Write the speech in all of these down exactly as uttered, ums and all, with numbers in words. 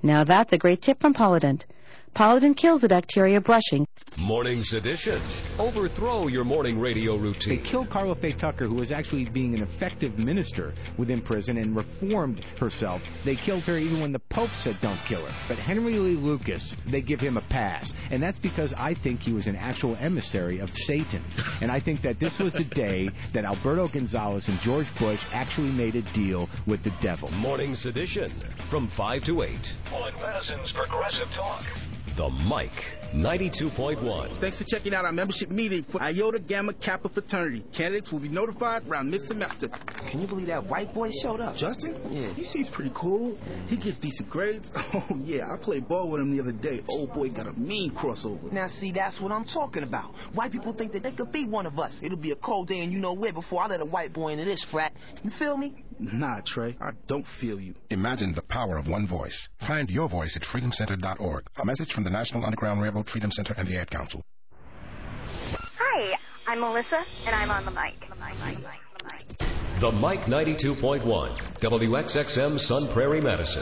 Now that's a great tip from Polident. Polident kills the bacteria brushing. Morning Sedition. Overthrow your morning radio routine. They killed Carla Faye Tucker, who was actually being an effective minister within prison and reformed herself. They killed her even when the Pope said don't kill her. But Henry Lee Lucas, they give him a pass. And that's because I think he was an actual emissary of Satan. And I think that this was the day that Alberto Gonzales and George Bush actually made a deal with the devil. Morning Sedition from five to eight. On Madison's Progressive Talk. The Mike ninety-two point one. Thanks for checking out our membership meeting for Iota Gamma Kappa Fraternity. Candidates will be notified around mid-semester. Can you believe that white boy showed up? Justin? Yeah. He seems pretty cool. He gets decent grades. Oh, yeah, I played ball with him the other day. Old boy got a mean crossover. Now, see, that's what I'm talking about. White people think that they could be one of us. It'll be a cold day and you know where before I let a white boy into this frat. You feel me? Nah, Trey, I don't feel you. Imagine the power of one voice. Find your voice at freedom center dot org. A message from the National Underground Railroad Freedom Center and the Ad Council. Hi, I'm Melissa, and I'm on the mic. The mic, the mic, the mic. The Mike ninety-two point one. W X X M Sun Prairie, Madison.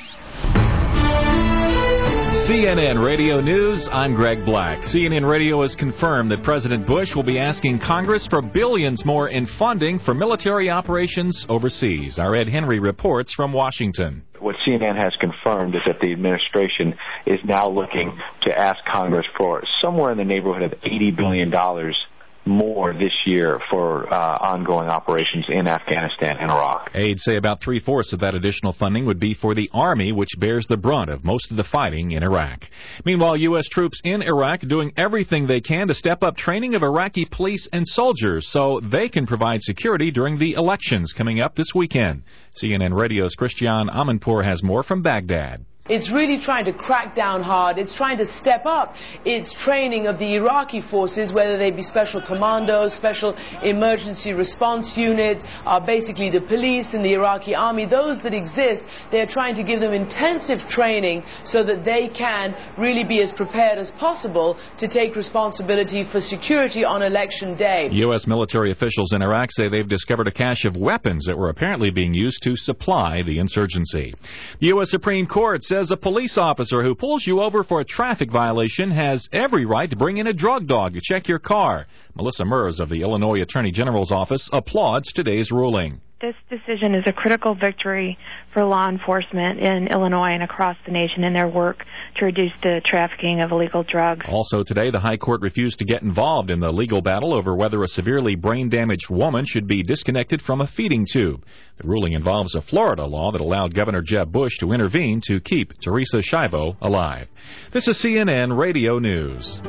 C N N Radio News, I'm Greg Black. C N N Radio has confirmed that President Bush will be asking Congress for billions more in funding for military operations overseas. Our Ed Henry reports from Washington. What C N N has confirmed is that the administration is now looking to ask Congress for somewhere in the neighborhood of eighty billion dollars more this year for uh, ongoing operations in Afghanistan and Iraq. Aides say about three-fourths of that additional funding would be for the Army, which bears the brunt of most of the fighting in Iraq. Meanwhile, U S troops in Iraq doing everything they can to step up training of Iraqi police and soldiers so they can provide security during the elections coming up this weekend. C N N Radio's Christiane Amanpour has more from Baghdad. It's really trying to crack down hard. It's trying to step up its training of the Iraqi forces, whether they be special commandos, special emergency response units, uh, basically the police and the Iraqi army, those that exist. They're trying to give them intensive training so that they can really be as prepared as possible to take responsibility for security on election day. U S military officials in Iraq say they've discovered a cache of weapons that were apparently being used to supply the insurgency. The U S Supreme Court says a police officer who pulls you over for a traffic violation has every right to bring in a drug dog to check your car. Melissa Mers of the Illinois Attorney General's office applauds today's ruling. This decision is a critical victory for law enforcement in Illinois and across the nation in their work to reduce the trafficking of illegal drugs. Also today, the High Court refused to get involved in the legal battle over whether a severely brain-damaged woman should be disconnected from a feeding tube. The ruling involves a Florida law that allowed Governor Jeb Bush to intervene to keep Teresa Schiavo alive. This is C N N Radio News.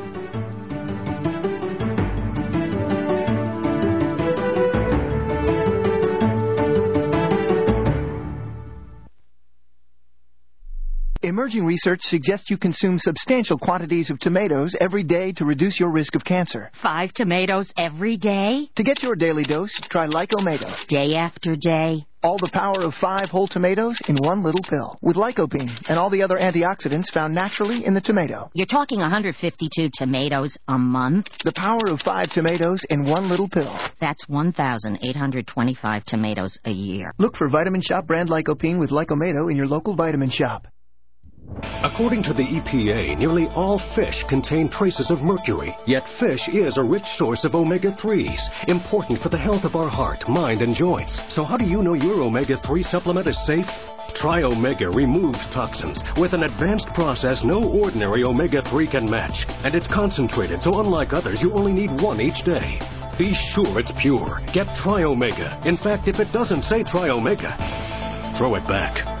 Emerging research suggests you consume substantial quantities of tomatoes every day to reduce your risk of cancer. Five tomatoes every day? To get your daily dose, try Lycomato. Day after day? All the power of five whole tomatoes in one little pill. With lycopene and all the other antioxidants found naturally in the tomato. You're talking one hundred fifty-two tomatoes a month? The power of five tomatoes in one little pill. That's one thousand eight hundred twenty-five tomatoes a year. Look for Vitamin Shop brand Lycopene with Lycomato in your local vitamin shop. According to the E P A, nearly all fish contain traces of mercury. Yet fish is a rich source of omega threes, important for the health of our heart, mind, and joints. So how do you know your omega three supplement is safe? Tri-Omega removes toxins with an advanced process no ordinary omega three can match. And it's concentrated, so unlike others, you only need one each day. Be sure it's pure. Get Tri-Omega. In fact, if it doesn't say Tri-Omega, throw it back.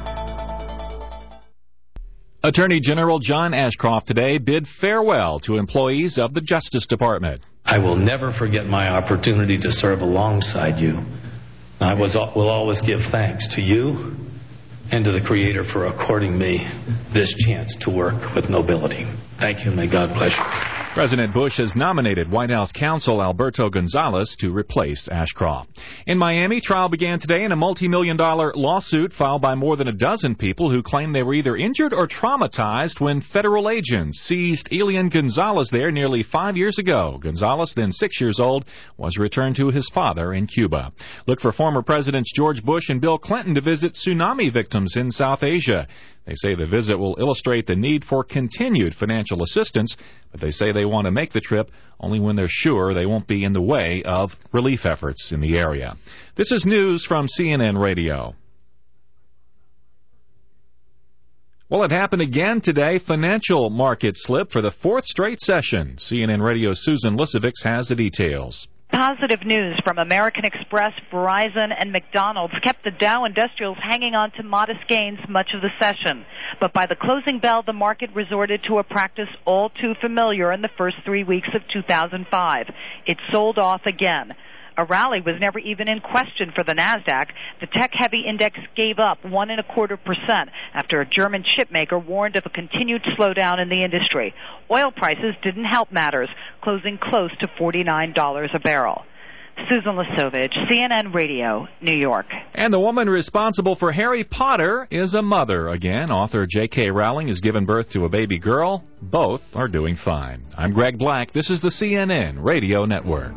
Attorney General John Ashcroft today bid farewell to employees of the Justice Department. I will never forget my opportunity to serve alongside you. I was, will always give thanks to you and to the Creator for according me this chance to work with nobility. Thank you, and may God bless you. President Bush has nominated White House counsel Alberto Gonzales to replace Ashcroft. In Miami, trial began today in a multi-million dollar lawsuit filed by more than a dozen people who claim they were either injured or traumatized when federal agents seized Elian Gonzalez there nearly five years ago. Gonzalez, then six years old, was returned to his father in Cuba. Look for former Presidents George Bush and Bill Clinton to visit tsunami victims in South Asia. They say the visit will illustrate the need for continued financial assistance, but they say they want to make the trip only when they're sure they won't be in the way of relief efforts in the area. This is news from C N N Radio. Well, it happened again today. Financial market slip for the fourth straight session. C N N Radio's Susan Lisovix has the details. Positive news from American Express, Verizon, and McDonald's kept the Dow Industrials hanging on to modest gains much of the session. But by the closing bell, the market resorted to a practice all too familiar in the first three weeks of two thousand five. It sold off again. A rally was never even in question for the NASDAQ. The tech-heavy index gave up one and a quarter percent after a German chipmaker warned of a continued slowdown in the industry. Oil prices didn't help matters, closing close to forty-nine dollars a barrel. Susan Lisovich, C N N Radio, New York. And the woman responsible for Harry Potter is a mother again. Author J K Rowling has given birth to a baby girl. Both are doing fine. I'm Greg Black. This is the C N N Radio Network.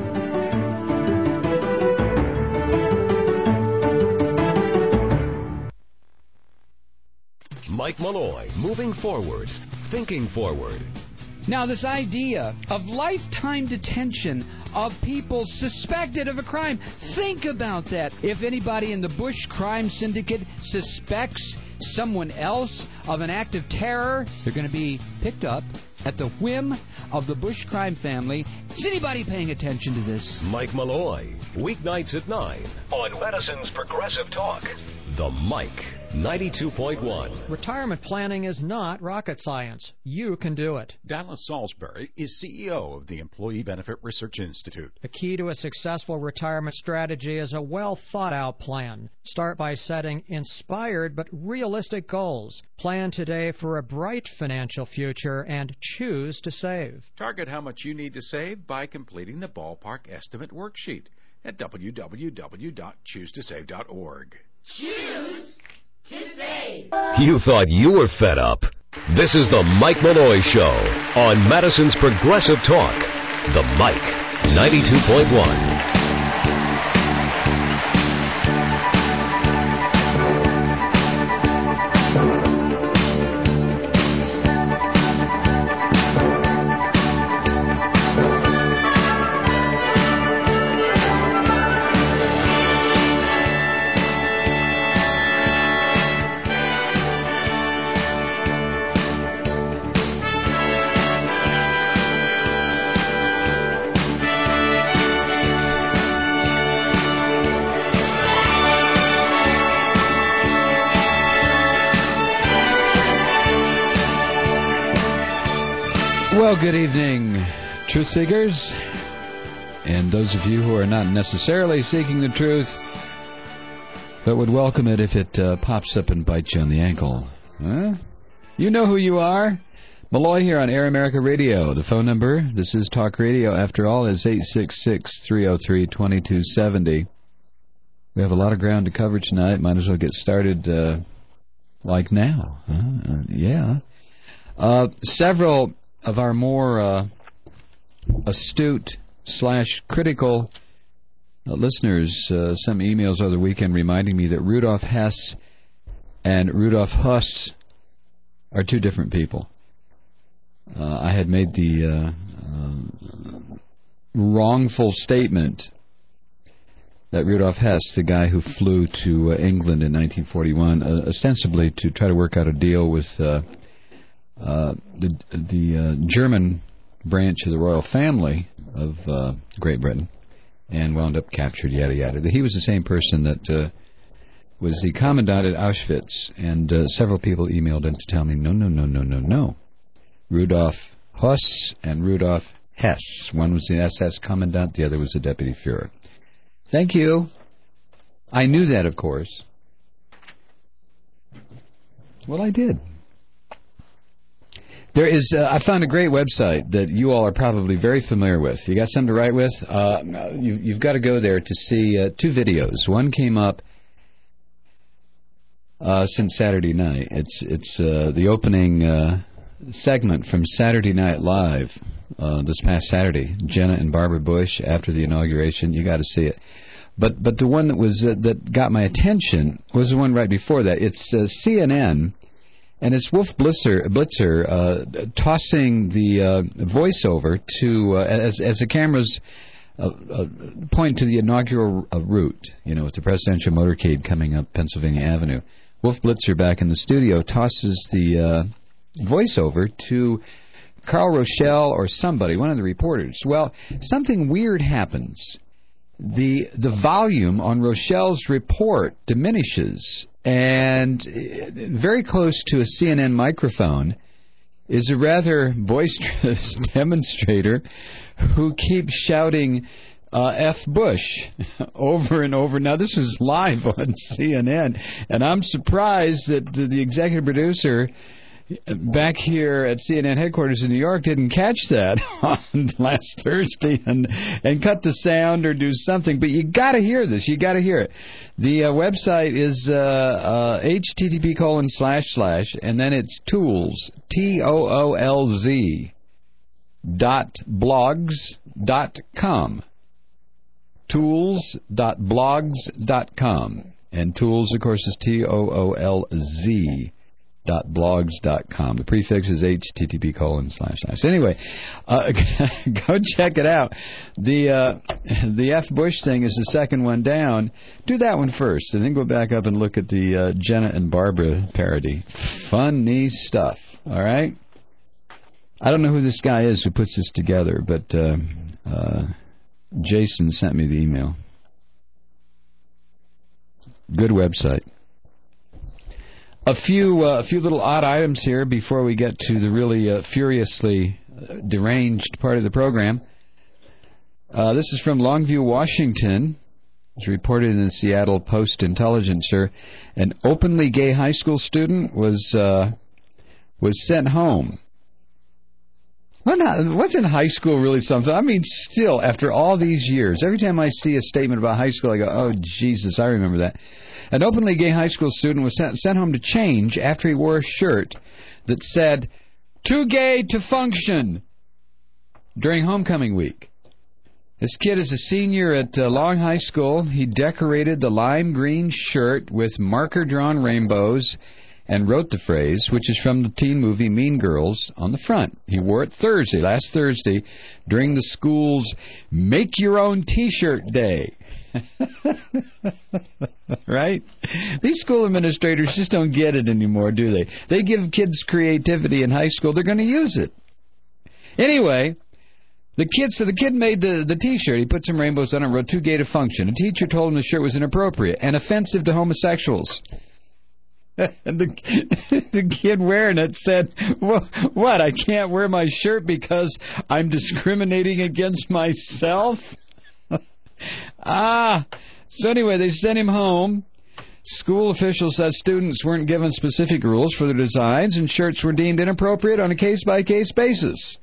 Mike Malloy, moving forward, thinking forward. Now, this idea of lifetime detention of people suspected of a crime, think about that. If anybody in the Bush crime syndicate suspects someone else of an act of terror, they're going to be picked up at the whim of the Bush crime family. Is anybody paying attention to this? Mike Malloy, weeknights at nine on Madison's Progressive Talk. The Mike, ninety-two point one. Retirement planning is not rocket science. You can do it. Dallas Salisbury is C E O of the Employee Benefit Research Institute. The key to a successful retirement strategy is a well-thought-out plan. Start by setting inspired but realistic goals. Plan today for a bright financial future and choose to save. Target how much you need to save by completing the ballpark estimate worksheet at w w w dot choose to save dot org. Choose to save. You thought you were fed up? This is the Mike Malloy Show on Madison's Progressive Talk. The Mike, ninety-two point one. Well, good evening, truth seekers, and those of you who are not necessarily seeking the truth, but would welcome it if it uh, pops up and bites you on the ankle. Huh? You know who you are. Malloy here on Air America Radio. The phone number, this is Talk Radio, after all, is eight six six, three oh three, two two seven oh. We have a lot of ground to cover tonight. Might as well get started uh, like now. Huh? Uh, yeah. Uh, several of our more uh, astute slash critical uh, listeners uh, sent me emails over the weekend reminding me that Rudolf Hess and Rudolf Huss are two different people. Uh, I had made the uh, uh, wrongful statement that Rudolf Hess, the guy who flew to uh, England in nineteen forty-one, uh, ostensibly to try to work out a deal with uh, Uh, the the uh, German branch of the royal family of uh, Great Britain, and wound up captured, yada yada. He was the same person that uh, was the commandant at Auschwitz, and uh, several people emailed in to tell me, no, no, no, no, no, no. Rudolf Huss and Rudolf Hess. One was the S S commandant, the other was the deputy Führer. Thank you. I knew that, of course. Well, I did. There is, uh, I found a great website that you all are probably very familiar with. You got something to write with? Uh, you, you've got to go there to see uh, two videos. One came up uh, since Saturday night. It's it's uh, the opening uh, segment from Saturday Night Live uh, this past Saturday. Jenna and Barbara Bush after the inauguration. You got to see it. But but the one that was uh, that got my attention was the one right before that. It's uh, C N N. And it's Wolf Blitzer, Blitzer uh, tossing the uh, voiceover to uh, as as the cameras uh, uh, point to the inaugural uh, route, you know, with the presidential motorcade coming up Pennsylvania Avenue. Wolf Blitzer back in the studio tosses the uh, voiceover to Carl Rochelle or somebody, one of the reporters. Well, something weird happens. The the volume on Rochelle's report diminishes, and very close to a C N N microphone is a rather boisterous demonstrator who keeps shouting uh, F. Bush over and over. Now, this was live on C N N, and I'm surprised that the executive producer back here at C N N headquarters in New York didn't catch that on last Thursday and and cut the sound or do something. But you got to hear this. You got to hear it. The uh, website is uh, uh, H T T P colon slash slash and then it's tools T O O L Z dot blogs dot com. Tools dot blogs dot com. And tools, of course, is T O O L Z. Dot blogs dot com. The prefix is H T T P colon slash slash. Anyway, uh, go check it out. The uh, the F. Bush thing is the second one down. Do that one first, and then go back up and look at the uh, Jenna and Barbara parody. Funny stuff. All right. I don't know who this guy is who puts this together, but uh, uh, Jason sent me the email. Good website. A few uh, a few little odd items here before we get to the really uh, furiously deranged part of the program. Uh, this is from Longview, Washington. It's reported in the Seattle Post-Intelligencer. An openly gay high school student was uh, was sent home. Well, not, wasn't high school really something? I mean, still, after all these years, every time I see a statement about high school, I go, oh, Jesus, I remember that. An openly gay high school student was sent, sent home to change after he wore a shirt that said, "Too gay to function," during homecoming week. This kid is a senior at uh, Long High School. He decorated the lime green shirt with marker-drawn rainbows and wrote the phrase, which is from the teen movie Mean Girls, on the front. He wore it Thursday, last Thursday, during the school's Make Your Own T-Shirt Day. Right? These school administrators just don't get it anymore, do they? They give kids creativity in high school. They're going to use it. Anyway, the kid, so the kid made the, the T-shirt. He put some rainbows on it and wrote, "Too gay to function." A teacher told him the shirt was inappropriate and offensive to homosexuals. And the, the kid wearing it said, "What, I can't wear my shirt because I'm discriminating against myself?" Ah, so anyway, they sent him home. School officials said students weren't given specific rules for their designs and shirts were deemed inappropriate on a case-by-case basis.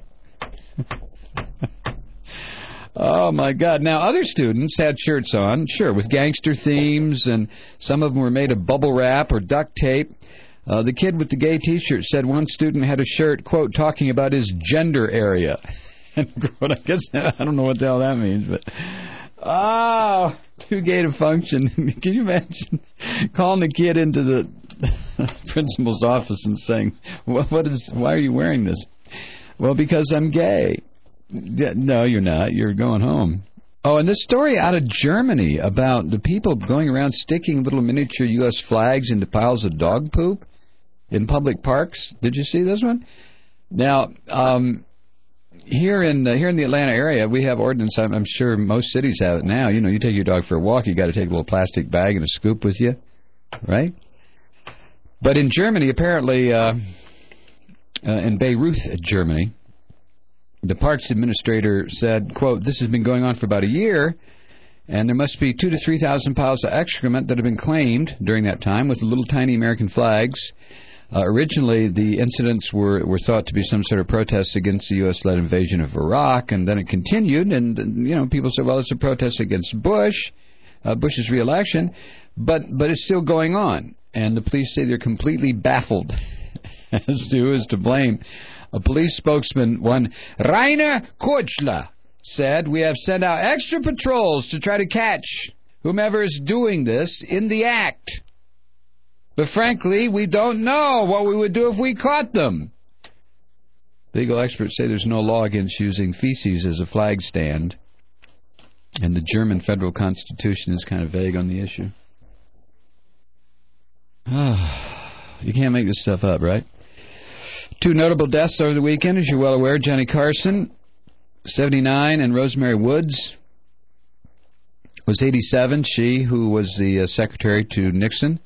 Oh, my God. Now, other students had shirts on, sure, with gangster themes, and some of them were made of bubble wrap or duct tape. Uh, the kid with the gay T-shirt said one student had a shirt, quote, talking about his gender area. And, quote, I guess, I don't know what the hell that means, but... Oh, too gay to function. Can you imagine calling a kid into the principal's office and saying, what, what is, why are you wearing this? Well, because I'm gay. No, you're not. You're going home. Oh, and this story out of Germany about the people going around sticking little miniature U S flags into piles of dog poop in public parks. Did you see this one? Now, um... Here in uh, here in the Atlanta area, we have ordinance. I'm, I'm sure most cities have it now. You know, you take your dog for a walk, you got to take a little plastic bag and a scoop with you, right? But in Germany, apparently, uh, uh, in Beirut, Germany, the parks administrator said, quote, "This has been going on for about a year, and there must be two to three thousand piles of excrement that have been claimed during that time with the little tiny American flags. Uh, originally, the incidents were, were thought to be some sort of protest against the U S-led invasion of Iraq, and then it continued, and, you know, people said, well, it's a protest against Bush, uh, Bush's re-election, but, but it's still going on, and the police say they're completely baffled as to who is to blame. A police spokesman, one Rainer Kuchler, said, we have sent out extra patrols to try to catch whomever is doing this in the act. But frankly, we don't know what we would do if we caught them. Legal experts say there's no law against using feces as a flag stand, and the German federal constitution is kind of vague on the issue. You can't make this stuff up, right? Two notable deaths over the weekend, as you're well aware. Johnny Carson, seventy-nine, and Rosemary Woods was eighty-seven. She, who was the uh, secretary to Nixon.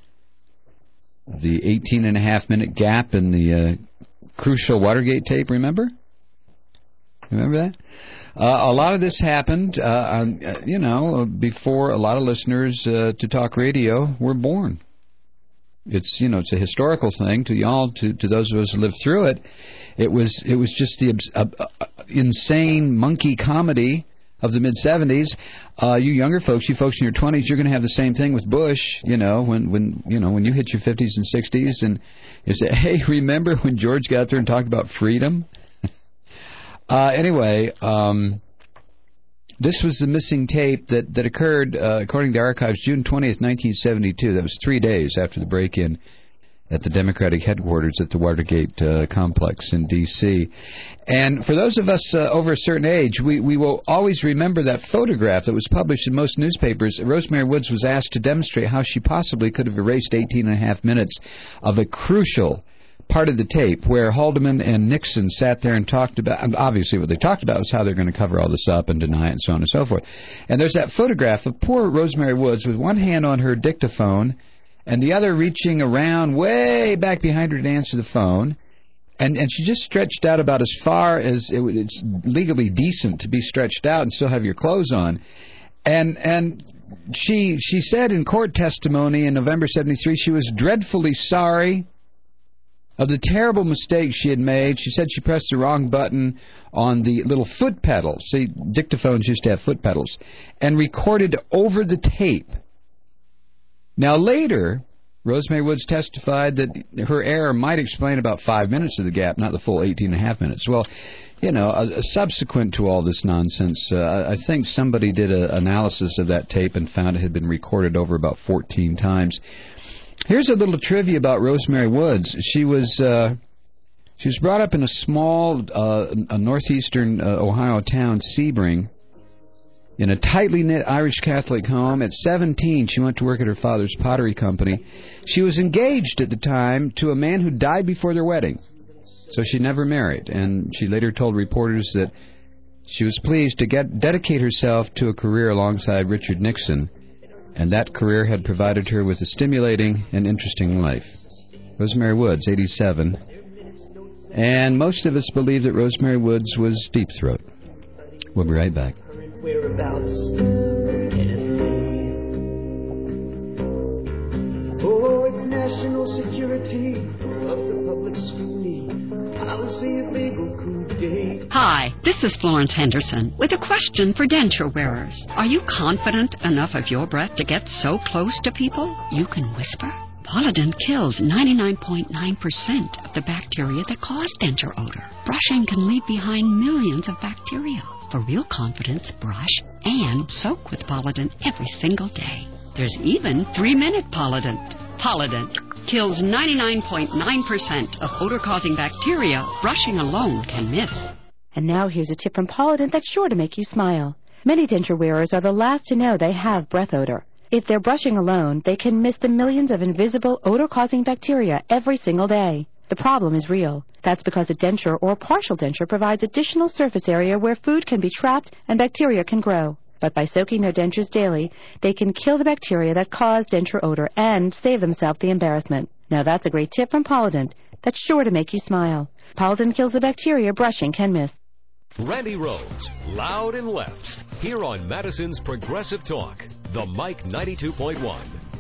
The eighteen and a half minute gap in the uh, crucial Watergate tape, remember? Remember that? Uh, a lot of this happened, uh, on, uh, you know, before a lot of listeners uh, to talk radio were born. It's, you know, it's a historical thing to y'all, to, to those of us who lived through it. It was it was just the uh, uh, insane monkey comedy of the mid seventies. Uh, you younger folks, you folks in your twenties, you're going to have the same thing with Bush. You know, when when you know when you hit your fifties and sixties, and you say, "Hey, remember when George got up there and talked about freedom?" uh, anyway, um, this was the missing tape that that occurred, uh, according to the archives, June twentieth, nineteen seventy-two. That was three days after the break-in at the Democratic headquarters at the Watergate uh, complex in D C And for those of us uh, over a certain age, we, we will always remember that photograph that was published in most newspapers. Rosemary Woods was asked to demonstrate how she possibly could have erased eighteen and a half minutes of a crucial part of the tape where Haldeman and Nixon sat there and talked about, and obviously what they talked about was how they're going to cover all this up and deny it and so on and so forth. And there's that photograph of poor Rosemary Woods with one hand on her dictaphone and the other reaching around way back behind her to answer the phone. And and she just stretched out about as far as it, it's legally decent to be stretched out and still have your clothes on. And and she she said in court testimony in November seventy-three she was dreadfully sorry of the terrible mistake she had made. She said she pressed the wrong button on the little foot pedal. See, dictaphones used to have foot pedals. And recorded over the tape. Now, later, Rosemary Woods testified that her error might explain about five minutes of the gap, not the full eighteen and a half minutes. Well, you know, uh, subsequent to all this nonsense, uh, I think somebody did an analysis of that tape and found it had been recorded over about fourteen times. Here's a little trivia about Rosemary Woods. She was uh, she was brought up in a small uh, a northeastern uh, Ohio town, Sebring, in a tightly knit Irish Catholic home. At seventeen, she went to work at her father's pottery company. She was engaged at the time to a man who died before their wedding, so she never married. And she later told reporters that she was pleased to get dedicate herself to a career alongside Richard Nixon, and that career had provided her with a stimulating and interesting life. Rosemary Woods, eighty-seven. And most of us believe that Rosemary Woods was Deep Throat. We'll be right back. Whereabouts Kenneth Lee. Oh, it's national security of the public scrutiny, policy of legal coup d'etat. Hi, this is Florence Henderson with a question for denture wearers. Are you confident enough of your breath to get so close to people you can whisper? Polident kills ninety-nine point nine percent of the bacteria that cause denture odor. Brushing can leave behind millions of bacteria. For real confidence, brush and soak with Polident every single day. There's even three-minute Polident. Polident kills ninety-nine point nine percent of odor-causing bacteria brushing alone can miss. And now here's a tip from Polident that's sure to make you smile. Many denture wearers are the last to know they have breath odor. If they're brushing alone, they can miss the millions of invisible odor-causing bacteria every single day. The problem is real. That's because a denture or partial denture provides additional surface area where food can be trapped and bacteria can grow. But by soaking their dentures daily, they can kill the bacteria that cause denture odor and save themselves the embarrassment. Now that's a great tip from Polident that's sure to make you smile. Polident kills the bacteria brushing can miss. Randy Rhodes, loud and left, here on Madison's Progressive Talk, the Mike ninety-two point one.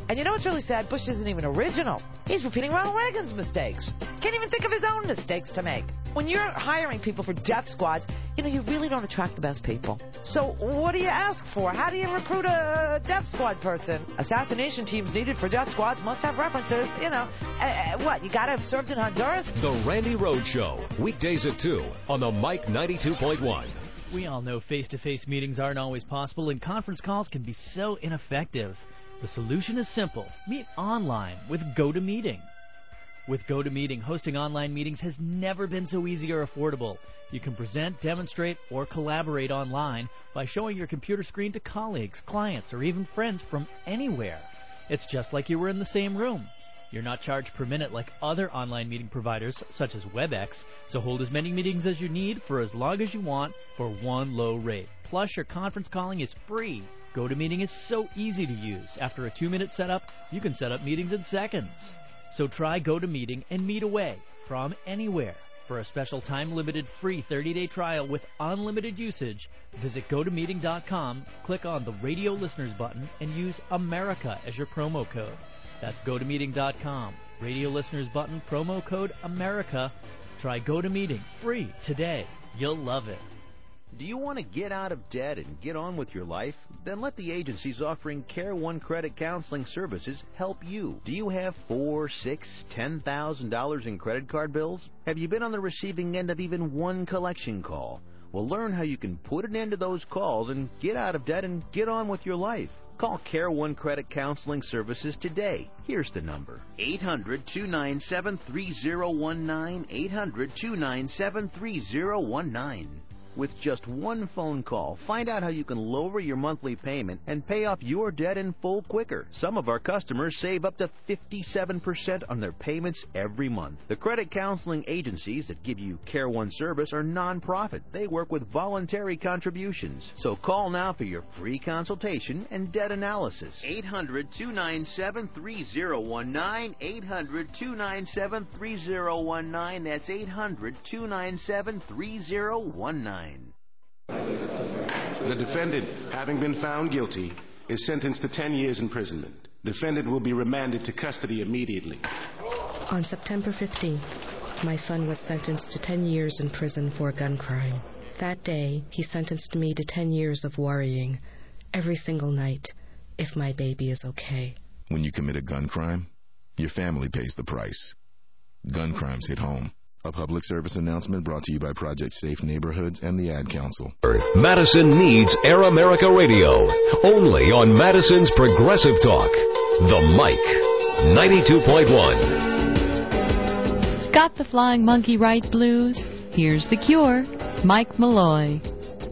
And you know what's really sad? Bush isn't even original. He's repeating Ronald Reagan's mistakes. Can't even think of his own mistakes to make. When you're hiring people for death squads, you know, you really don't attract the best people. So what do you ask for? How do you recruit a death squad person? Assassination teams needed for death squads must have references, you know. Uh, what, you got to have served in Honduras? The Randy Rhoads Show, weekdays at two on the Mike ninety-two point one. We all know face-to-face meetings aren't always possible, and conference calls can be so ineffective. The solution is simple. Meet online with GoToMeeting. With GoToMeeting, hosting online meetings has never been so easy or affordable. You can present, demonstrate, or collaborate online by showing your computer screen to colleagues, clients, or even friends from anywhere. It's just like you were in the same room. You're not charged per minute like other online meeting providers such as WebEx, so hold as many meetings as you need for as long as you want for one low rate. Plus, your conference calling is free. GoToMeeting is so easy to use. After a two-minute setup, you can set up meetings in seconds. So try GoToMeeting and meet away from anywhere. For a special time-limited free thirty-day trial with unlimited usage, visit go to meeting dot com, click on the Radio Listeners button, and use America as your promo code. That's go to meeting dot com. Radio Listeners button, promo code America. Try GoToMeeting free today. You'll love it. Do you want to get out of debt and get on with your life? Then let the agencies offering Care One Credit Counseling Services help you. Do you have four, six, ten thousand dollars in credit card bills? Have you been on the receiving end of even one collection call? Well, learn how you can put an end to those calls and get out of debt and get on with your life. Call Care One Credit Counseling Services today. Here's the number: eight hundred, two nine seven, three zero one nine, eight hundred, two nine seven, three zero one nine. With just one phone call, find out how you can lower your monthly payment and pay off your debt in full quicker. Some of our customers save up to fifty-seven percent on their payments every month. The credit counseling agencies that give you Care One service are non-profit. They work with voluntary contributions. So call now for your free consultation and debt analysis. eight hundred, two nine seven, three zero one nine, eight hundred, two nine seven, three zero one nine. That's eight hundred, two nine seven, three zero one nine. The defendant, having been found guilty, is sentenced to ten years imprisonment. Defendant will be remanded to custody immediately. On September fifteenth, my son was sentenced to ten years in prison for a gun crime. That day, he sentenced me to ten years of worrying every single night if my baby is okay. When you commit a gun crime, your family pays the price. Gun crimes hit home. A public service announcement brought to you by Project Safe Neighborhoods and the Ad Council. Madison needs Air America Radio. Only on Madison's Progressive Talk. The Mike ninety-two point one. Got the Flying Monkey Right blues? Here's the cure. Mike Malloy.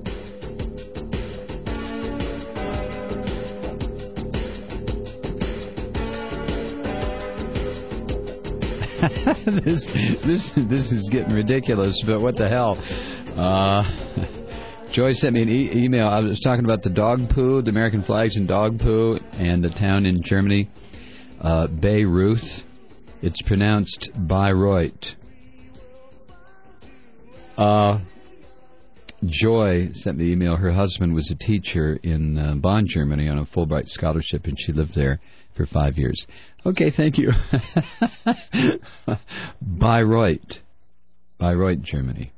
this this this is getting ridiculous, but what the hell? Uh, Joy sent me an e- email. I was talking about the dog poo, the American flags and dog poo, and a town in Germany, uh, Bayreuth. It's pronounced Bayreuth. Uh, Joy sent me an email. Her husband was a teacher in uh, Bonn, Germany, on a Fulbright scholarship, and she lived there for five years. Okay, thank you. Bayreuth. Bayreuth, Germany.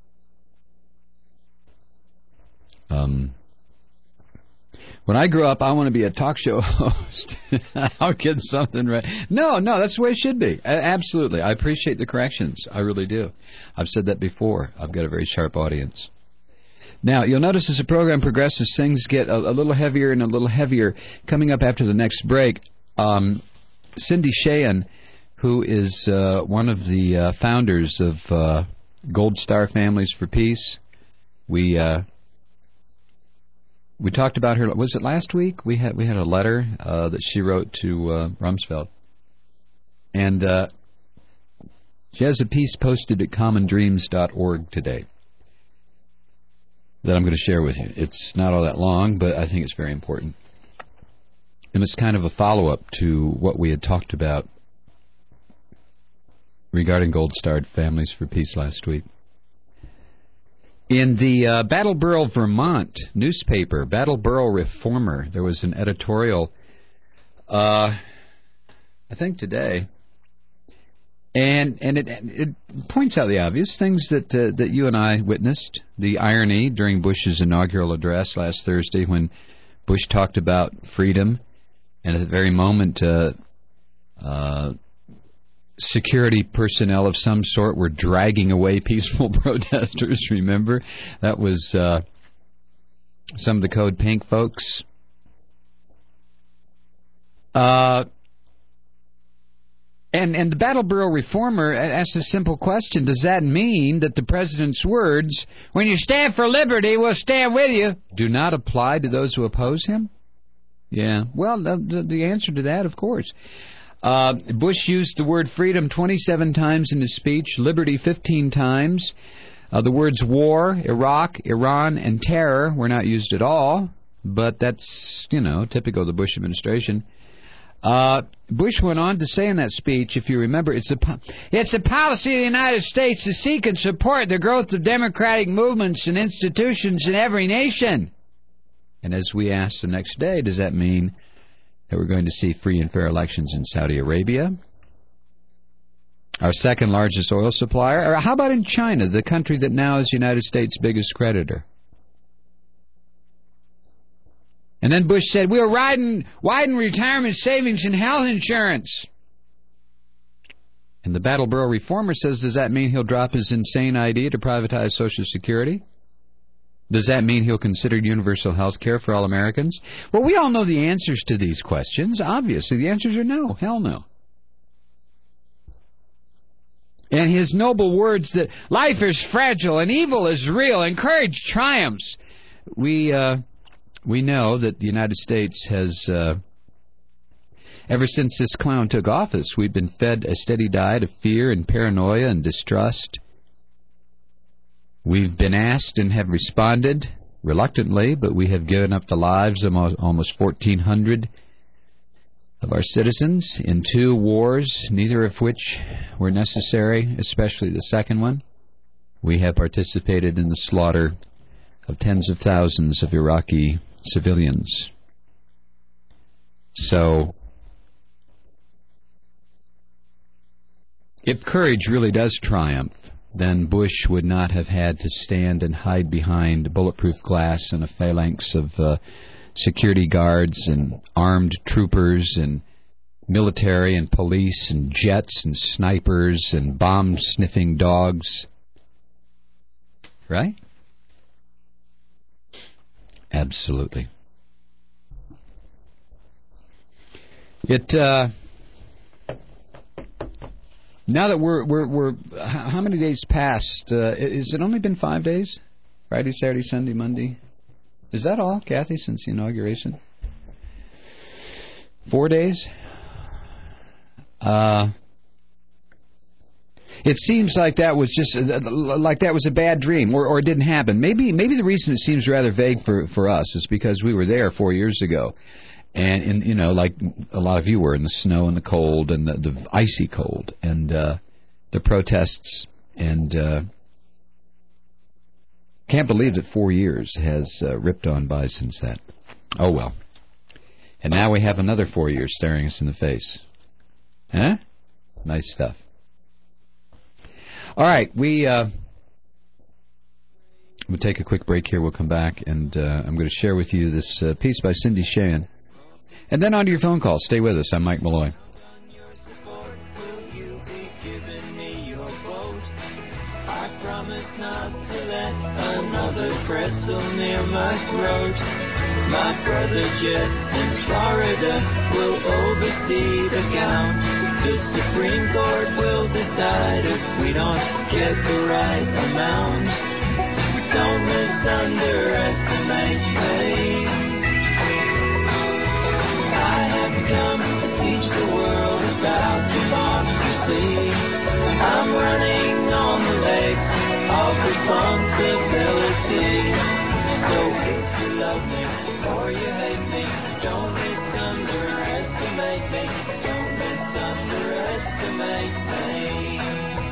Um, when I grow up, I want to be a talk show host. I'll get something right. No, no, that's the way it should be. A- absolutely. I appreciate the corrections. I really do. I've said that before. I've got a very sharp audience. Now, you'll notice as the program progresses, things get a, a little heavier and a little heavier. Coming up after the next break, um, Cindy Sheehan, who is uh, one of the uh, founders of uh, Gold Star Families for Peace. We uh, we talked about her. Was it last week? We had we had a letter uh, that she wrote to uh, Rumsfeld, and uh, she has a piece posted at common dreams dot org today that I'm going to share with you. It's not all that long, but I think it's very important. And it's kind of a follow-up to what we had talked about regarding Gold Star Families for Peace last week. In the uh, Brattleboro, Vermont newspaper, Brattleboro Reformer, there was an editorial uh, I think today. And and it, it points out the obvious things that uh, that you and I witnessed. The irony during Bush's inaugural address last Thursday when Bush talked about freedom, and at the very moment, uh, uh, security personnel of some sort were dragging away peaceful protesters. Remember? That was uh, some of the Code Pink folks. Uh... And and the Battle Bureau reformer asks a simple question. Does that mean that the president's words, when you stand for liberty, we'll stand with you, do not apply to those who oppose him? Yeah. Well, the, the answer to that, of course. Uh, Bush used the word freedom twenty-seven times in his speech, liberty fifteen times. Uh, the words war, Iraq, Iran, and terror were not used at all, but that's, you know, typical of the Bush administration. Uh, Bush went on to say in that speech, if you remember, it's a, it's the policy of the United States to seek and support the growth of democratic movements and institutions in every nation. And as we asked the next day, does that mean that we're going to see free and fair elections in Saudi Arabia, our second largest oil supplier? Or how about in China, the country that now is the United States' biggest creditor? And then Bush said, we'll widen, widen retirement savings and health insurance. And the Battle Bureau reformer says, does that mean he'll drop his insane idea to privatize Social Security? Does that mean he'll consider universal health care for all Americans? Well, we all know the answers to these questions. Obviously, the answers are no. Hell no. And his noble words that life is fragile and evil is real and courage triumphs. We, uh... We know that the United States has, uh, ever since this clown took office, we've been fed a steady diet of fear and paranoia and distrust. We've been asked and have responded reluctantly, but we have given up the lives of almost fourteen hundred of our citizens in two wars, neither of which were necessary, especially the second one. We have participated in the slaughter of tens of thousands of Iraqi civilians. So, if courage really does triumph, then Bush would not have had to stand and hide behind bulletproof glass and a phalanx of uh, security guards and armed troopers and military and police and jets and snipers and bomb-sniffing dogs. Right? Absolutely. It uh, now that we're we're we're how many days past? Uh, has it only been five days? Friday, Saturday, Sunday, Monday. Is that all, Kathy, since the inauguration? Four days. Uh, It seems like that was just like that was a bad dream, or, or it didn't happen. Maybe maybe the reason it seems rather vague for, for us is because we were there four years ago, and in, you know, like a lot of you were, in the snow and the cold and the, the icy cold and uh, the protests, and uh, can't believe that four years has uh, ripped on by since that. Oh well, and now we have another four years staring us in the face. Huh? Nice stuff. All right, we, uh, we'll take a quick break here. We'll come back, and uh, I'm going to share with you this uh, piece by Cindy Sheehan. And then on to your phone call. Stay with us. I'm Mike Malloy. I promise not to let another pretzel near my throat. My brother Jet in Florida will oversee the count. The Supreme Court will decide if we don't get the right amount. Don't misunderestimate me. I have come to teach the world about democracy. I'm running on the legs of responsibility. So if you love me or you hate me, don't misunderestimate me. Don't misunderestimate me. Are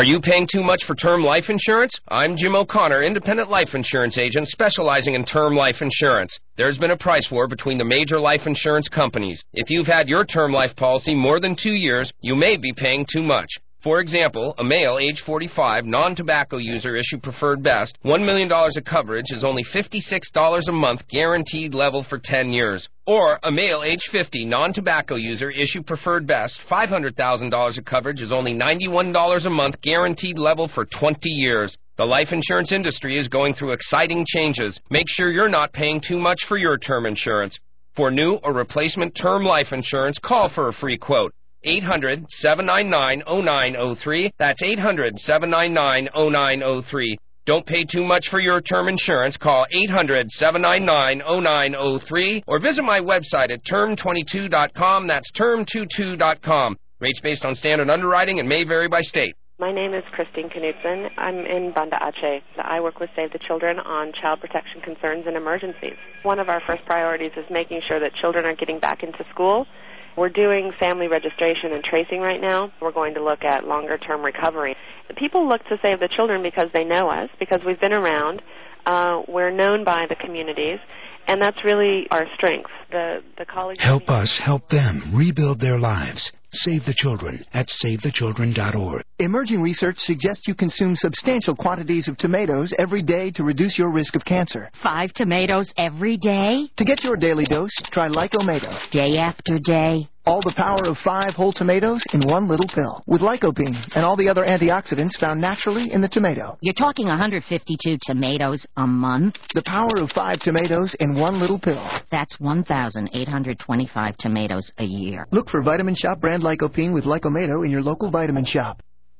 Are you paying too much for term life insurance? I'm Jim O'Connor, independent life insurance agent specializing in term life insurance. There's been a price war between the major life insurance companies. If you've had your term life policy more than two years, you may be paying too much. For example, a male age forty-five, non-tobacco user issue preferred best, one million dollars of coverage is only fifty-six dollars a month guaranteed level for ten years. Or a male age fifty, non-tobacco user issue preferred best, five hundred thousand dollars of coverage is only ninety-one dollars a month guaranteed level for twenty years. The life insurance industry is going through exciting changes. Make sure you're not paying too much for your term insurance. For new or replacement term life insurance, call for a free quote. eight hundred, seven nine nine, oh nine oh three. That's eight hundred, seven nine nine, oh nine oh three. Don't pay too much for your term insurance. Call eight hundred, seven nine nine, oh nine oh three or visit my website at term twenty-two dot com. That's term twenty-two dot com. Rates based on standard underwriting and may vary by state. My name is Christine Knudsen. I'm in Banda Aceh. I work with Save the Children on child protection concerns and emergencies. One of our first priorities is making sure that children are getting back into school. We're doing family registration and tracing right now. We're going to look at longer-term recovery. People look to Save the Children because they know us, because we've been around. Uh, we're known by the communities, and that's really our strength. The, the colleagues... Help us help them rebuild their lives. Save the Children at save the children dot org. Emerging research suggests you consume substantial quantities of tomatoes every day to reduce your risk of cancer. Five tomatoes every day? To get your daily dose, try Lycomato. Day after day? All the power of five whole tomatoes in one little pill. With lycopene and all the other antioxidants found naturally in the tomato. You're talking one hundred fifty-two tomatoes a month? The power of five tomatoes in one little pill. That's one thousand eight hundred twenty-five tomatoes a year. Look for Vitamin Shop brand lycopene with Lycomato in your local vitamin shop.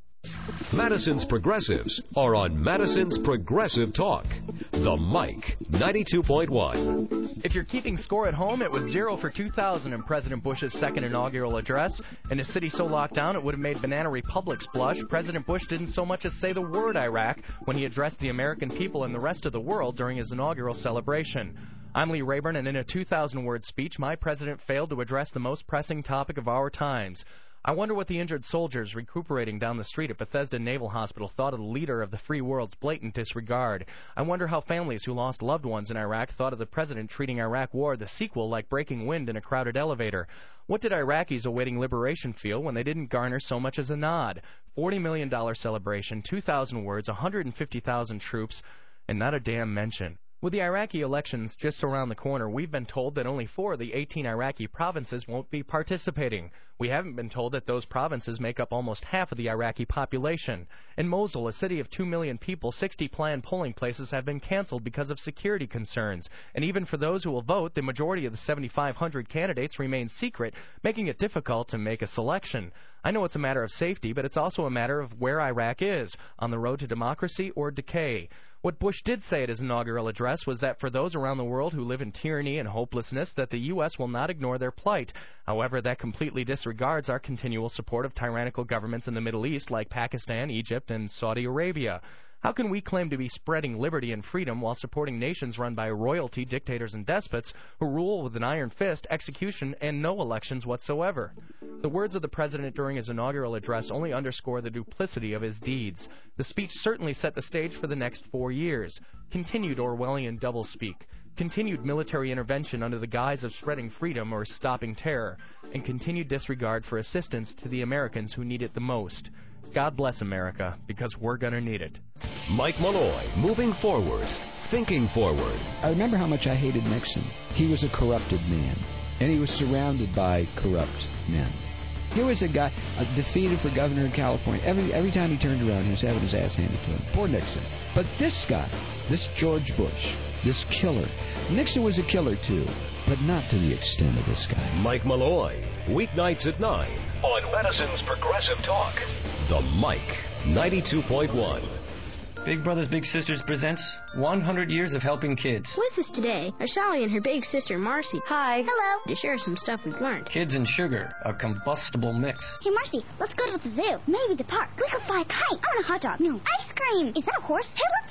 Madison's Progressives are on Madison's Progressive Talk. The Mike, ninety-two point one. If you're keeping score at home, it was zero for two thousand in President Bush's second inaugural address. In a city so locked down it would have made Banana Republics blush, President Bush didn't so much as say the word Iraq when he addressed the American people and the rest of the world during his inaugural celebration. I'm Lee Rayburn, and in a two thousand word speech, my president failed to address the most pressing topic of our times. I wonder what the injured soldiers recuperating down the street at Bethesda Naval Hospital thought of the leader of the free world's blatant disregard. I wonder how families who lost loved ones in Iraq thought of the president treating Iraq War, the sequel, like breaking wind in a crowded elevator. What did Iraqis awaiting liberation feel when they didn't garner so much as a nod? forty million dollars celebration, two thousand words, one hundred fifty thousand troops, and not a damn mention. With the Iraqi elections just around the corner, we've been told that only four of the eighteen Iraqi provinces won't be participating. We haven't been told that those provinces make up almost half of the Iraqi population. In Mosul, a city of two million people, sixty planned polling places have been canceled because of security concerns. And even for those who will vote, the majority of the seventy-five hundred candidates remain secret, making it difficult to make a selection. I know it's a matter of safety, but it's also a matter of where Iraq is, on the road to democracy or decay. What Bush did say at his inaugural address was that for those around the world who live in tyranny and hopelessness, that the U S will not ignore their plight. However, that completely disregards our continual support of tyrannical governments in the Middle East like Pakistan, Egypt, and Saudi Arabia. How can we claim to be spreading liberty and freedom while supporting nations run by royalty, dictators, and despots who rule with an iron fist, execution, and no elections whatsoever? The words of the president during his inaugural address only underscore the duplicity of his deeds. The speech certainly set the stage for the next four years. Continued Orwellian doublespeak, continued military intervention under the guise of spreading freedom or stopping terror, and continued disregard for assistance to the Americans who need it the most. God bless America, because we're going to need it. Mike Malloy, moving forward, thinking forward. I remember how much I hated Nixon. He was a corrupted man, and he was surrounded by corrupt men. Here was a guy uh, defeated for governor in California. Every every time he turned around, he was having his ass handed to him. Poor Nixon. But this guy, this George Bush, this killer, Nixon was a killer too, but not to the extent of this guy. Mike Malloy, weeknights at nine on Madison's Progressive Talk. The Mike, ninety-two point one. Big Brothers Big Sisters presents one hundred years of helping kids. With us today are Sally and her big sister Marcy. Hi. Hello. To share some stuff we've learned. Kids and sugar, a combustible mix. Hey Marcy, let's go to the zoo. Maybe the park. We could fly a kite. I want a hot dog. No. Ice cream. Is that a horse? Hey, let's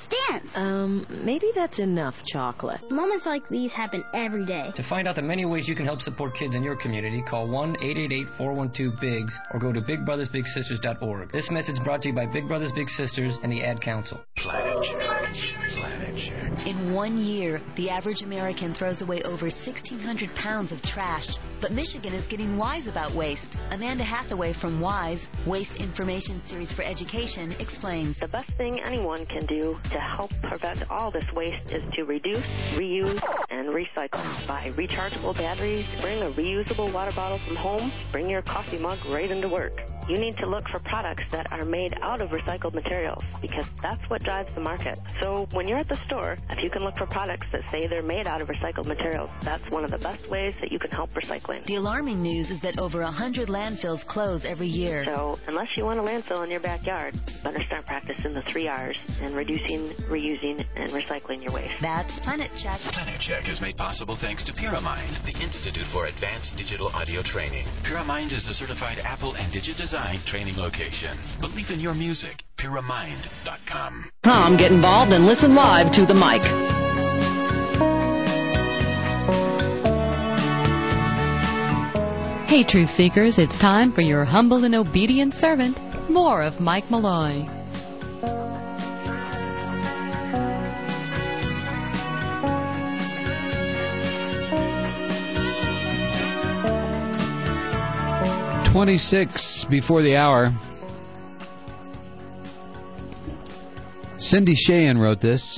Dance. Um, maybe that's enough chocolate. Moments like these happen every day. To find out the many ways you can help support kids in your community, call one eight eight eight, four one two, B I G S or go to big brothers big sisters dot org. This message brought to you by Big Brothers Big Sisters and the Ad Council. Planet Check. Planet Check. In one year, the average American throws away over sixteen hundred pounds of trash. But Michigan is getting wise about waste. Amanda Hathaway from WISE, Waste Information Series for Education, explains. The best thing anyone can do to help prevent all this waste is to reduce, reuse, and recycle. Buy rechargeable batteries, bring a reusable water bottle from home, bring your coffee mug right into work. You need to look for products that are made out of recycled materials because that's what drives the market. So when you're at the store, if you can look for products that say they're made out of recycled materials, that's one of the best ways that you can help recycling. The alarming news is that over one hundred landfills close every year. So unless you want a landfill in your backyard, you better start practicing the three R's and reducing, reusing, and recycling your waste. That's Planet Check. Planet Check is made possible thanks to Puramind, the Institute for Advanced Digital Audio Training. Puramind is a certified Apple and Digidesign training location. Believe in your music. Puramind dot com. Come get involved and listen live to the mic. Hey, truth seekers, it's time for your humble and obedient servant. More of Mike Malloy. twenty-six before the hour. Cindy Sheehan wrote this.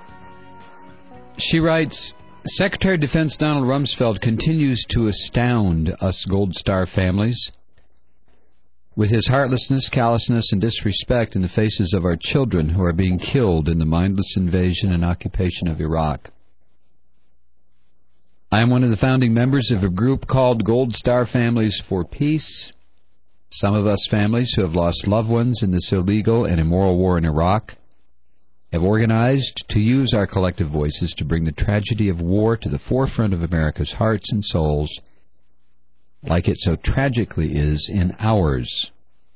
She writes, Secretary of Defense Donald Rumsfeld continues to astound us Gold Star families with his heartlessness, callousness, and disrespect in the faces of our children who are being killed in the mindless invasion and occupation of Iraq. I am one of the founding members of a group called Gold Star Families for Peace. Some of us families who have lost loved ones in this illegal and immoral war in Iraq have organized to use our collective voices to bring the tragedy of war to the forefront of America's hearts and souls, like it so tragically is in ours.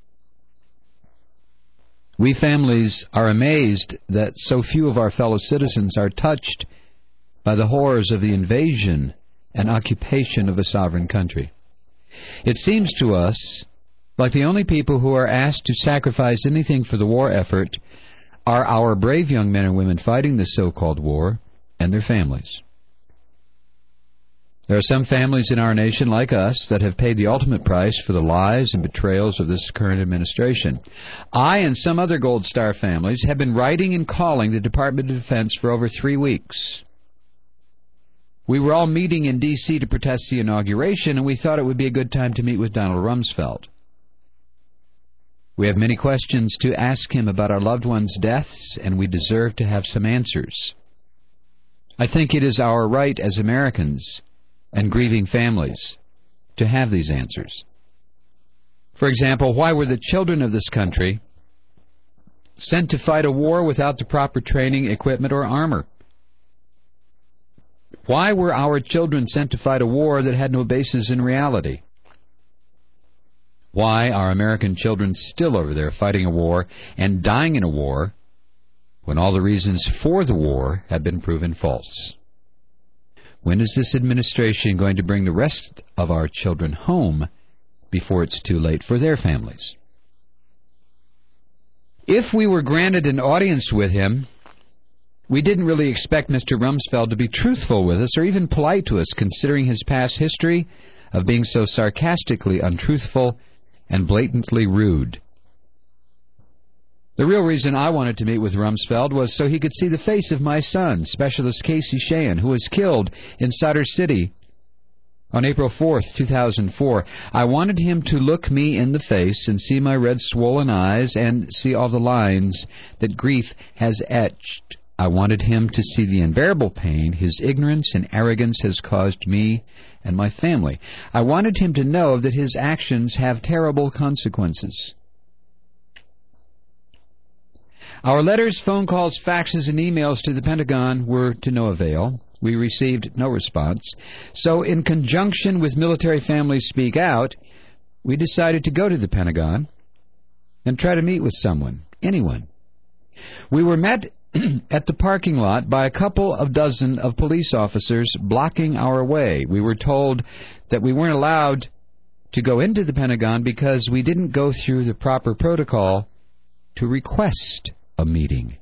We families are amazed that so few of our fellow citizens are touched by the horrors of the invasion and occupation of a sovereign country. It seems to us like the only people who are asked to sacrifice anything for the war effort are our brave young men and women fighting this so-called war and their families. There are some families in our nation, like us, that have paid the ultimate price for the lies and betrayals of this current administration. I and some other Gold Star families have been writing and calling the Department of Defense for over three weeks. We were all meeting in D C to protest the inauguration, and we thought it would be a good time to meet with Donald Rumsfeld. We have many questions to ask him about our loved ones' deaths, and we deserve to have some answers. I think it is our right as Americans and grieving families to have these answers. For example, why were the children of this country sent to fight a war without the proper training, equipment, or armor? Why were our children sent to fight a war that had no basis in reality? Why are American children still over there fighting a war and dying in a war when all the reasons for the war have been proven false? When is this administration going to bring the rest of our children home before it's too late for their families? If we were granted an audience with him, we didn't really expect Mister Rumsfeld to be truthful with us or even polite to us, considering his past history of being so sarcastically untruthful and blatantly rude. The real reason I wanted to meet with Rumsfeld was so he could see the face of my son, Specialist Casey Sheehan, who was killed in Sadr City on April fourth, two thousand four. I wanted him to look me in the face and see my red swollen eyes and see all the lines that grief has etched. I wanted him to see the unbearable pain his ignorance and arrogance has caused me and my family. I wanted him to know that his actions have terrible consequences. Our letters, phone calls, faxes, and emails to the Pentagon were to no avail. We received no response. So in conjunction with Military Families Speak Out, we decided to go to the Pentagon and try to meet with someone, anyone. We were met at the parking lot by a couple of dozen of police officers blocking our way. We were told that we weren't allowed to go into the Pentagon because we didn't go through the proper protocol to request a meeting.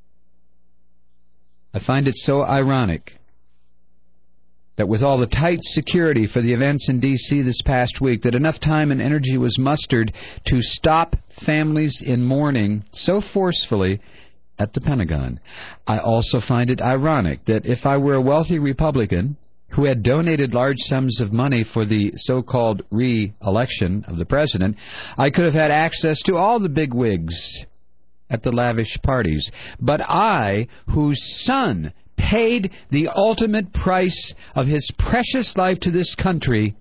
I find it so ironic that with all the tight security for the events in D C this past week, that enough time and energy was mustered to stop families in mourning so forcefully at the Pentagon. I also find it ironic that if I were a wealthy Republican who had donated large sums of money for the so-called re-election of the president, I could have had access to all the big wigs at the lavish parties. But I, whose son paid the ultimate price of his precious life to this country,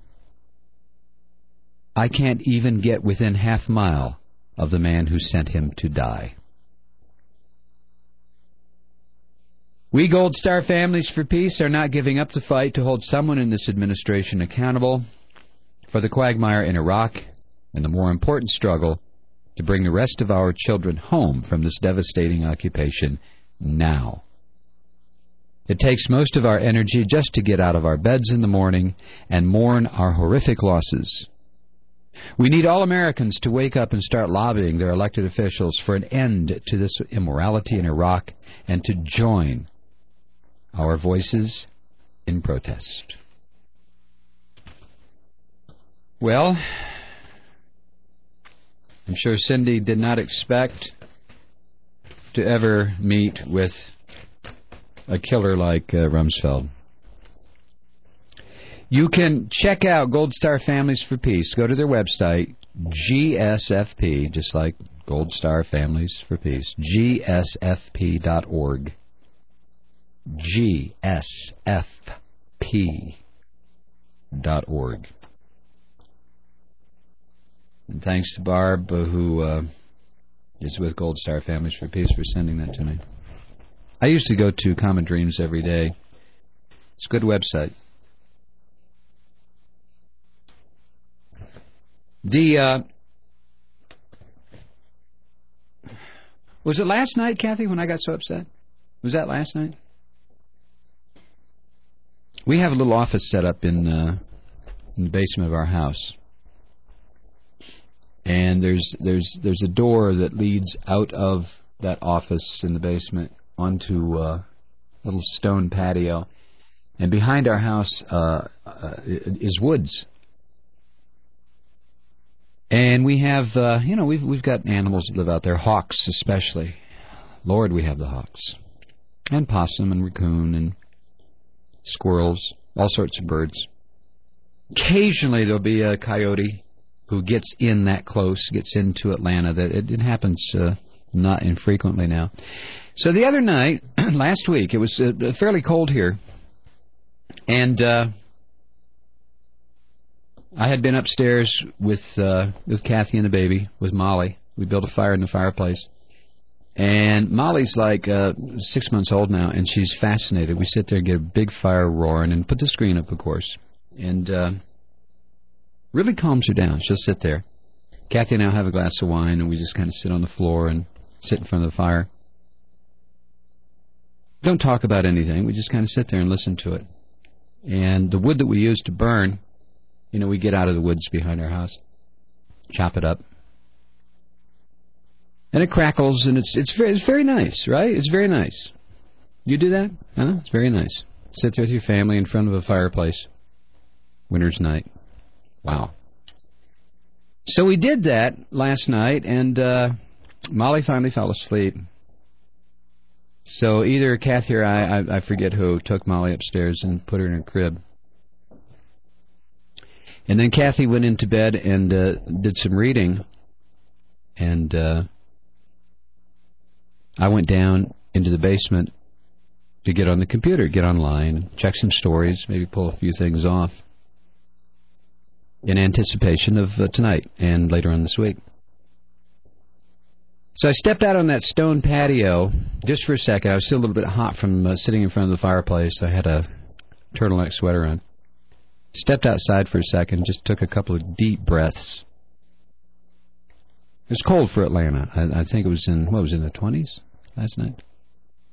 I can't even get within half mile of the man who sent him to die. We Gold Star Families for Peace are not giving up the fight to hold someone in this administration accountable for the quagmire in Iraq and the more important struggle to bring the rest of our children home from this devastating occupation now. It takes most of our energy just to get out of our beds in the morning and mourn our horrific losses. We need all Americans to wake up and start lobbying their elected officials for an end to this immorality in Iraq and to join our voices in protest. Well, I'm sure Cindy did not expect to ever meet with a killer like uh, Rumsfeld. You can check out Gold Star Families for Peace. Go to their website, G S F P, just like Gold Star Families for Peace, G S F P dot org. G S F P dot org. And thanks to Barb, uh, who uh, is with Gold Star Families for Peace, for sending that to me. I used to go to Common Dreams every day. It's a good website. The, uh, was it last night, Kathy, when I got so upset? Was that last night? We have a little office set up in, uh, in the basement of our house. And there's there's there's a door that leads out of that office in the basement onto uh, a little stone patio. And behind our house uh, uh, is woods. And we have, uh, you know, we've we've got animals that live out there, hawks especially. Lord, we have the hawks. And possum and raccoon and squirrels, all sorts of birds. Occasionally there'll be a coyote who gets in that close, gets into Atlanta. That it, it happens uh, not infrequently now. So the other night, last week, it was uh, fairly cold here, and uh, I had been upstairs with uh, with Kathy and the baby, with Molly. We built a fire in the fireplace. And Molly's like uh, six months old now, and she's fascinated. We sit there and get a big fire roaring and put the screen up, of course. And uh, really calms her down. She'll sit there. Kathy and I have a glass of wine, and we just kind of sit on the floor and sit in front of the fire. Don't talk about anything. We just kind of sit there and listen to it. And the wood that we use to burn, you know, we get out of the woods behind our house, chop it up. And it crackles, and it's it's very, it's very nice, right? It's very nice. You do that? Huh? It's very nice. Sit there with your family in front of a fireplace. Winter's night. Wow. So we did that last night, and uh, Molly finally fell asleep. So either Kathy or I, I, I forget who, took Molly upstairs and put her in her crib. And then Kathy went into bed and uh, did some reading, and uh, I went down into the basement to get on the computer, get online, check some stories, maybe pull a few things off in anticipation of uh, tonight and later on this week. So I stepped out on that stone patio just for a second. I was still a little bit hot from uh, sitting in front of the fireplace. I had a turtleneck sweater on. Stepped outside for a second, just took a couple of deep breaths. It was cold for Atlanta. I, I think it was in, what was it, in the twenties last night?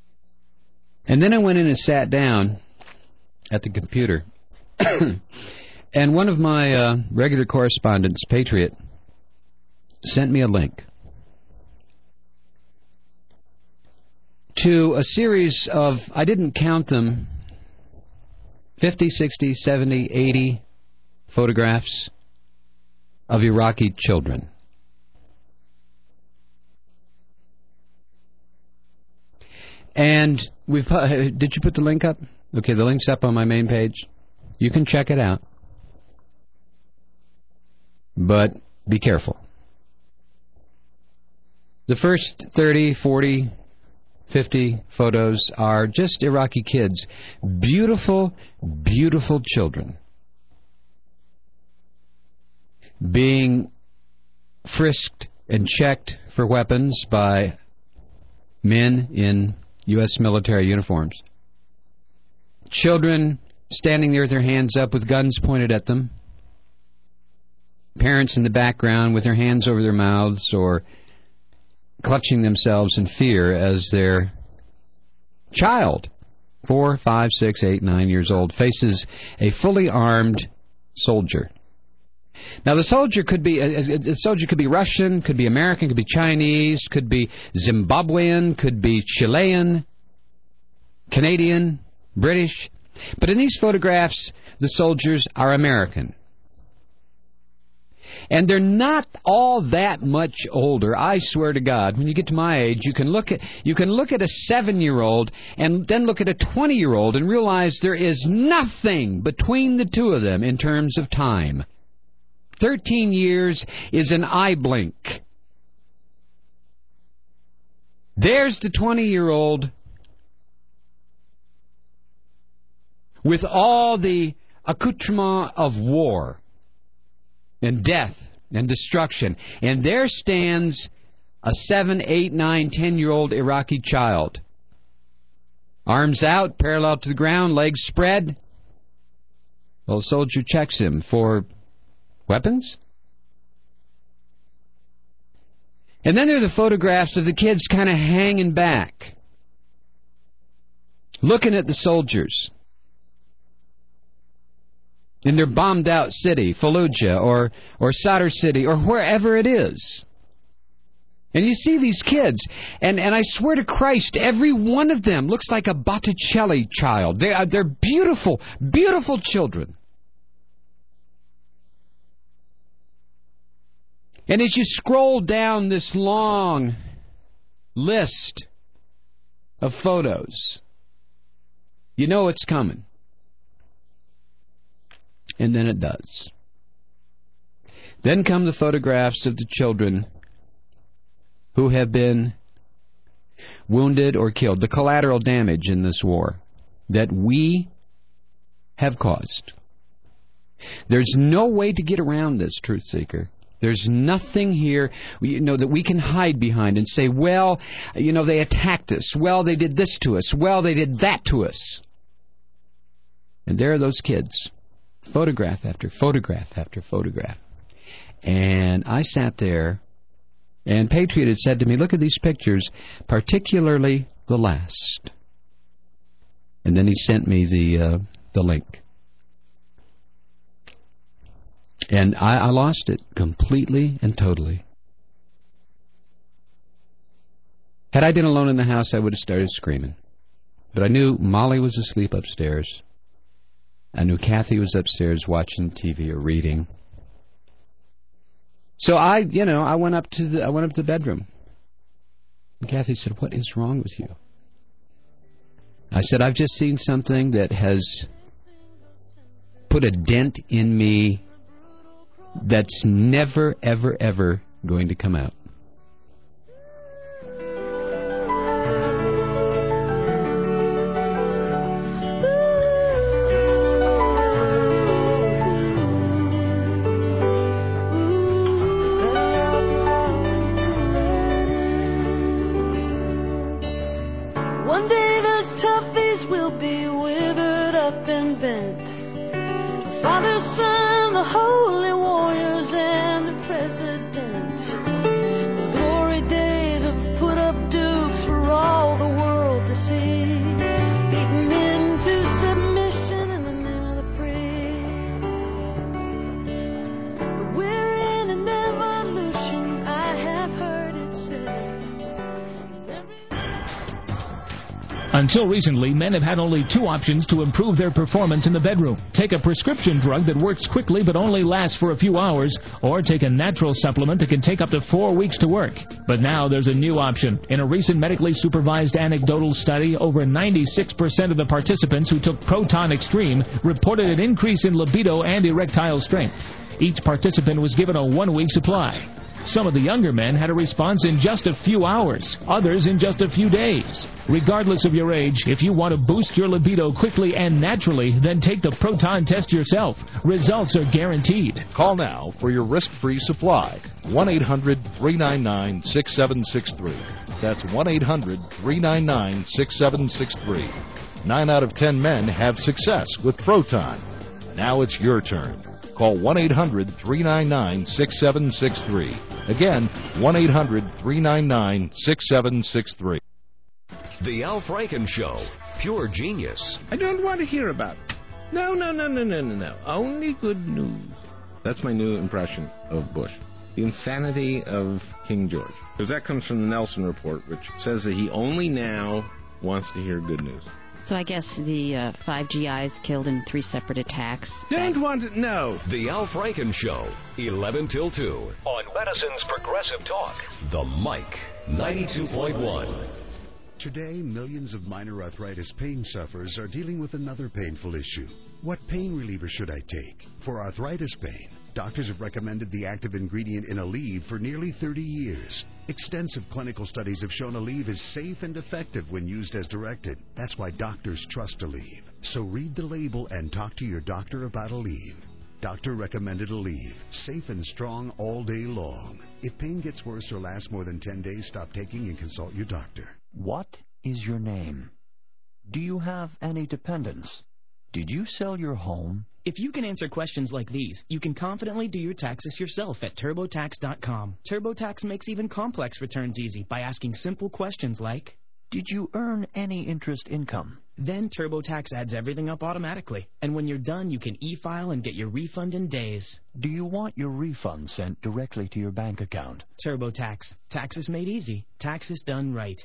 And then I went in and sat down at the computer. And one of my uh, regular correspondents, Patriot, sent me a link to a series of, I didn't count them, fifty, sixty, seventy, eighty photographs of Iraqi children. And we've uh, did you put the link up? Okay, the link's up on my main page. You can check it out. But be careful. The first thirty, forty, fifty photos are just Iraqi kids. Beautiful, beautiful children. Being frisked and checked for weapons by men in U S military uniforms. Children standing there with their hands up with guns pointed at them. Parents in the background with their hands over their mouths or clutching themselves in fear as their child, four, five, six, eight, nine years old, faces a fully armed soldier. Now, the soldier could be a, a soldier could be Russian, could be American, could be Chinese, could be Zimbabwean, could be Chilean, Canadian, British. But in these photographs, the soldiers are American. And they're not all that much older. I swear to God, when you get to my age, you can look at you can look at a seven-year-old and then look at a twenty-year-old and realize there is nothing between the two of them in terms of time. Thirteen years is an eye blink. There's the twenty-year-old with all the accoutrement of war and death and destruction. And there stands a seven, eight, nine, ten-year-old Iraqi child. Arms out, parallel to the ground, legs spread. Well, the soldier checks him for weapons. And then there are the photographs of the kids kind of hanging back, looking at the soldiers in their bombed-out city, Fallujah, or, or Sadr City, or wherever it is. And you see these kids, and, and I swear to Christ, every one of them looks like a Botticelli child. They are, they're beautiful, beautiful children. And as you scroll down this long list of photos, you know it's coming. And then it does. Then come the photographs of the children who have been wounded or killed, the collateral damage in this war that we have caused. There's no way to get around this, Truth Seeker. There's nothing here, you know, that we can hide behind and say, well, you know, they attacked us. Well, they did this to us. Well, they did that to us. And there are those kids. Photograph after photograph after photograph. And I sat there, and Patriot had said to me, look at these pictures, particularly the last. And then he sent me the uh, the link. And I, I lost it completely and totally. Had I been alone in the house, I would have started screaming. But I knew Molly was asleep upstairs. I knew Kathy was upstairs watching T V or reading. So I, you know, I went up to the I went up to the bedroom. And Kathy said, "What is wrong with you?" I said, "I've just seen something that has put a dent in me that's never, ever, ever going to come out." One day those toughies will be withered up and bent. The Father, Son, the holy warriors, and the President. The glory days of put-up dukes for all the world to see. Until recently, men have had only two options to improve their performance in the bedroom. Take a prescription drug that works quickly but only lasts for a few hours, or take a natural supplement that can take up to four weeks to work. But now there's a new option. In a recent medically supervised anecdotal study, over ninety-six percent of the participants who took Proton Extreme reported an increase in libido and erectile strength. Each participant was given a one-week supply. Some of the younger men had a response in just a few hours, others in just a few days. Regardless of your age, if you want to boost your libido quickly and naturally, then take the Proton test yourself. Results are guaranteed. Call now for your risk-free supply. one eight hundred three nine nine six seven six three. That's one eight hundred three nine nine six seven six three. Nine out of ten men have success with Proton. Now it's your turn. Call one eight hundred three nine nine six seven six three. Again, one eight hundred three nine nine six seven six three. The Al Franken Show. Pure genius. I don't want to hear about it. No, no, no, no, no, no, no. Only good news. That's my new impression of Bush. The insanity of King George. Because that comes from the Nelson Report, which says that he only now wants to hear good news. So I guess the uh, five G Is killed in three separate attacks. Don't want to know. The Al Franken Show, eleven till two. On Madison's Progressive Talk. The Mike, ninety-two point one. Today, millions of minor arthritis pain sufferers are dealing with another painful issue. What pain reliever should I take? For arthritis pain, doctors have recommended the active ingredient in Aleve for nearly thirty years. Extensive clinical studies have shown Aleve is safe and effective when used as directed. That's why doctors trust Aleve. So read the label and talk to your doctor about Aleve. Doctor recommended Aleve. Safe and strong all day long. If pain gets worse or lasts more than ten days, stop taking and consult your doctor. What is your name? Do you have any dependents? Did you sell your home? If you can answer questions like these, you can confidently do your taxes yourself at TurboTax dot com. TurboTax makes even complex returns easy by asking simple questions like, did you earn any interest income? Then TurboTax adds everything up automatically. And when you're done, you can e-file and get your refund in days. Do you want your refund sent directly to your bank account? TurboTax. Taxes made easy. Taxes done right.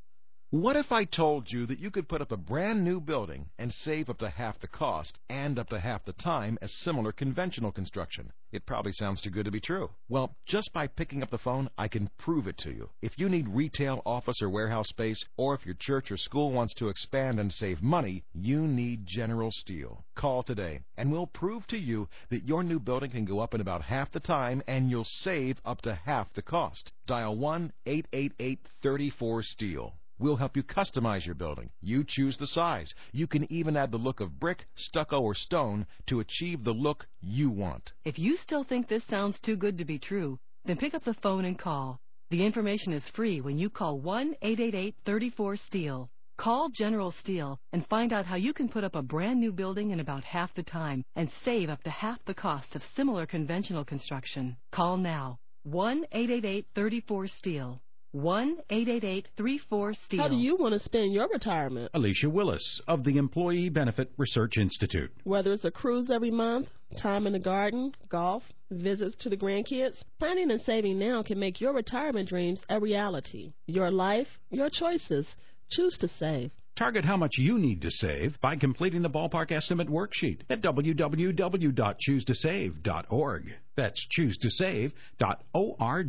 What if I told you that you could put up a brand new building and save up to half the cost and up to half the time as similar conventional construction? It probably sounds too good to be true. Well, just by picking up the phone, I can prove it to you. If you need retail, office, or warehouse space, or if your church or school wants to expand and save money, you need General Steel. Call today, and we'll prove to you that your new building can go up in about half the time and you'll save up to half the cost. Dial one eight eight eight, three four, STEEL. We'll help you customize your building. You choose the size. You can even add the look of brick, stucco, or stone to achieve the look you want. If you still think this sounds too good to be true, then pick up the phone and call. The information is free when you call one eight eight eight, three four, STEEL. Call General Steel and find out how you can put up a brand new building in about half the time and save up to half the cost of similar conventional construction. Call now. one eight eight eight, three four, STEEL. one eight eight eight, three four, STEEL. How do you want to spend your retirement? Alicia Willis of the Employee Benefit Research Institute. Whether it's a cruise every month, time in the garden, golf, visits to the grandkids, planning and saving now can make your retirement dreams a reality. Your life, your choices. Choose to save. Target how much you need to save by completing the ballpark estimate worksheet at w w w dot choose to save dot org. That's choose to save dot org.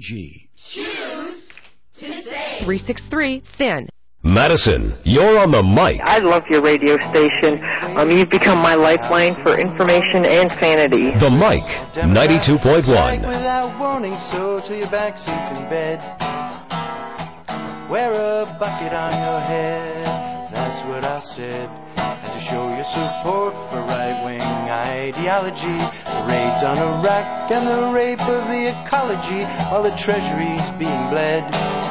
Choose to save. three six three, T H I N. Madison, you're on the mic. I love your radio station. Um, you've become my lifeline for information and sanity. The Mic, ninety-two point one. Without warning, so to your backseat in bed. Wear a bucket on your head. That's what I said. And to show your support for right-wing ideology, the raids on Iraq and the rape of the ecology, while the treasury's being bled.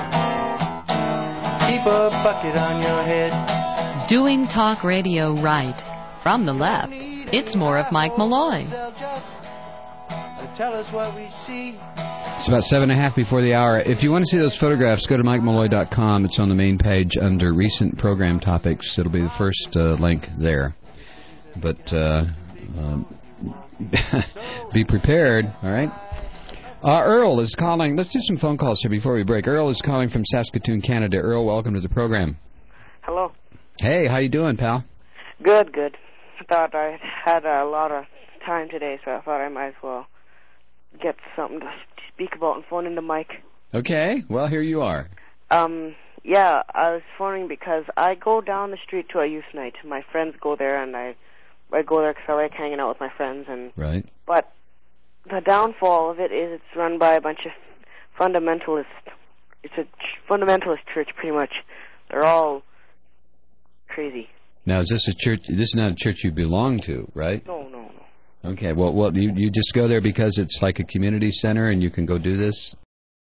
Keep a bucket on your head. Doing talk radio right. From the left, it's more of Mike Malloy. Tell us what we see. It's about seven and a half before the hour. If you want to see those photographs, go to mike malloy dot com. It's on the main page under recent program topics. It'll be the first uh, link there. But uh, um, be prepared, all right? Uh, Earl is calling. Let's do some phone calls here before we break. Earl is calling from Saskatoon, Canada. Earl, welcome to the program. Hello. Hey, how you doing, pal? Good, good. I thought I had a lot of time today, so I thought I might as well get something to speak about and phone into Mike. Okay, well, here you are. Um, yeah, I was phoning because I go down the street to a youth night. My friends go there, and I I go there because I like hanging out with my friends. And Right. But the downfall of it is it's run by a bunch of fundamentalists. It's a ch- fundamentalist church, pretty much. They're all crazy. Now, is this a church? This is not a church you belong to, right? No, no, no. Okay, well, well, you you just go there because it's like a community center and you can go do this?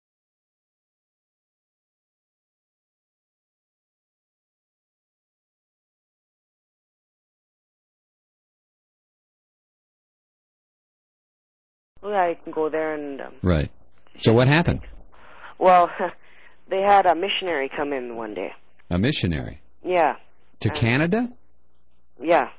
Well, yeah, you can go there and... Um, Right. So what happened? well, they had a missionary come in one day. A missionary? Yeah. To and, Canada? Yeah.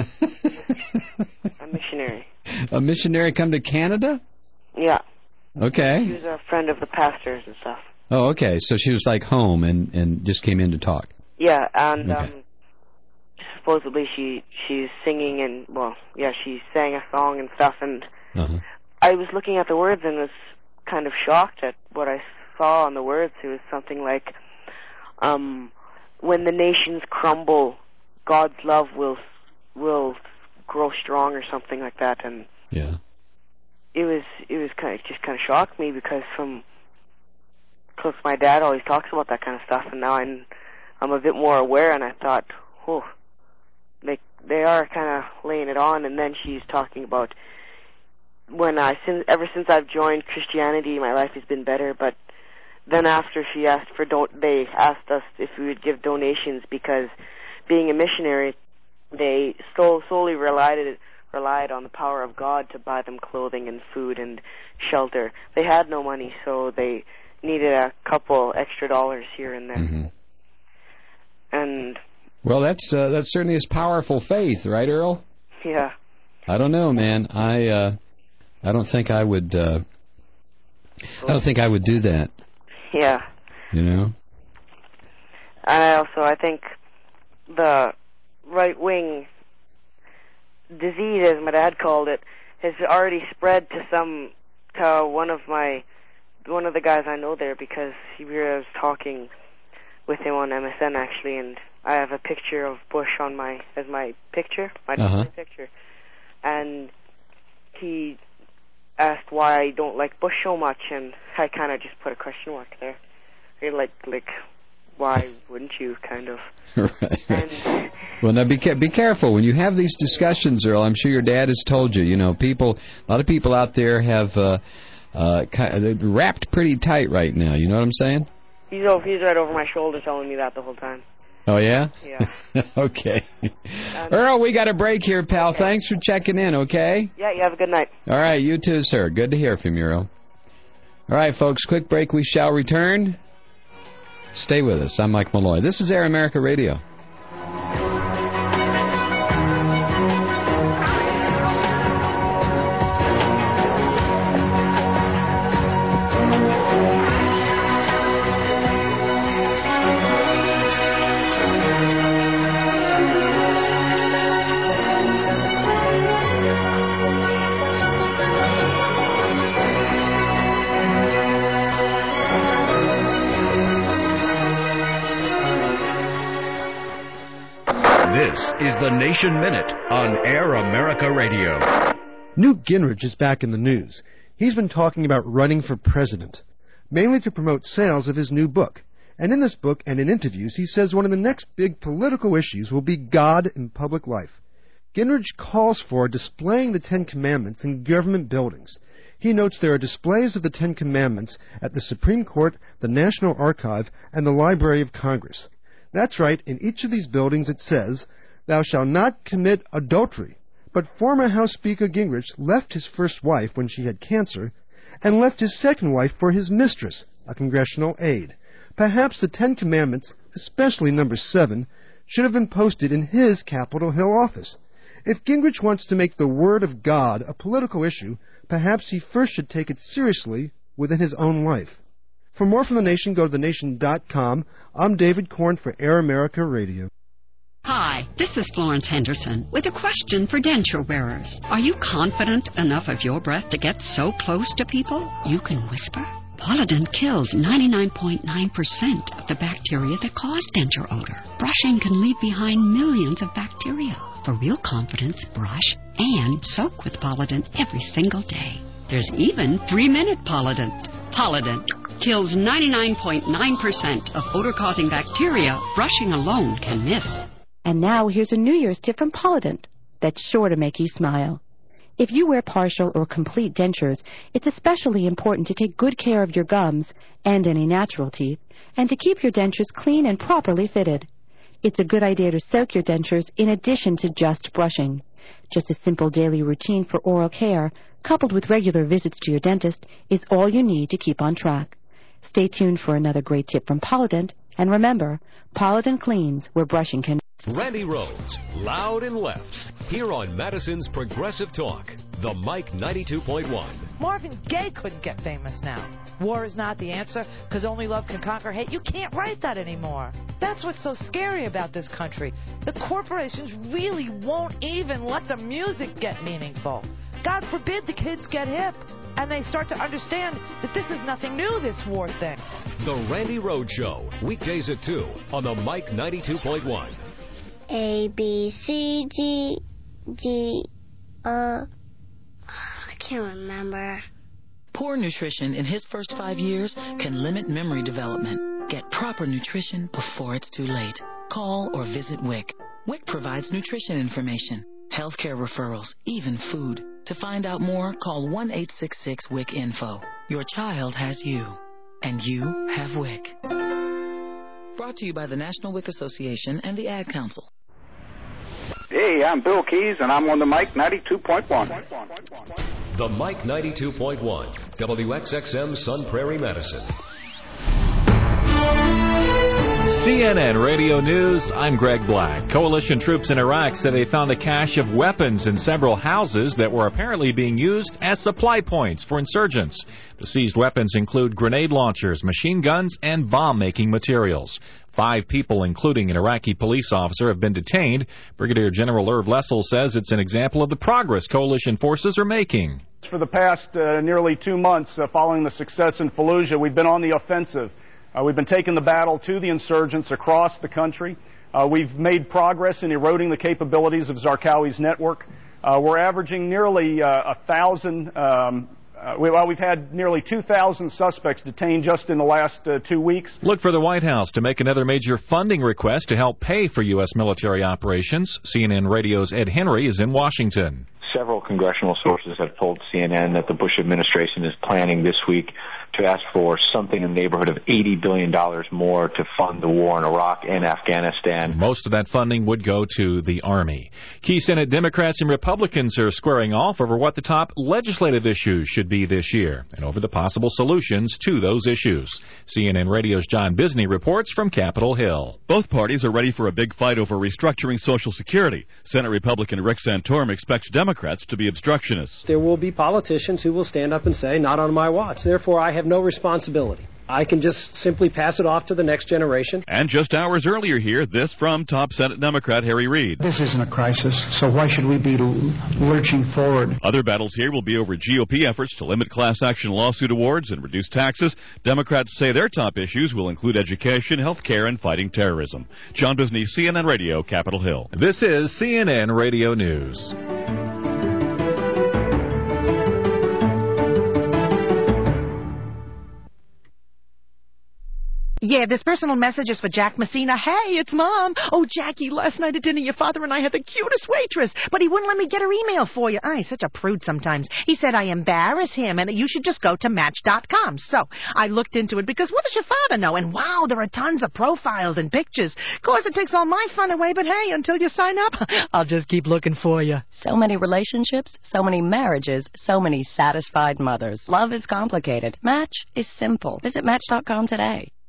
A missionary. A missionary come to Canada? Yeah. Okay. She was a friend of the pastor's and stuff. Oh, okay. So she was like home and, and just came in to talk. Yeah, and Okay. um, supposedly she she's singing and, well, yeah, she sang a song and stuff, and Uh-huh. I was looking at the words and was kind of shocked at what I saw on the words. It was something like, um, when the nations crumble, God's love will will grow strong, or something like that. And yeah, it was it was kind of just kind of shocked me, because from because my dad always talks about that kind of stuff, and now I'm I'm a bit more aware. And I thought, oh, they they are kind of laying it on. And then she's talking about, when I since ever since I've joined Christianity, my life has been better. But then after she asked for don- they asked us if we would give donations, because being a missionary, they so solely relied relied on the power of God to buy them clothing and food and shelter. They had no money, so they needed a couple extra dollars here and there. Mm-hmm. And well, that's uh, that's certainly his powerful faith, right, Earl? yeah, I don't know, man. I uh, I don't think I would. Uh, I don't think I would do that. yeah. You know. And I also I think the right wing disease, as my dad called it, has already spread to some to one of my one of the guys I know there, because he was talking with him on M S N actually, and I have a picture of Bush on my as my picture, my uh-huh. picture, and he asked why I don't like Bush so much, and I kind of just put a question mark there. I like like why wouldn't you, kind of. right. right. And, well, now be ca- be careful when you have these discussions, Earl. I'm sure your dad has told you. You know, people, a lot of people out there have uh, uh, kind of wrapped pretty tight right now. You know what I'm saying? He's over, he's right over my shoulder telling me that the whole time. Oh yeah? Yeah. okay. Um, Earl, we got a break here, pal. Okay. Thanks for checking in. Okay. Yeah. You have a good night. All right. You too, sir. Good to hear from you, Earl. All right, folks. Quick break. We shall return. Stay with us. I'm Mike Malloy. This is Air America Radio. This is the Nation Minute on Air America Radio. Newt Gingrich is back in the news. He's been talking about running for president, mainly to promote sales of his new book. And in this book and in interviews, he says one of the next big political issues will be God in public life. Gingrich calls for displaying the Ten Commandments in government buildings. He notes there are displays of the Ten Commandments at the Supreme Court, the National Archive, and the Library of Congress. That's right, in each of these buildings it says, "Thou shalt not commit adultery." But former House Speaker Gingrich left his first wife when she had cancer, and left his second wife for his mistress, a congressional aide. Perhaps the Ten Commandments, especially number seven, should have been posted in his Capitol Hill office. If Gingrich wants to make the Word of God a political issue, perhaps he first should take it seriously within his own life. For more from The Nation, go to the nation dot com. I'm David Korn for Air America Radio. Hi, this is Florence Henderson with a question for denture wearers. Are you confident enough of your breath to get so close to people you can whisper? Polident kills ninety-nine point nine percent of the bacteria that cause denture odor. Brushing can leave behind millions of bacteria. For real confidence, brush and soak with Polident every single day. There's even three-minute Polident. Polident kills ninety-nine point nine percent of odor-causing bacteria brushing alone can miss. And now here's a New Year's tip from Polident that's sure to make you smile. If you wear partial or complete dentures, it's especially important to take good care of your gums and any natural teeth, and to keep your dentures clean and properly fitted. It's a good idea to soak your dentures in addition to just brushing. Just a simple daily routine for oral care, coupled with regular visits to your dentist, is all you need to keep on track. Stay tuned for another great tip from Polident, and remember, Polident cleans where brushing can. Randy Rhodes, loud and left, here on Madison's Progressive Talk, the Mike ninety-two point one. Marvin Gaye couldn't get famous now. War is not the answer, because only love can conquer hate. You can't write that anymore. That's what's so scary about this country. The corporations really won't even let the music get meaningful. God forbid the kids get hip and they start to understand that this is nothing new, this war thing. The Randy Rhodes Show, weekdays at two on the Mike ninety-two point one. A, B, C, G, G, uh, I can't remember. Poor nutrition in his first five years can limit memory development. Get proper nutrition before it's too late. Call or visit W I C. W I C provides nutrition information, healthcare referrals, even food. To find out more, call one eight six six W I C info. Your child has you, and you have W I C. Brought to you by the National W I C Association and the Ad Council. Hey, I'm Bill Keys, and I'm on the Mike ninety-two point one. The Mike ninety-two point one, W X X M Sun Prairie, Madison. C N N Radio News, I'm Greg Black. Coalition troops in Iraq say they found a cache of weapons in several houses that were apparently being used as supply points for insurgents. The seized weapons include grenade launchers, machine guns, and bomb-making materials. Five people, including an Iraqi police officer, have been detained. Brigadier General Irv Lessel says it's an example of the progress coalition forces are making. For the past uh, nearly two months uh, following the success in Fallujah, we've been on the offensive. Uh, we've been taking the battle to the insurgents across the country. Uh, we've made progress in eroding the capabilities of Zarqawi's network. Uh, we're averaging nearly uh, a thousand, um, uh, we, well, we've had nearly two thousand suspects detained just in the last uh, two weeks. Look for the White House to make another major funding request to help pay for U S military operations. C N N Radio's Ed Henry is in Washington. Several congressional sources have told C N N that the Bush administration is planning this week to ask for something in the neighborhood of eighty billion dollars more to fund the war in Iraq and Afghanistan. Most of that funding would go to the Army. Key Senate Democrats and Republicans are squaring off over what the top legislative issues should be this year and over the possible solutions to those issues. C N N Radio's John Bisney reports from Capitol Hill. Both parties are ready for a big fight over restructuring Social Security. Senate Republican Rick Santorum expects Democrats to be obstructionists. There will be politicians who will stand up and say, not on my watch. Therefore, I have no responsibility. I can just simply pass it off to the next generation. And just hours earlier here, this from top Senate Democrat Harry Reid. This isn't a crisis, so why should we be lurching forward? Other battles here will be over G O P efforts to limit class action lawsuit awards and reduce taxes. Democrats say their top issues will include education, health care, and fighting terrorism. John Bisney, C N N Radio, Capitol Hill. This is C N N Radio News. Yeah, this personal message is for Jack Messina. Hey, it's Mom. Oh, Jackie, last night at dinner, your father and I had the cutest waitress, but he wouldn't let me get her email for you. Oh, he's such a prude sometimes. He said I embarrass him and that you should just go to Match dot com. So I looked into it because what does your father know? And wow, there are tons of profiles and pictures. Of course, it takes all my fun away, but hey, until you sign up, I'll just keep looking for you. So many relationships, so many marriages, so many satisfied mothers. Love is complicated. Match is simple. Visit Match dot com today.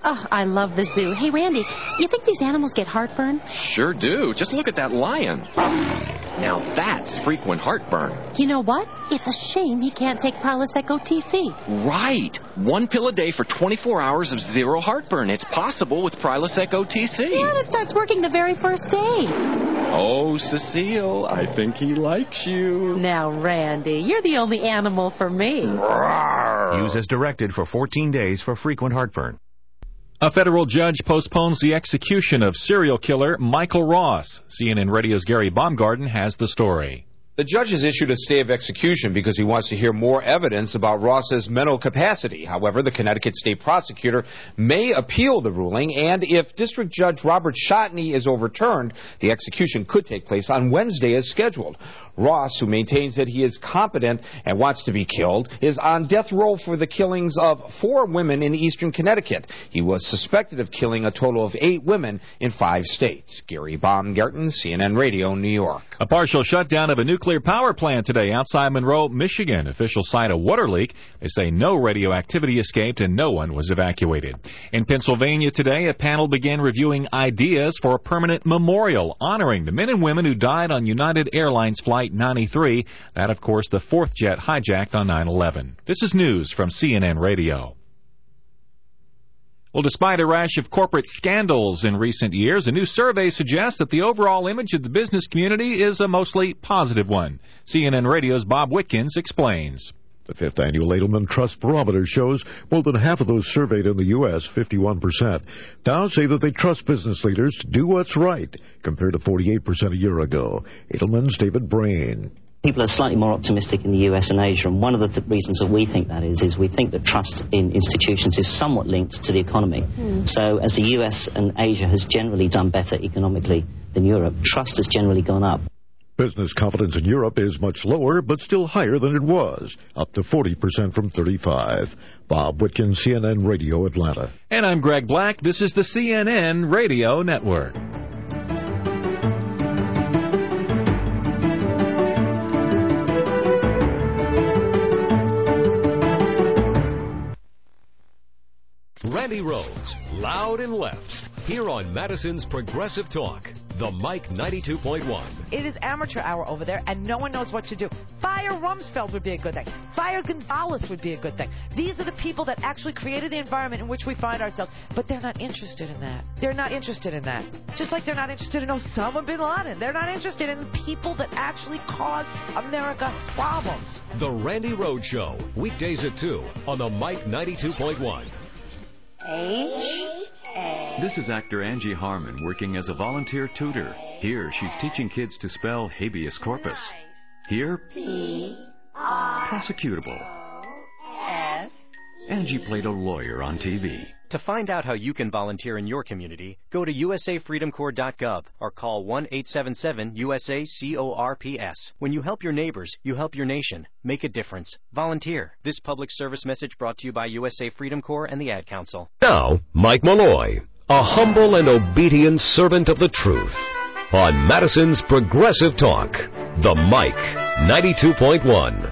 Oh, I love the zoo. Hey, Randy, you think these animals get heartburn? Sure do. Just look at that lion. Now that's frequent heartburn. You know what? It's a shame he can't take Prilosec O T C. Right. One pill a day for twenty-four hours of zero heartburn. It's possible with Prilosec O T C. Yeah, and it starts working the very first day. Oh, Cecile, I think he likes you. Now, Randy, you're the only animal for me. Use as directed for fourteen days for frequent heartburn. A federal judge postpones the execution of serial killer Michael Ross. C N N Radio's Gary Baumgarten has the story. The judge has issued a stay of execution because he wants to hear more evidence about Ross's mental capacity. However, the Connecticut state prosecutor may appeal the ruling, and if District Judge Robert Shotney is overturned, the execution could take place on Wednesday as scheduled. Ross, who maintains that he is competent and wants to be killed, is on death row for the killings of four women in eastern Connecticut. He was suspected of killing a total of eight women in five states. Gary Baumgarten, C N N Radio, New York. A partial shutdown of a nuclear power plant today outside Monroe, Michigan. Officials cite a water leak. They say no radioactivity escaped and no one was evacuated. In Pennsylvania today, a panel began reviewing ideas for a permanent memorial honoring the men and women who died on United Airlines Flight ninety-three. That, of course, the fourth jet hijacked on nine eleven. This is news from C N N Radio. Well, despite a rash of corporate scandals in recent years, a new survey suggests that the overall image of the business community is a mostly positive one. C N N Radio's Bob Witkins explains. The fifth annual Edelman Trust Barometer shows more than half of those surveyed in the U S, fifty-one percent, now say that they trust business leaders to do what's right, compared to forty-eight percent a year ago. Edelman's David Brain. People are slightly more optimistic in the U S and Asia, and one of the th- reasons that we think that is, is we think that trust in institutions is somewhat linked to the economy. Mm. So as the U S and Asia has generally done better economically than Europe, trust has generally gone up. Business confidence in Europe is much lower, but still higher than it was, up to forty percent from thirty-five. Bob Witkins, C N N Radio, Atlanta. And I'm Greg Black. This is the C N N Radio Network. Randy Rhodes, loud and left, here on Madison's Progressive Talk, the Mike ninety-two point one. It is amateur hour over there, and no one knows what to do. Fire Rumsfeld would be a good thing. Fire Gonzalez would be a good thing. These are the people that actually created the environment in which we find ourselves, but they're not interested in that. They're not interested in that. Just like they're not interested in Osama bin Laden. They're not interested in people that actually cause America problems. The Randy Rhodes Show, weekdays at two on the Mike ninety-two point one. H A. This is actor Angie Harmon working as a volunteer tutor. Here, she's teaching kids to spell habeas corpus. Here, P R prosecutable. S. Angie played a lawyer on T V. To find out how you can volunteer in your community, go to U S A Freedom Corps dot gov or call one eight seven seven U S A C O R P S. When you help your neighbors, you help your nation. Make a difference. Volunteer. This public service message brought to you by U S A Freedom Corps and the Ad Council. Now, Mike Malloy, a humble and obedient servant of the truth, on Madison's Progressive Talk, the Mike ninety-two point one.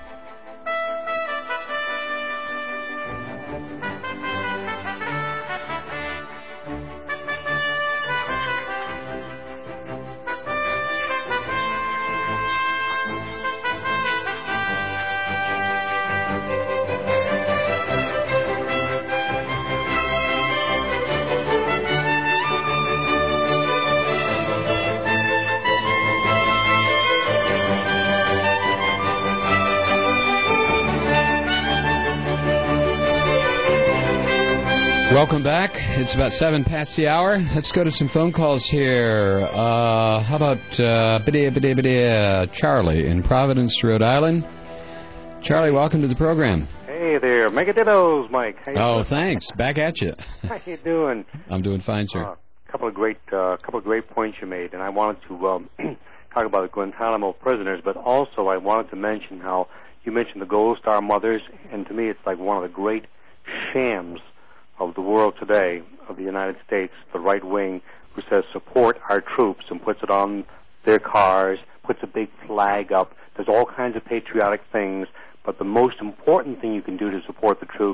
Welcome back. It's about seven past the hour. Let's go to some phone calls here. Uh, how about uh, biddy, biddy, biddy, Charlie in Providence, Rhode Island? Charlie, welcome to the program. Hey there. Megadittos, Mike. How you oh, doing? Thanks. Back at you. How you doing? I'm doing fine, sir. A uh, couple of great, uh, couple of great points you made, and I wanted to um, talk about the Guantanamo prisoners, but also I wanted to mention how you mentioned the Gold Star mothers, and to me it's like one of the great shams of the world today, of the United States, the right wing, who says support our troops and puts it on their cars, puts a big flag up, does all kinds of patriotic things, but the most important thing you can do to support the troops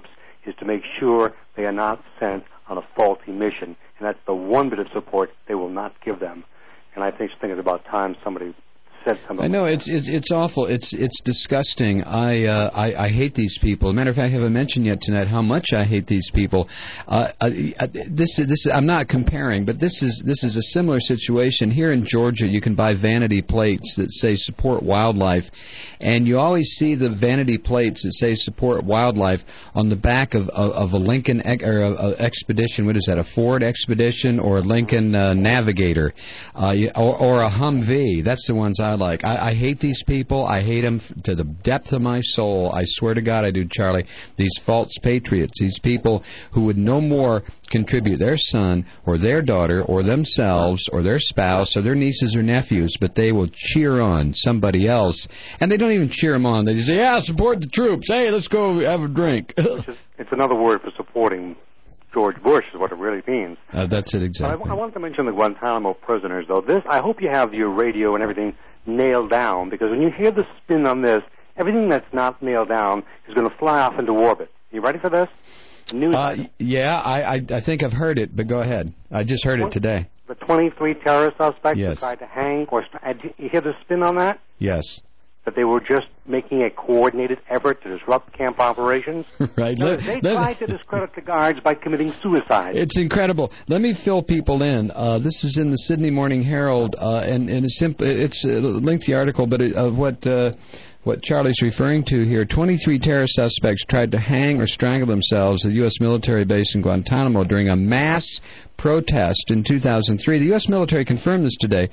is to make sure they are not sent on a faulty mission. And that's the one bit of support they will not give them. And I think, think it's about time somebody said something. I know, it's it's it's awful. It's it's disgusting. I, uh, I I hate these people. As a matter of fact, I haven't mentioned yet tonight how much I hate these people. Uh, I, I, this this I'm not comparing, but this is this is a similar situation here in Georgia. You can buy vanity plates that say support wildlife, and you always see the vanity plates that say support wildlife on the back of of, of a Lincoln ex, or a, a expedition. What is that? A Ford Expedition or a Lincoln uh, Navigator, uh, or, or a Humvee. That's the ones I like. I, I hate these people. I hate them to the depth of my soul. I swear to God I do, Charlie. These false patriots, these people who would no more contribute their son or their daughter or themselves or their spouse or their nieces or nephews, but they will cheer on somebody else. And they don't even cheer them on. They just say, yeah, support the troops. Hey, let's go have a drink. It's another word for supporting George Bush is what it really means. Uh, that's it exactly. I, I wanted to mention the Guantanamo prisoners, though. This, I hope you have your radio and everything nailed down, because when you hear the spin on this, everything that's not nailed down is going to fly off into orbit. You ready for this? News. Uh, yeah, I, I I think I've heard it, but go ahead. I just heard it today. The twenty-three terror suspects yes. who tried to hang, or you hear the spin on that? Yes. That they were just making a coordinated effort to disrupt camp operations. Right. No, let, they let, tried to discredit the guards by committing suicide. It's incredible. Let me fill people in. Uh, this is in the Sydney Morning Herald, uh, and, and it's, simple, it's a lengthy article, but it, of what uh, what Charlie's referring to here. twenty-three terror suspects tried to hang or strangle themselves at the U S military base in Guantanamo during a mass protest in two thousand three. The U S military confirmed this today.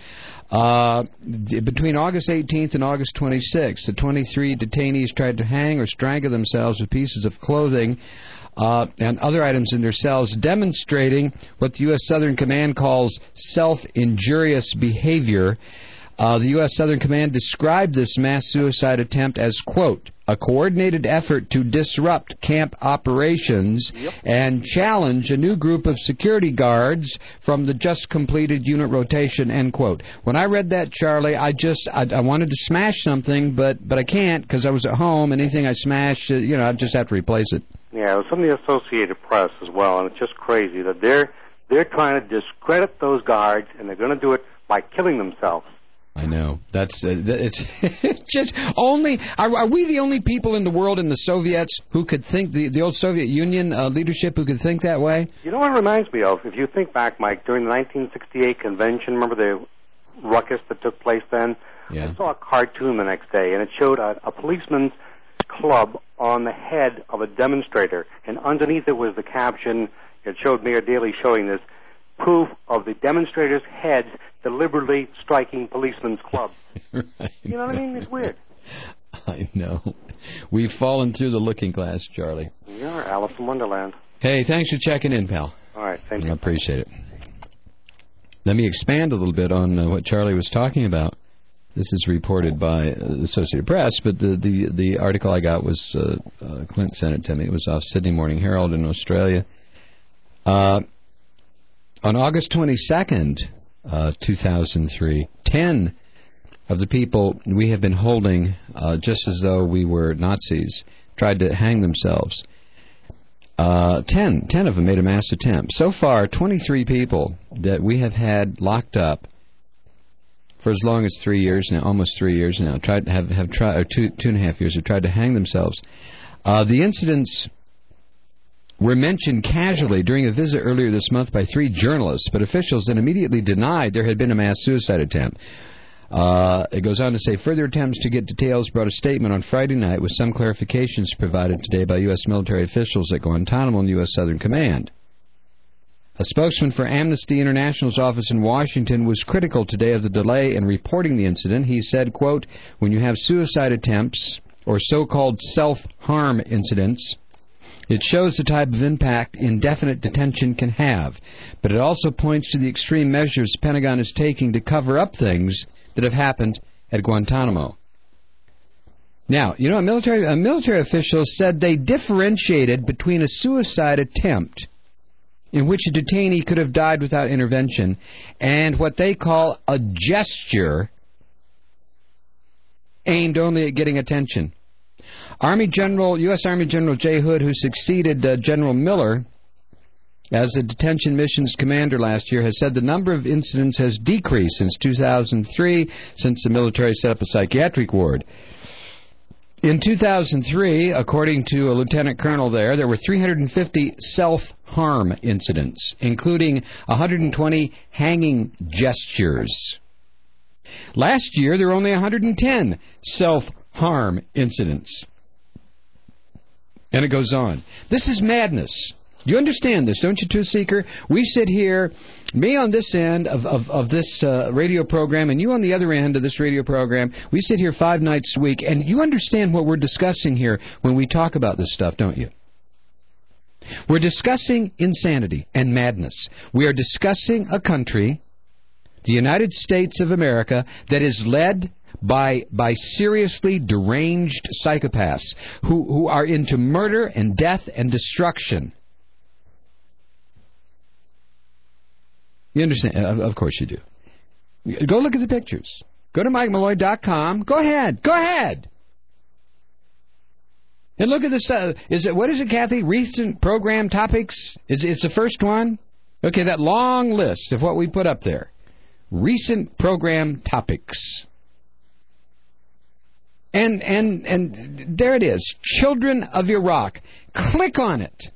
Uh, between August eighteenth and August twenty-sixth, the twenty-three detainees tried to hang or strangle themselves with pieces of clothing uh, and other items in their cells, demonstrating what the U S Southern Command calls self-injurious behavior. Uh, the U S Southern Command described this mass suicide attempt as, quote, a coordinated effort to disrupt camp operations yep. and challenge a new group of security guards from the just completed unit rotation, end quote. When I read that, Charlie, I just, I, I wanted to smash something, but, but I can't because I was at home. Anything I smash, uh, you know, I just have to replace it. Yeah, it was from the Associated Press as well, and it's just crazy that they're, they're trying to discredit those guards, and they're going to do it by killing themselves. I know. That's uh, it's just only. Are, are we the only people in the world in the Soviets who could think the the old Soviet Union uh, leadership who could think that way? You know what it reminds me of? If you think back, Mike, during the nineteen sixty-eight convention, remember the ruckus that took place then? Yeah. I saw a cartoon the next day, and it showed a, a policeman's club on the head of a demonstrator, and underneath it was the caption. It showed Mayor Daley showing this proof of the demonstrators' heads deliberately striking policemen's clubs. Right, you know what I mean? It's weird. I know. We've fallen through the looking glass, Charlie. You are Alice in Wonderland. Hey, thanks for checking in, pal. All right, thank you. I appreciate it. Let me expand a little bit on uh, what Charlie was talking about. This is reported by uh, the Associated Press, but the, the, the article I got was, uh, uh, Clint sent it to me. It was off Sydney Morning Herald in Australia. Uh, on August twenty-second, uh, two thousand three, ten of the people we have been holding uh, just as though we were Nazis tried to hang themselves. Uh, ten, ten of them made a mass attempt. So far, twenty-three people that we have had locked up for as long as three years now, almost three years now, tried have have tried or two two and a half years have tried to hang themselves. Uh, the incidents were mentioned casually during a visit earlier this month by three journalists, but officials then immediately denied there had been a mass suicide attempt. Uh, it goes on to say further attempts to get details brought a statement on Friday night with some clarifications provided today by U S military officials at Guantanamo and U S Southern Command. A spokesman for Amnesty International's office in Washington was critical today of the delay in reporting the incident. He said, quote, when you have suicide attempts or so-called self-harm incidents, it shows the type of impact indefinite detention can have, but it also points to the extreme measures the Pentagon is taking to cover up things that have happened at Guantanamo. Now, you know, a military, a military official said they differentiated between a suicide attempt in which a detainee could have died without intervention and what they call a gesture aimed only at getting attention. Army General, U S. Army General Jay Hood, who succeeded uh, General Miller as a detention missions commander last year, has said the number of incidents has decreased since two thousand three, since the military set up a psychiatric ward. In two thousand three, according to a lieutenant colonel there, there were three hundred fifty self-harm incidents, including one hundred twenty hanging gestures. Last year, there were only one hundred ten self-harm incidents. And it goes on. This is madness. You understand this, don't you, Truth Seeker? We sit here, me on this end of, of, of this uh, radio program, and you on the other end of this radio program. We sit here five nights a week, and you understand what we're discussing here when we talk about this stuff, don't you? We're discussing insanity and madness. We are discussing a country, the United States of America, that is led by by seriously deranged psychopaths who, who are into murder and death and destruction. You understand? Of course you do. Go look at the pictures. Go to Mike Malloy dot com. Go ahead. Go ahead. And look at this. Uh, is it, what is it, Kathy? Recent program topics? It's, it's the first one? Okay, that long list of what we put up there. Recent program topics. And, and, and there it is. Children of Iraq. Click on it.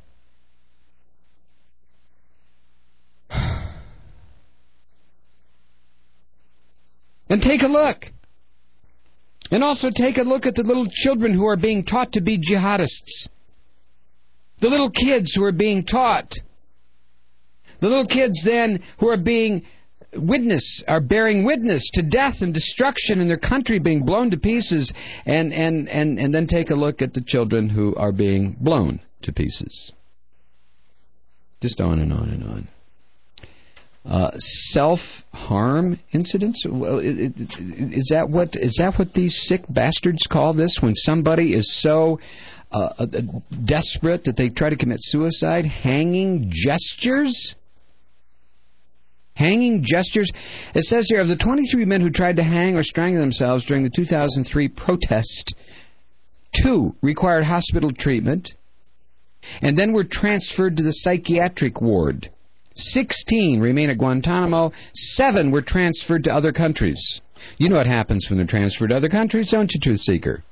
And take a look. And also take a look at the little children who are being taught to be jihadists. The little kids who are being taught. The little kids then who are being witness, are bearing witness to death and destruction and their country being blown to pieces. And, and, and, and then take a look at the children who are being blown to pieces. Just on and on and on. Uh, self-harm incidents? Well, it, it, is that what is that what these sick bastards call this? When somebody is so uh, desperate that they try to commit suicide? Hanging gestures? Hanging gestures? It says here, of the twenty-three men who tried to hang or strangle themselves during the two thousand three protest, two required hospital treatment and then were transferred to the psychiatric ward. Sixteen remain at Guantanamo. Seven were transferred to other countries. You know what happens when they're transferred to other countries, don't you, Truth Seeker?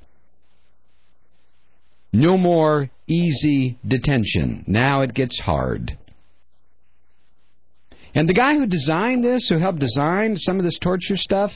No more easy detention. Now it gets hard. And the guy who designed this, who helped design some of this torture stuff,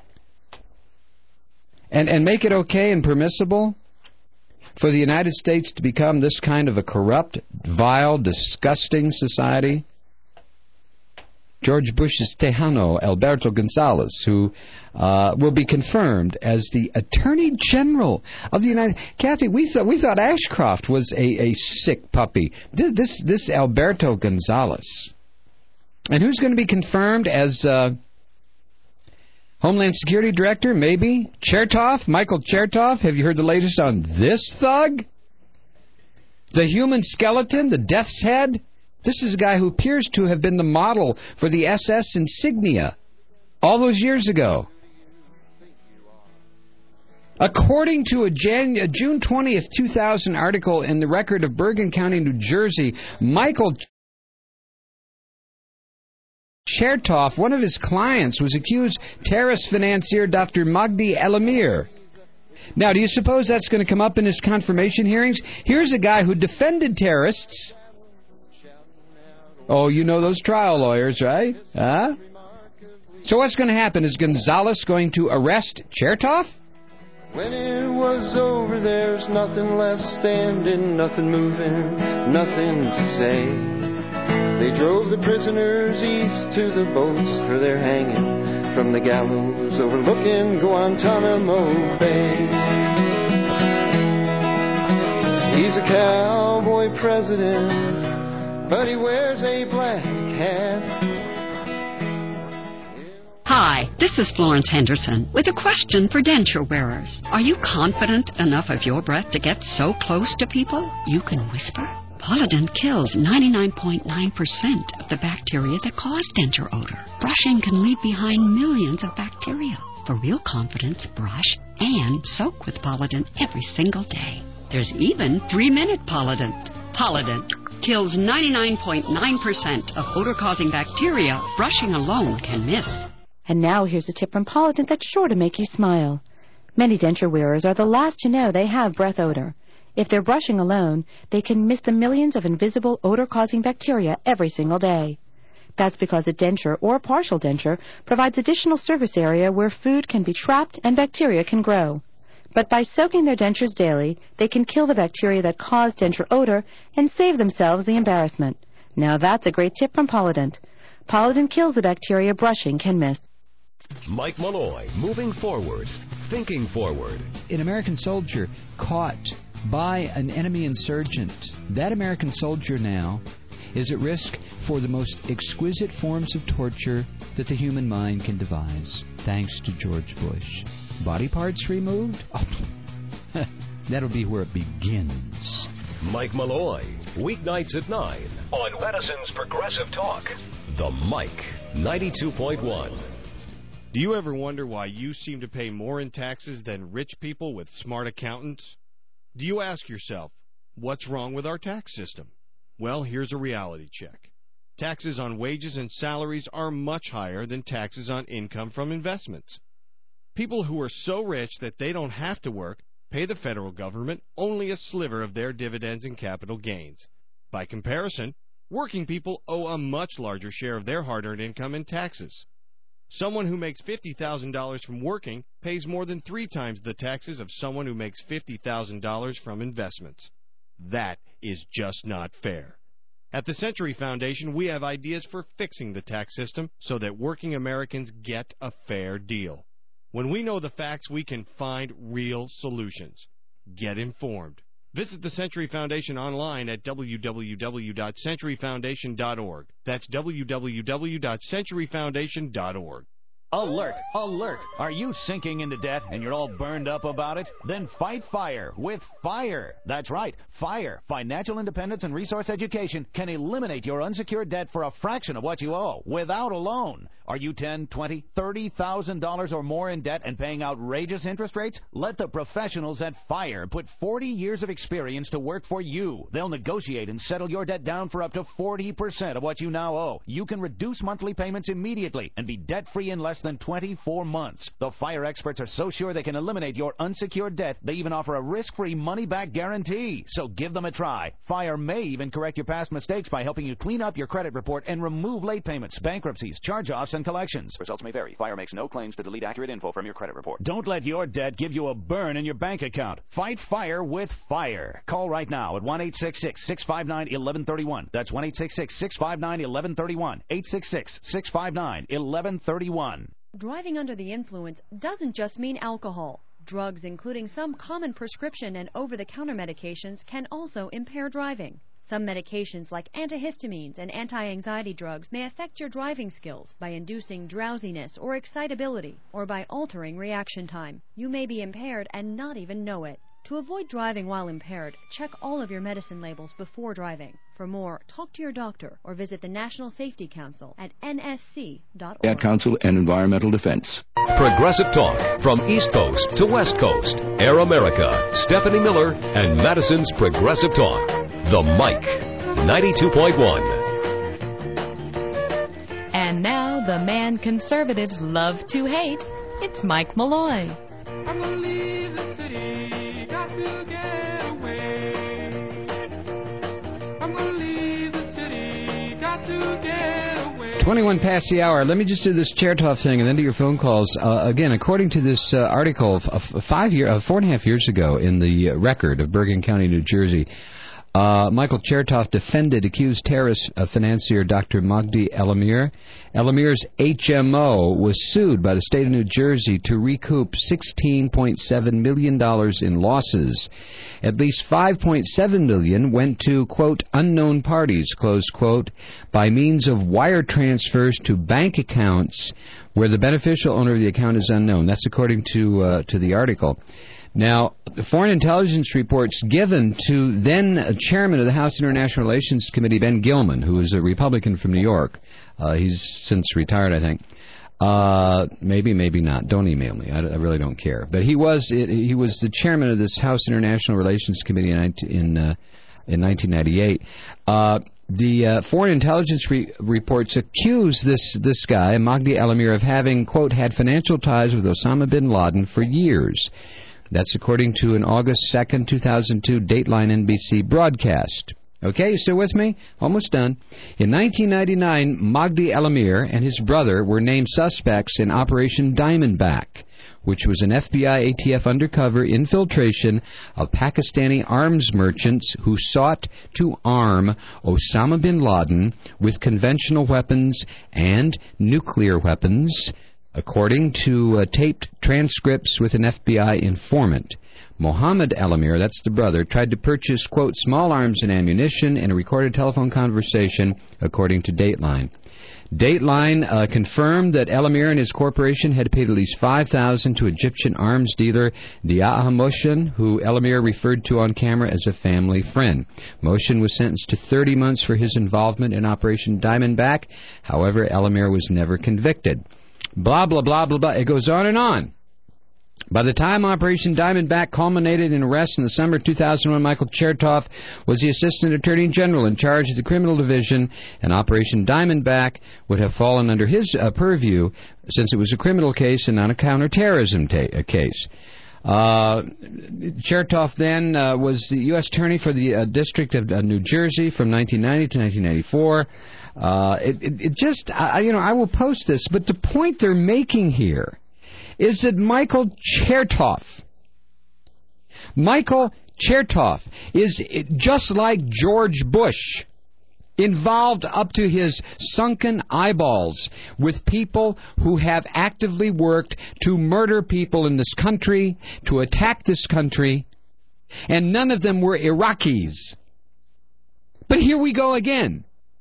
and, and make it okay and permissible for the United States to become this kind of a corrupt, vile, disgusting society, George Bush's Tejano, Alberto Gonzales, who uh, will be confirmed as the Attorney General of the United States. Kathy, we thought we thought Ashcroft was a, a sick puppy. This, this this Alberto Gonzales, and who's going to be confirmed as uh, Homeland Security Director? Maybe Chertoff, Michael Chertoff. Have you heard the latest on this thug? The human skeleton, the death's head. This is a guy who appears to have been the model for the S S insignia all those years ago. According to a, Jan- a June twentieth, two thousand article in the Record of Bergen County, New Jersey, Michael Chertoff, one of his clients, was accused terrorist financier Doctor Magdi Elamir. Now, do you suppose that's going to come up in his confirmation hearings? Here's a guy who defended terrorists. Oh, you know those trial lawyers, right? Huh? So what's going to happen? Is Gonzales going to arrest Chertoff? When it was over, there's nothing left standing, nothing moving, nothing to say. They drove the prisoners east to the boats where they're hanging from the gallows overlooking Guantanamo Bay. He's a cowboy president, but he wears a black hat. Hi, this is Florence Henderson with a question for denture wearers. Are you confident enough of your breath to get so close to people you can whisper? Polident kills ninety-nine point nine percent of the bacteria that cause denture odor. Brushing can leave behind millions of bacteria. For real confidence, brush and soak with Polident every single day. There's even three-minute Polident. Polident kills ninety-nine point nine percent of odor-causing bacteria brushing alone can miss. And now here's a tip from Polident that's sure to make you smile. Many denture wearers are the last to know they have breath odor. If they're brushing alone, they can miss the millions of invisible odor-causing bacteria every single day. That's because a denture or partial denture provides additional surface area where food can be trapped and bacteria can grow. But by soaking their dentures daily, they can kill the bacteria that cause denture odor and save themselves the embarrassment. Now that's a great tip from Polident. Polident kills the bacteria brushing can miss. Mike Malloy, moving forward, thinking forward. An American soldier caught by an enemy insurgent. That American soldier now is at risk for the most exquisite forms of torture that the human mind can devise, thanks to George Bush. Body parts removed? Oh, that'll be where it begins. Mike Malloy, weeknights at nine on Madison's Progressive Talk. The Mike, ninety-two point one. Do you ever wonder why you seem to pay more in taxes than rich people with smart accountants? Do you ask yourself, what's wrong with our tax system? Well, here's a reality check. Taxes on wages and salaries are much higher than taxes on income from investments. People who are so rich that they don't have to work pay the federal government only a sliver of their dividends and capital gains. By comparison, working people owe a much larger share of their hard-earned income in taxes. Someone who makes fifty thousand dollars from working pays more than three times the taxes of someone who makes fifty thousand dollars from investments. That is just not fair. At the Century Foundation, we have ideas for fixing the tax system so that working Americans get a fair deal. When we know the facts, we can find real solutions. Get informed. Visit the Century Foundation online at w w w dot century foundation dot org. That's w w w dot century foundation dot org. Alert! Alert! Are you sinking into debt and you're all burned up about it? Then fight fire with FIRE. That's right. FIRE, Financial Independence and Resource Education, can eliminate your unsecured debt for a fraction of what you owe without a loan. Are you ten, twenty, thirty thousand dollars or more in debt and paying outrageous interest rates? Let the professionals at FIRE put forty years of experience to work for you. They'll negotiate and settle your debt down for up to forty percent of what you now owe. You can reduce monthly payments immediately and be debt-free in less than twenty-four months. The FIRE experts are so sure they can eliminate your unsecured debt, they even offer a risk-free money-back guarantee. So give them a try. FIRE may even correct your past mistakes by helping you clean up your credit report and remove late payments, bankruptcies, charge-offs, and collections. Results may vary. FIRE makes no claims to delete accurate info from your credit report. Don't let your debt give you a burn in your bank account. Fight FIRE with FIRE. Call right now at one eight six six, six five nine, one one three one. That's one eight six six, six five nine, one one three one. eight six six, six five nine, one one three one. Driving under the influence doesn't just mean alcohol. Drugs, including some common prescription and over-the-counter medications, can also impair driving. Some medications like antihistamines and anti-anxiety drugs may affect your driving skills by inducing drowsiness or excitability, or by altering reaction time. You may be impaired and not even know it. To avoid driving while impaired, check all of your medicine labels before driving. For more, talk to your doctor or visit the National Safety Council at N S C dot org. Ad Council and Environmental Defense. Progressive Talk from East Coast to West Coast. Air America, Stephanie Miller, and Madison's Progressive Talk. The Mike, ninety-two point one. And now, the man conservatives love to hate, it's Mike Malloy. I'm gonna leave the city, got to get away. I'm gonna leave the city, got to get away. twenty-one past the hour. Let me just do this Chertoff thing and then do your phone calls. Uh, again, according to this uh, article, uh, five year, uh, four and a half years ago in the uh, Record of Bergen County, New Jersey, Uh, Michael Chertoff defended accused terrorist uh, financier Doctor Magdi Elamir. Elamir's H M O was sued by the state of New Jersey to recoup sixteen point seven million dollars in losses. At least five point seven million dollars went to, quote, unknown parties, close quote, by means of wire transfers to bank accounts where the beneficial owner of the account is unknown. That's according to uh, to the article. Now, the foreign intelligence reports given to then chairman of the House International Relations Committee, Ben Gilman, who is a Republican from New York, uh, he's since retired, I think, Uh, maybe, maybe not. Don't email me. I, I really don't care. But he was it, he was the chairman of this House International Relations Committee in in, uh, in nineteen ninety-eight. Uh, the uh, foreign intelligence re- reports accuse this this guy, Mahdi al-Amir, of having, quote, had financial ties with Osama bin Laden for years. That's according to an August second, two thousand two Dateline N B C broadcast. Okay, you still with me? Almost done. In nineteen ninety-nine, Mahdi al-Amir and his brother were named suspects in Operation Diamondback, which was an F B I A T F undercover infiltration of Pakistani arms merchants who sought to arm Osama bin Laden with conventional weapons and nuclear weapons, according to uh, taped transcripts with an F B I informant. Mohammed al-Amir, that's the brother, tried to purchase, quote, small arms and ammunition in a recorded telephone conversation, according to Dateline. Dateline uh, confirmed that al-Amir and his corporation had paid at least five thousand dollars to Egyptian arms dealer Diaa Moshin, who al-Amir referred to on camera as a family friend. Moshin was sentenced to thirty months for his involvement in Operation Diamondback. However, al-Amir was never convicted. Blah, blah, blah, blah, blah. It goes on and on. By the time Operation Diamondback culminated in arrests in the summer of two thousand one, Michael Chertoff was the Assistant Attorney General in charge of the Criminal Division, and Operation Diamondback would have fallen under his uh, purview since it was a criminal case and not a counterterrorism ta- a case. Uh, Chertoff then uh, was the U S Attorney for the uh, District of uh, New Jersey from nineteen ninety to nineteen ninety-four. Uh, it, it, it just, I, you know, I will post this, but the point they're making here is that Michael Chertoff, Michael Chertoff is just like George Bush, involved up to his sunken eyeballs with people who have actively worked to murder people in this country, to attack this country, and none of them were Iraqis. But here we go again.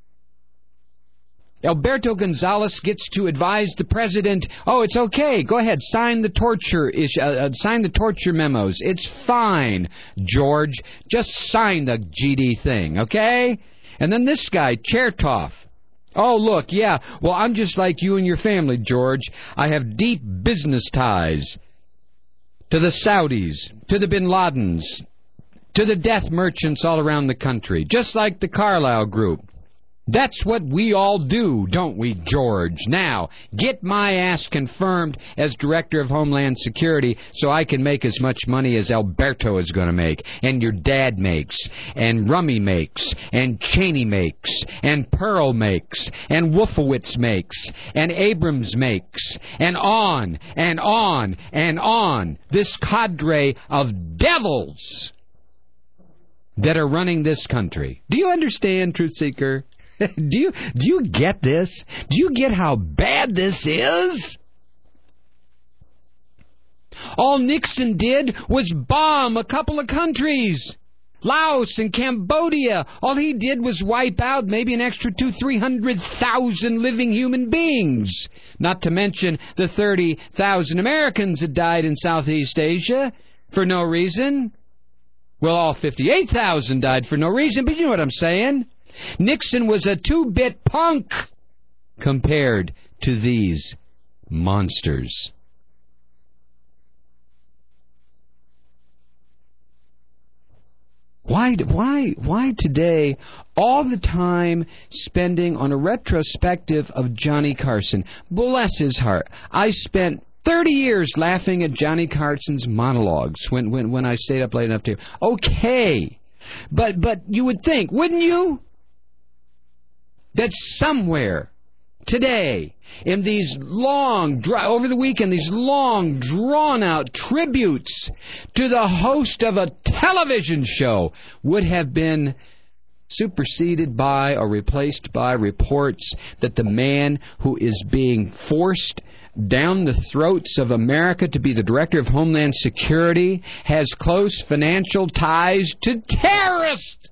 Alberto Gonzales gets to advise the president, oh, it's okay, go ahead, sign the torture ish, uh, uh, sign the torture memos. It's fine, George. Just sign the G D thing, okay? And then this guy, Chertoff. Oh, look, yeah, well, I'm just like you and your family, George. I have deep business ties to the Saudis, to the bin Ladens, to the death merchants all around the country, just like the Carlyle Group. That's what we all do, don't we, George? Now, get my ass confirmed as Director of Homeland Security so I can make as much money as Alberto is going to make, and your dad makes, and Rummy makes, and Cheney makes, and Pearl makes, and Wolfowitz makes, and Abrams makes, and on, and on, and on. This cadre of devils that are running this country. Do you understand, Truth Seeker? do you do you get this? Do you get how bad this is? All Nixon did was bomb a couple of countries. Laos and Cambodia. All he did was wipe out maybe an extra two, three hundred thousand living human beings. Not to mention the thirty thousand Americans that died in Southeast Asia for no reason. Well, all fifty-eight thousand died for no reason, but you know what I'm saying. Nixon was a two-bit punk compared to these monsters. Why, why, why today all the time spending on a retrospective of Johnny Carson? Bless his heart. I spent thirty years laughing at Johnny Carson's monologues when, when, when I stayed up late enough to. Okay, but but you would think, wouldn't you, that somewhere today, in these long, over the weekend, these long, drawn-out tributes to the host of a television show would have been superseded by or replaced by reports that the man who is being forced down the throats of America to be the Director of Homeland Security has close financial ties to terrorists.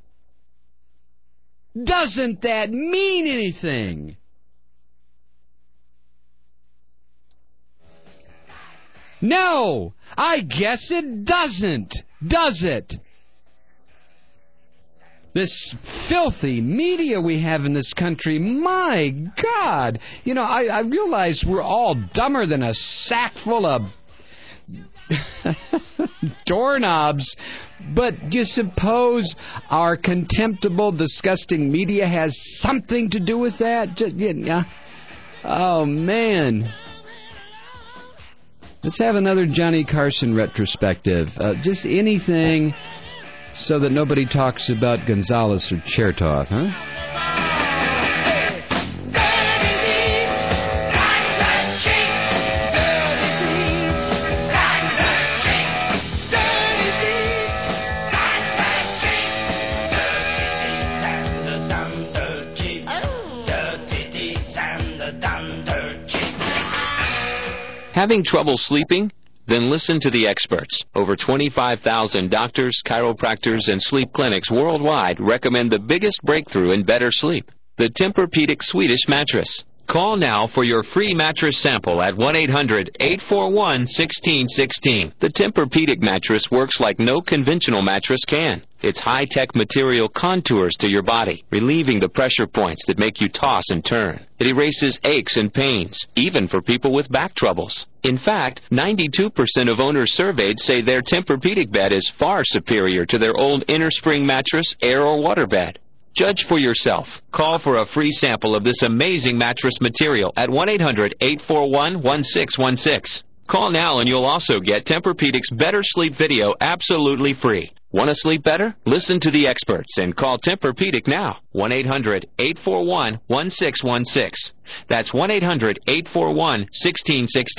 Doesn't that mean anything? No, I guess it doesn't, does it? This filthy media we have in this country, my God. You know, I, I realize we're all dumber than a sack full of doorknobs, but do you suppose our contemptible, disgusting media has something to do with that? Just, yeah. Oh, man. Let's have another Johnny Carson retrospective. Uh, just anything so that nobody talks about Gonzalez or Chertoff, huh? Having trouble sleeping? Then listen to the experts. Over twenty-five thousand doctors, chiropractors, and sleep clinics worldwide recommend the biggest breakthrough in better sleep, the Tempur-Pedic Swedish mattress. Call now for your free mattress sample at one eight hundred, eight four one, one six one six. The Tempur-Pedic mattress works like no conventional mattress can. Its high-tech material contours to your body, relieving the pressure points that make you toss and turn. It erases aches and pains, even for people with back troubles. In fact, ninety-two percent of owners surveyed say their Tempur-Pedic bed is far superior to their old innerspring mattress, air, or water bed. Judge for yourself. Call for a free sample of this amazing mattress material at one eight hundred, eight four one, one six one six. Call now and you'll also get Tempur-Pedic's Better Sleep video absolutely free. Want to sleep better? Listen to the experts and call Tempur-Pedic now. one eight hundred, eight four one, one six one six. That's one eight hundred, eight four one, one six one six.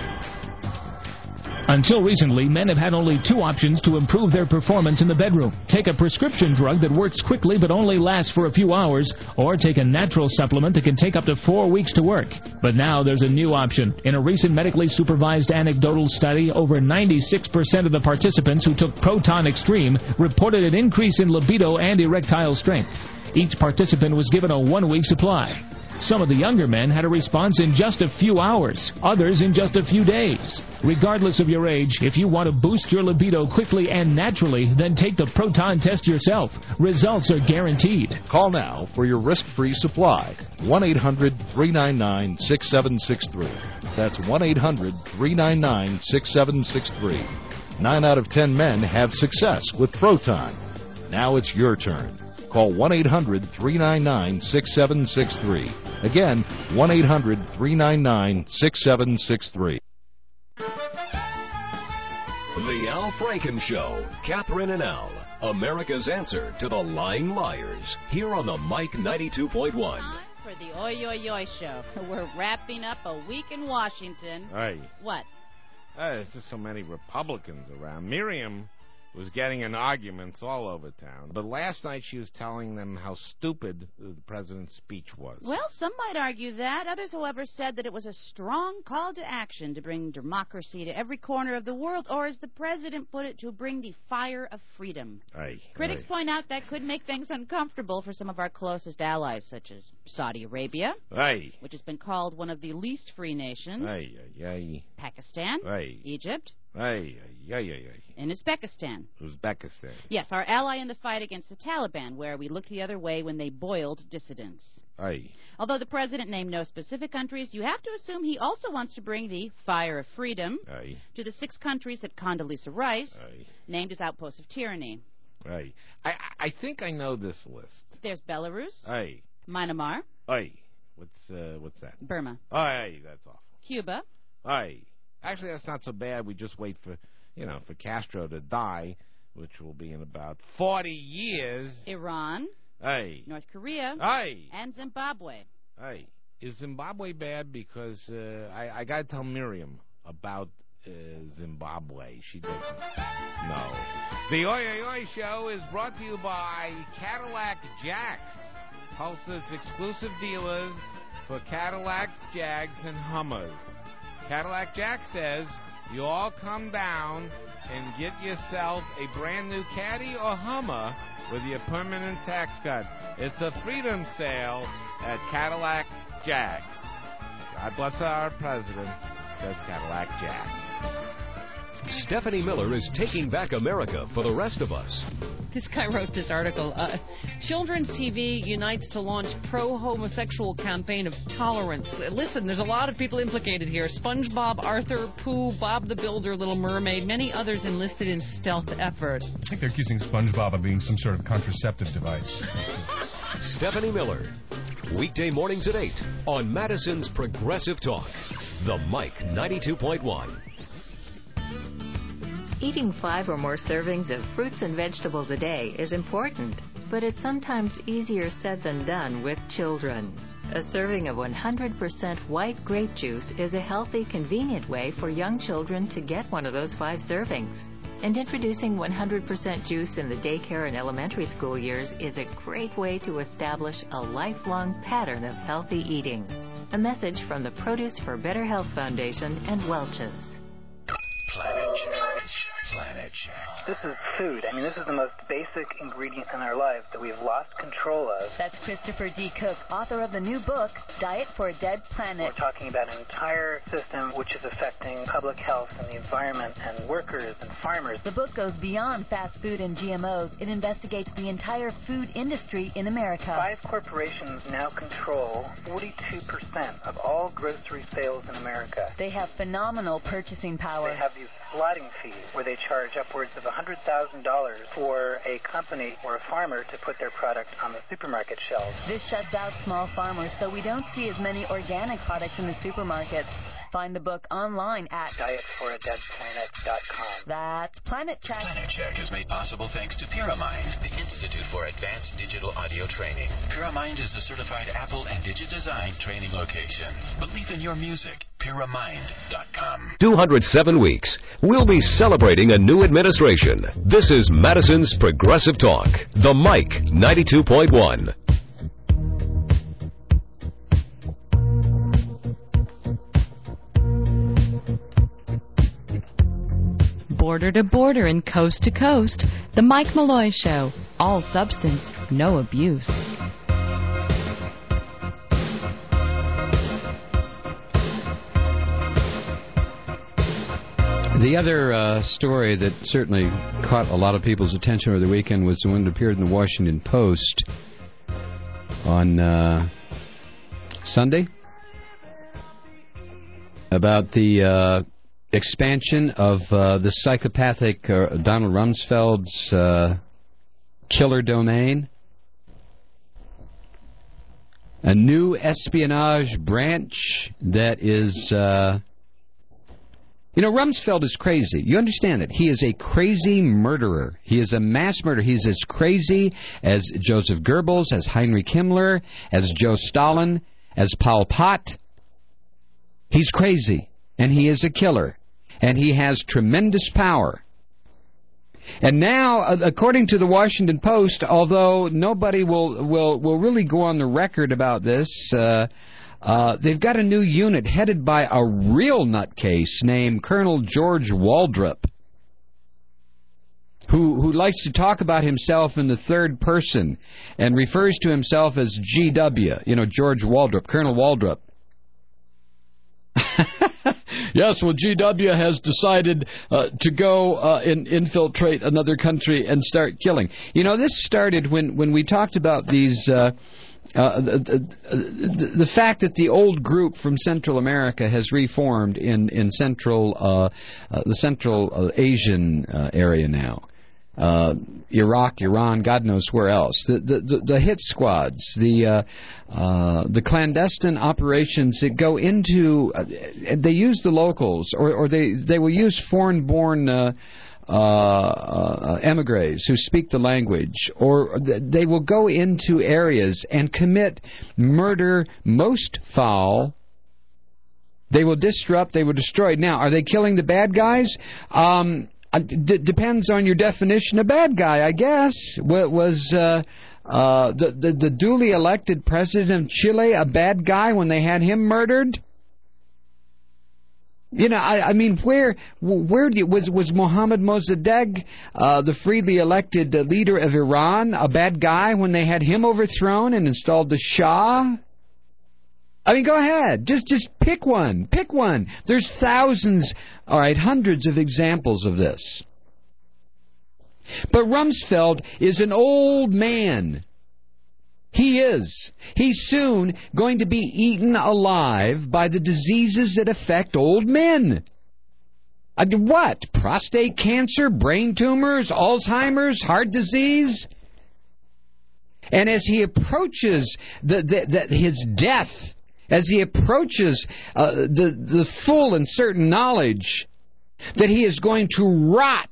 Until recently, men have had only two options to improve their performance in the bedroom. Take a prescription drug that works quickly but only lasts for a few hours, or take a natural supplement that can take up to four weeks to work. But now there's a new option. In a recent medically supervised anecdotal study, over ninety-six percent of the participants who took Proton Extreme reported an increase in libido and erectile strength. Each participant was given a one-week supply. Some of the younger men had a response in just a few hours, others in just a few days. Regardless of your age, if you want to boost your libido quickly and naturally, then take the Proton test yourself. Results are guaranteed. Call now for your risk-free supply. one eight hundred, three nine nine, six seven six three. That's one eight hundred, three nine nine, six seven six three. Nine out of ten men have success with Proton. Now it's your turn. Call one eight hundred, three nine nine, six seven six three. Again, one eight hundred, three nine nine, six seven six three. The Al Franken Show. Catherine and Al, America's answer to the lying liars. Here on the Mike ninety-two point one. For the Oi Oi Oi Show. We're wrapping up a week in Washington. Hey. What? Uh, there's just so many Republicans around. Miriam was getting in arguments all over town. But last night she was telling them how stupid the president's speech was. Well, some might argue that. Others, however, said that it was a strong call to action to bring democracy to every corner of the world, or as the president put it, to bring the fire of freedom. Aye, Critics aye. point out that could make things uncomfortable for some of our closest allies, such as Saudi Arabia, Aye. which has been called one of the least free nations, Aye, aye, aye. Pakistan, Aye. Egypt, Aye, aye, aye, aye. and Uzbekistan. Uzbekistan. Yes, our ally in the fight against the Taliban, where we looked the other way when they boiled dissidents. Aye. Although the president named no specific countries, you have to assume he also wants to bring the fire of freedom Aye. to the six countries that Condoleezza Rice Aye. named as outposts of tyranny. Aye. I, I think I know this list. There's Belarus, Aye. Myanmar, Aye. What's, uh, what's that? Burma, Aye, that's awful. Cuba, Aye. Actually, that's not so bad. We just wait for, you know, for Castro to die, which will be in about forty years. Iran, Aye. North Korea, Aye. and Zimbabwe. Aye. Is Zimbabwe bad? Because uh, I, I got to tell Miriam about uh, Zimbabwe. She doesn't know. The Oi Oi Oi Show is brought to you by Cadillac Jacks, Tulsa's exclusive dealers for Cadillacs, Jags, and Hummers. Cadillac Jack says, you all come down and get yourself a brand new Caddy or Hummer with your permanent tax cut. It's a freedom sale at Cadillac Jacks. God bless our president, says Cadillac Jack. Stephanie Miller is taking back America for the rest of us. This guy wrote this article. Uh, Children's T V unites to launch pro-homosexual campaign of tolerance. Uh, listen, there's a lot of people implicated here. SpongeBob, Arthur, Pooh, Bob the Builder, Little Mermaid, many others enlisted in stealth effort. I think they're accusing SpongeBob of being some sort of contraceptive device. Stephanie Miller. Weekday mornings at eight on Madison's Progressive Talk. The Mike ninety-two point one. Eating five or more servings of fruits and vegetables a day is important, but it's sometimes easier said than done with children. A serving of one hundred percent white grape juice is a healthy, convenient way for young children to get one of those five servings. And introducing one hundred percent juice in the daycare and elementary school years is a great way to establish a lifelong pattern of healthy eating. A message from the Produce for Better Health Foundation and Welch's. Planet Check. Planet Check. This is food. I mean, this is the most basic ingredient in our life that we've lost control of. That's Christopher D. Cook, author of the new book, Diet for a Dead Planet. We're talking about an entire system which is affecting public health and the environment and workers and farmers. The book goes beyond fast food and G M Os. It investigates the entire food industry in America. Five corporations now control forty-two percent of all grocery sales in America. They have phenomenal purchasing power. They have these slotting fees where they charge upwards of one hundred thousand dollars for a company or a farmer to put their product on the supermarket shelves. This shuts out small farmers, so we don't see as many organic products in the supermarkets. Find the book online at diet for a dead planet dot com. That's Planet Check. Planet Check is made possible thanks to Pyramind, the Institute for Advanced Digital Audio Training. Pyramind is a certified Apple and DigiDesign training location. Believe in your music. Pyramind dot com. two hundred seven weeks. We'll be celebrating a new administration. This is Madison's Progressive Talk. The Mike ninety-two point one. Border to border and coast to coast, The Mike Malloy Show. All substance, no abuse. The other uh, story that certainly caught a lot of people's attention over the weekend was the one that appeared in the Washington Post on uh, Sunday about the uh, expansion of uh, the psychopathic uh, Donald Rumsfeld's uh, killer domain. A new espionage branch that is... Uh, You know, Rumsfeld is crazy. You understand that. He is a crazy murderer. He is a mass murderer. He's as crazy as Joseph Goebbels, as Heinrich Himmler, as Joe Stalin, as Pol Pot. He's crazy, and he is a killer, and he has tremendous power. And now, according to the Washington Post, although nobody will will, will really go on the record about this, uh, Uh, they've got a new unit headed by a real nutcase named Colonel George Waldrop, who who likes to talk about himself in the third person and refers to himself as G W, you know, George Waldrop, Colonel Waldrop. Yes, well, G W has decided uh, to go uh, and infiltrate another country and start killing. You know, this started when, when we talked about these... Uh, Uh, the, the, the fact that the old group from Central America has reformed in in Central uh, uh, the Central uh, Asian uh, area now, uh, Iraq, Iran, God knows where else. The the, the, the hit squads, the uh, uh, the clandestine operations that go into, uh, they use the locals, or or they they will use foreign-born Uh, Uh, uh, emigres who speak the language, or th- they will go into areas and commit murder most foul. They will disrupt, they will destroy. Now, are they killing the bad guys? Um, d- depends on your definition of bad guy, I guess. W- was uh, uh, the, the, the duly elected president of Chile a bad guy when they had him murdered? You know, I, I mean, where where do you, was was Mohammad Mossadegh, uh, the freely elected uh, leader of Iran, a bad guy when they had him overthrown and installed the Shah? I mean, go ahead, just just pick one, pick one. There's thousands, all right, hundreds of examples of this. But Rumsfeld is an old man. He is. He's soon going to be eaten alive by the diseases that affect old men. Uh, what? Prostate cancer, brain tumors, Alzheimer's, heart disease? And as he approaches the, the, the, his death, as he approaches uh, the, the full and certain knowledge that he is going to rot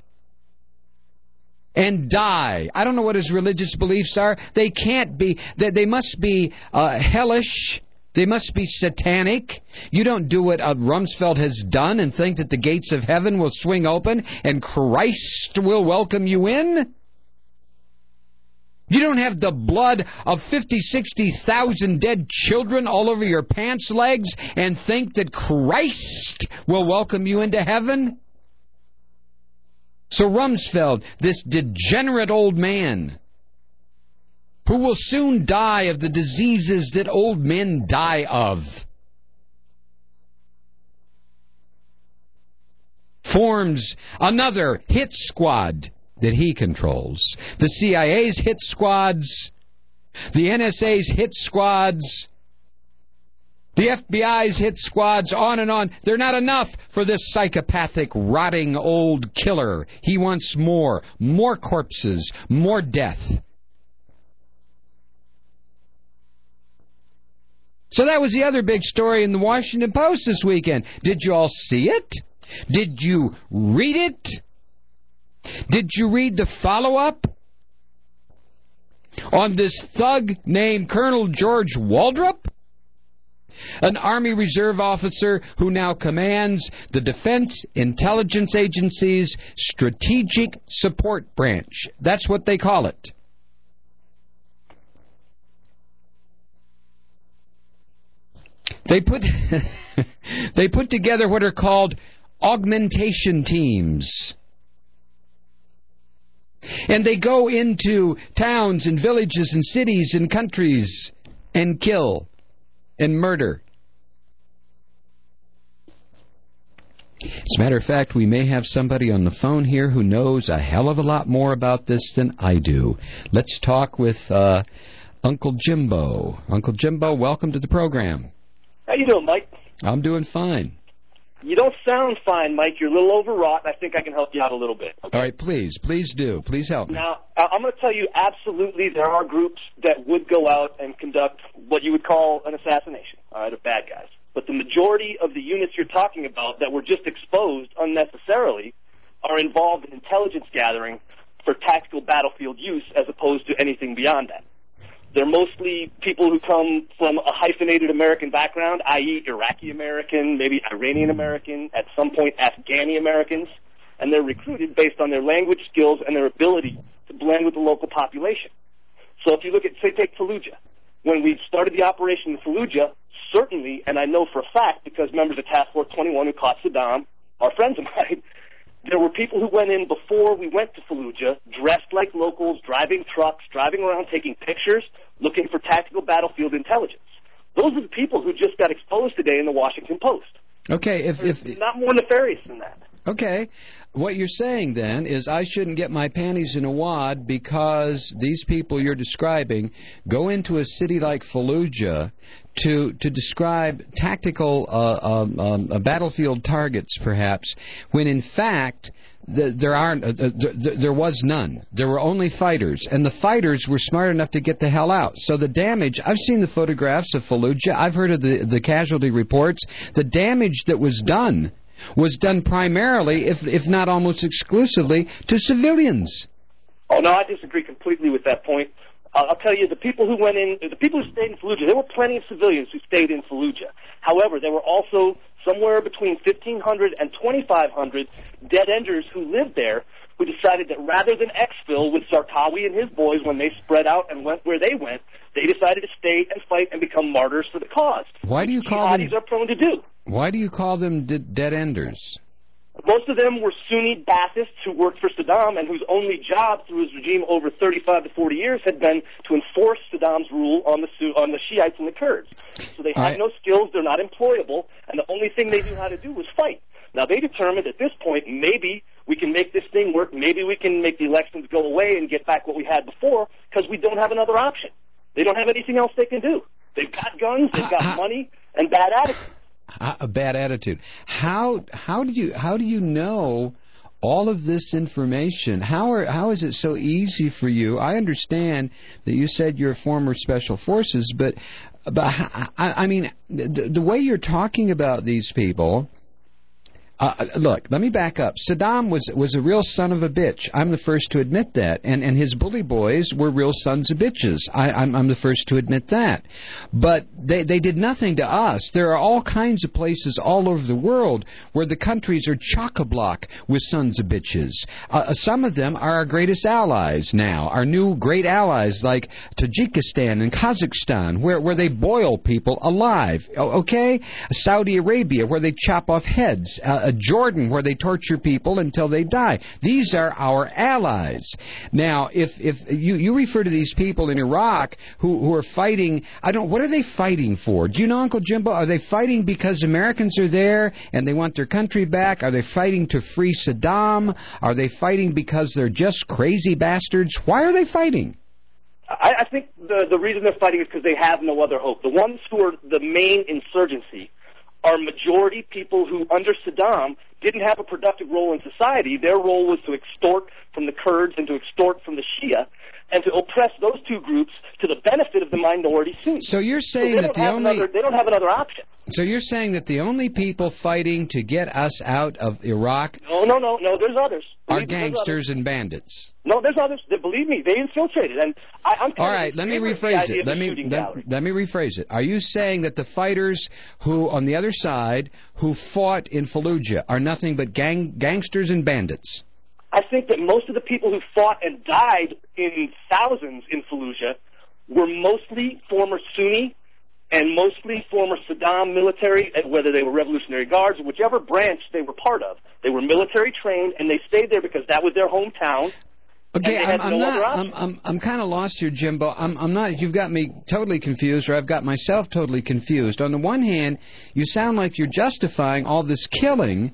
and die. I don't know what his religious beliefs are. They can't be, they, they must be uh, hellish. They must be satanic. You don't do what uh, Rumsfeld has done and think that the gates of heaven will swing open and Christ will welcome you in. You don't have the blood of fifty, sixty thousand dead children all over your pants legs and think that Christ will welcome you into heaven. So Rumsfeld, this degenerate old man, who will soon die of the diseases that old men die of, forms another hit squad that he controls. The C I A's hit squads, the N S A's hit squads, the F B I's hit squads, on and on. They're not enough for this psychopathic, rotting old killer. He wants more. More corpses. More death. So that was the other big story in the Washington Post this weekend. Did you all see it? Did you read it? Did you read the follow-up on this thug named Colonel George Waldrop? An Army Reserve officer who now commands the Defense Intelligence Agency's Strategic Support Branch. That's what they call it. They put they put together what are called augmentation teams. And they go into towns and villages and cities and countries and kill and murder. As a matter of fact, we may have somebody on the phone here who knows a hell of a lot more about this than I do. Let's talk with uh, Uncle Jimbo. Uncle Jimbo, welcome to the program. How you doing, Mike? I'm doing fine. You don't sound fine, Mike. You're a little overwrought, and I think I can help you out a little bit. Okay? All right, please. Please do. Please help me. Now, I'm going to tell you, absolutely, there are groups that would go out and conduct what you would call an assassination, all right, of bad guys. But the majority of the units you're talking about that were just exposed unnecessarily are involved in intelligence gathering for tactical battlefield use as opposed to anything beyond that. They're mostly people who come from a hyphenated American background, that is. Iraqi-American, maybe Iranian-American, at some point Afghani-Americans, and they're recruited based on their language skills and their ability to blend with the local population. So if you look at, say, take Fallujah. When we started the operation in Fallujah, certainly, and I know for a fact because members of Task Force twenty-one who caught Saddam are friends of mine, there were people who went in before we went to Fallujah, dressed like locals, driving trucks, driving around, taking pictures, looking for tactical battlefield intelligence. Those are the people who just got exposed today in the Washington Post. Okay, if, if not more nefarious than that. Okay. What you're saying then is I shouldn't get my panties in a wad because these people you're describing go into a city like Fallujah to to describe tactical uh, um, um, uh, battlefield targets, perhaps, when in fact the, there aren't. Uh, th- there was none. There were only fighters, and the fighters were smart enough to get the hell out. So the damage. I've seen the photographs of Fallujah. I've heard of the the casualty reports. The damage that was done was done primarily, if if not almost exclusively, to civilians. Oh, no, I disagree completely with that point. Uh, I'll tell you, the people who went in, the people who stayed in Fallujah, there were plenty of civilians who stayed in Fallujah. However, there were also somewhere between fifteen hundred and twenty-five hundred dead-enders who lived there who decided that rather than exfil with Zarqawi and his boys when they spread out and went where they went, they decided to stay and fight and become martyrs for the cause. Why do you call Jihadis them? are prone to do. Why do you call them d- dead-enders? Most of them were Sunni Baathists who worked for Saddam and whose only job through his regime over thirty-five to forty years had been to enforce Saddam's rule on the on the Shiites and the Kurds. So they have I... no skills, they're not employable, and the only thing they knew how to do was fight. Now, they determined at this point maybe We can make this thing work. Maybe we can make the elections go away and get back what we had before because we don't have another option. They don't have anything else they can do. They've got guns, they've got uh, money, and bad attitude. Uh, a bad attitude. How how do you how do you know all of this information? How are how is it so easy for you? I understand that you said you're former special forces, but but I, I mean the, the way you're talking about these people. Uh, look, let me back up. Saddam was was a real son of a bitch. I'm the first to admit that. And and his bully boys were real sons of bitches. I, I'm, I'm the first to admit that. But they, they did nothing to us. There are all kinds of places all over the world where the countries are chock-a-block with sons of bitches. Uh, some of them are our greatest allies now, our new great allies like Tajikistan and Kazakhstan, where, where they boil people alive. Okay? Saudi Arabia, where they chop off heads. Uh, Jordan, where they torture people until they die. These are our allies. Now, if if you, you refer to these people in Iraq who, who are fighting, I don't. What are they fighting for? Do you know, Uncle Jimbo? Are they fighting because Americans are there and they want their country back? Are they fighting to free Saddam? Are they fighting because they're just crazy bastards? Why are they fighting? I, I think the the reason they're fighting is because they have no other hope. The ones who are the main insurgency are majority people who, under Saddam, didn't have a productive role in society. Their role was to extort from the Kurds and to extort from the Shia and to oppress those two groups to the benefit of the minority Sunnis. So you're saying so that the only... Another, they don't have another option. So you're saying that the only people fighting to get us out of Iraq... No, no, no, no, there's others. Are gangsters and bandits. No, there's others. They, believe me, they infiltrated. And I, I'm All right, let me rephrase it. Let me let, let me rephrase it. Are you saying that the fighters who, on the other side, who fought in Fallujah are nothing but gang gangsters and bandits? I think that most of the people who fought and died in thousands in Fallujah were mostly former Sunni and mostly former Saddam military, whether they were Revolutionary Guards or whichever branch they were part of. They were military trained, and they stayed there because that was their hometown. Okay, I'm, I'm not. I'm I'm, I'm kind of lost here, Jimbo. I'm I'm not. You've got me totally confused, or I've got myself totally confused. On the one hand, you sound like you're justifying all this killing,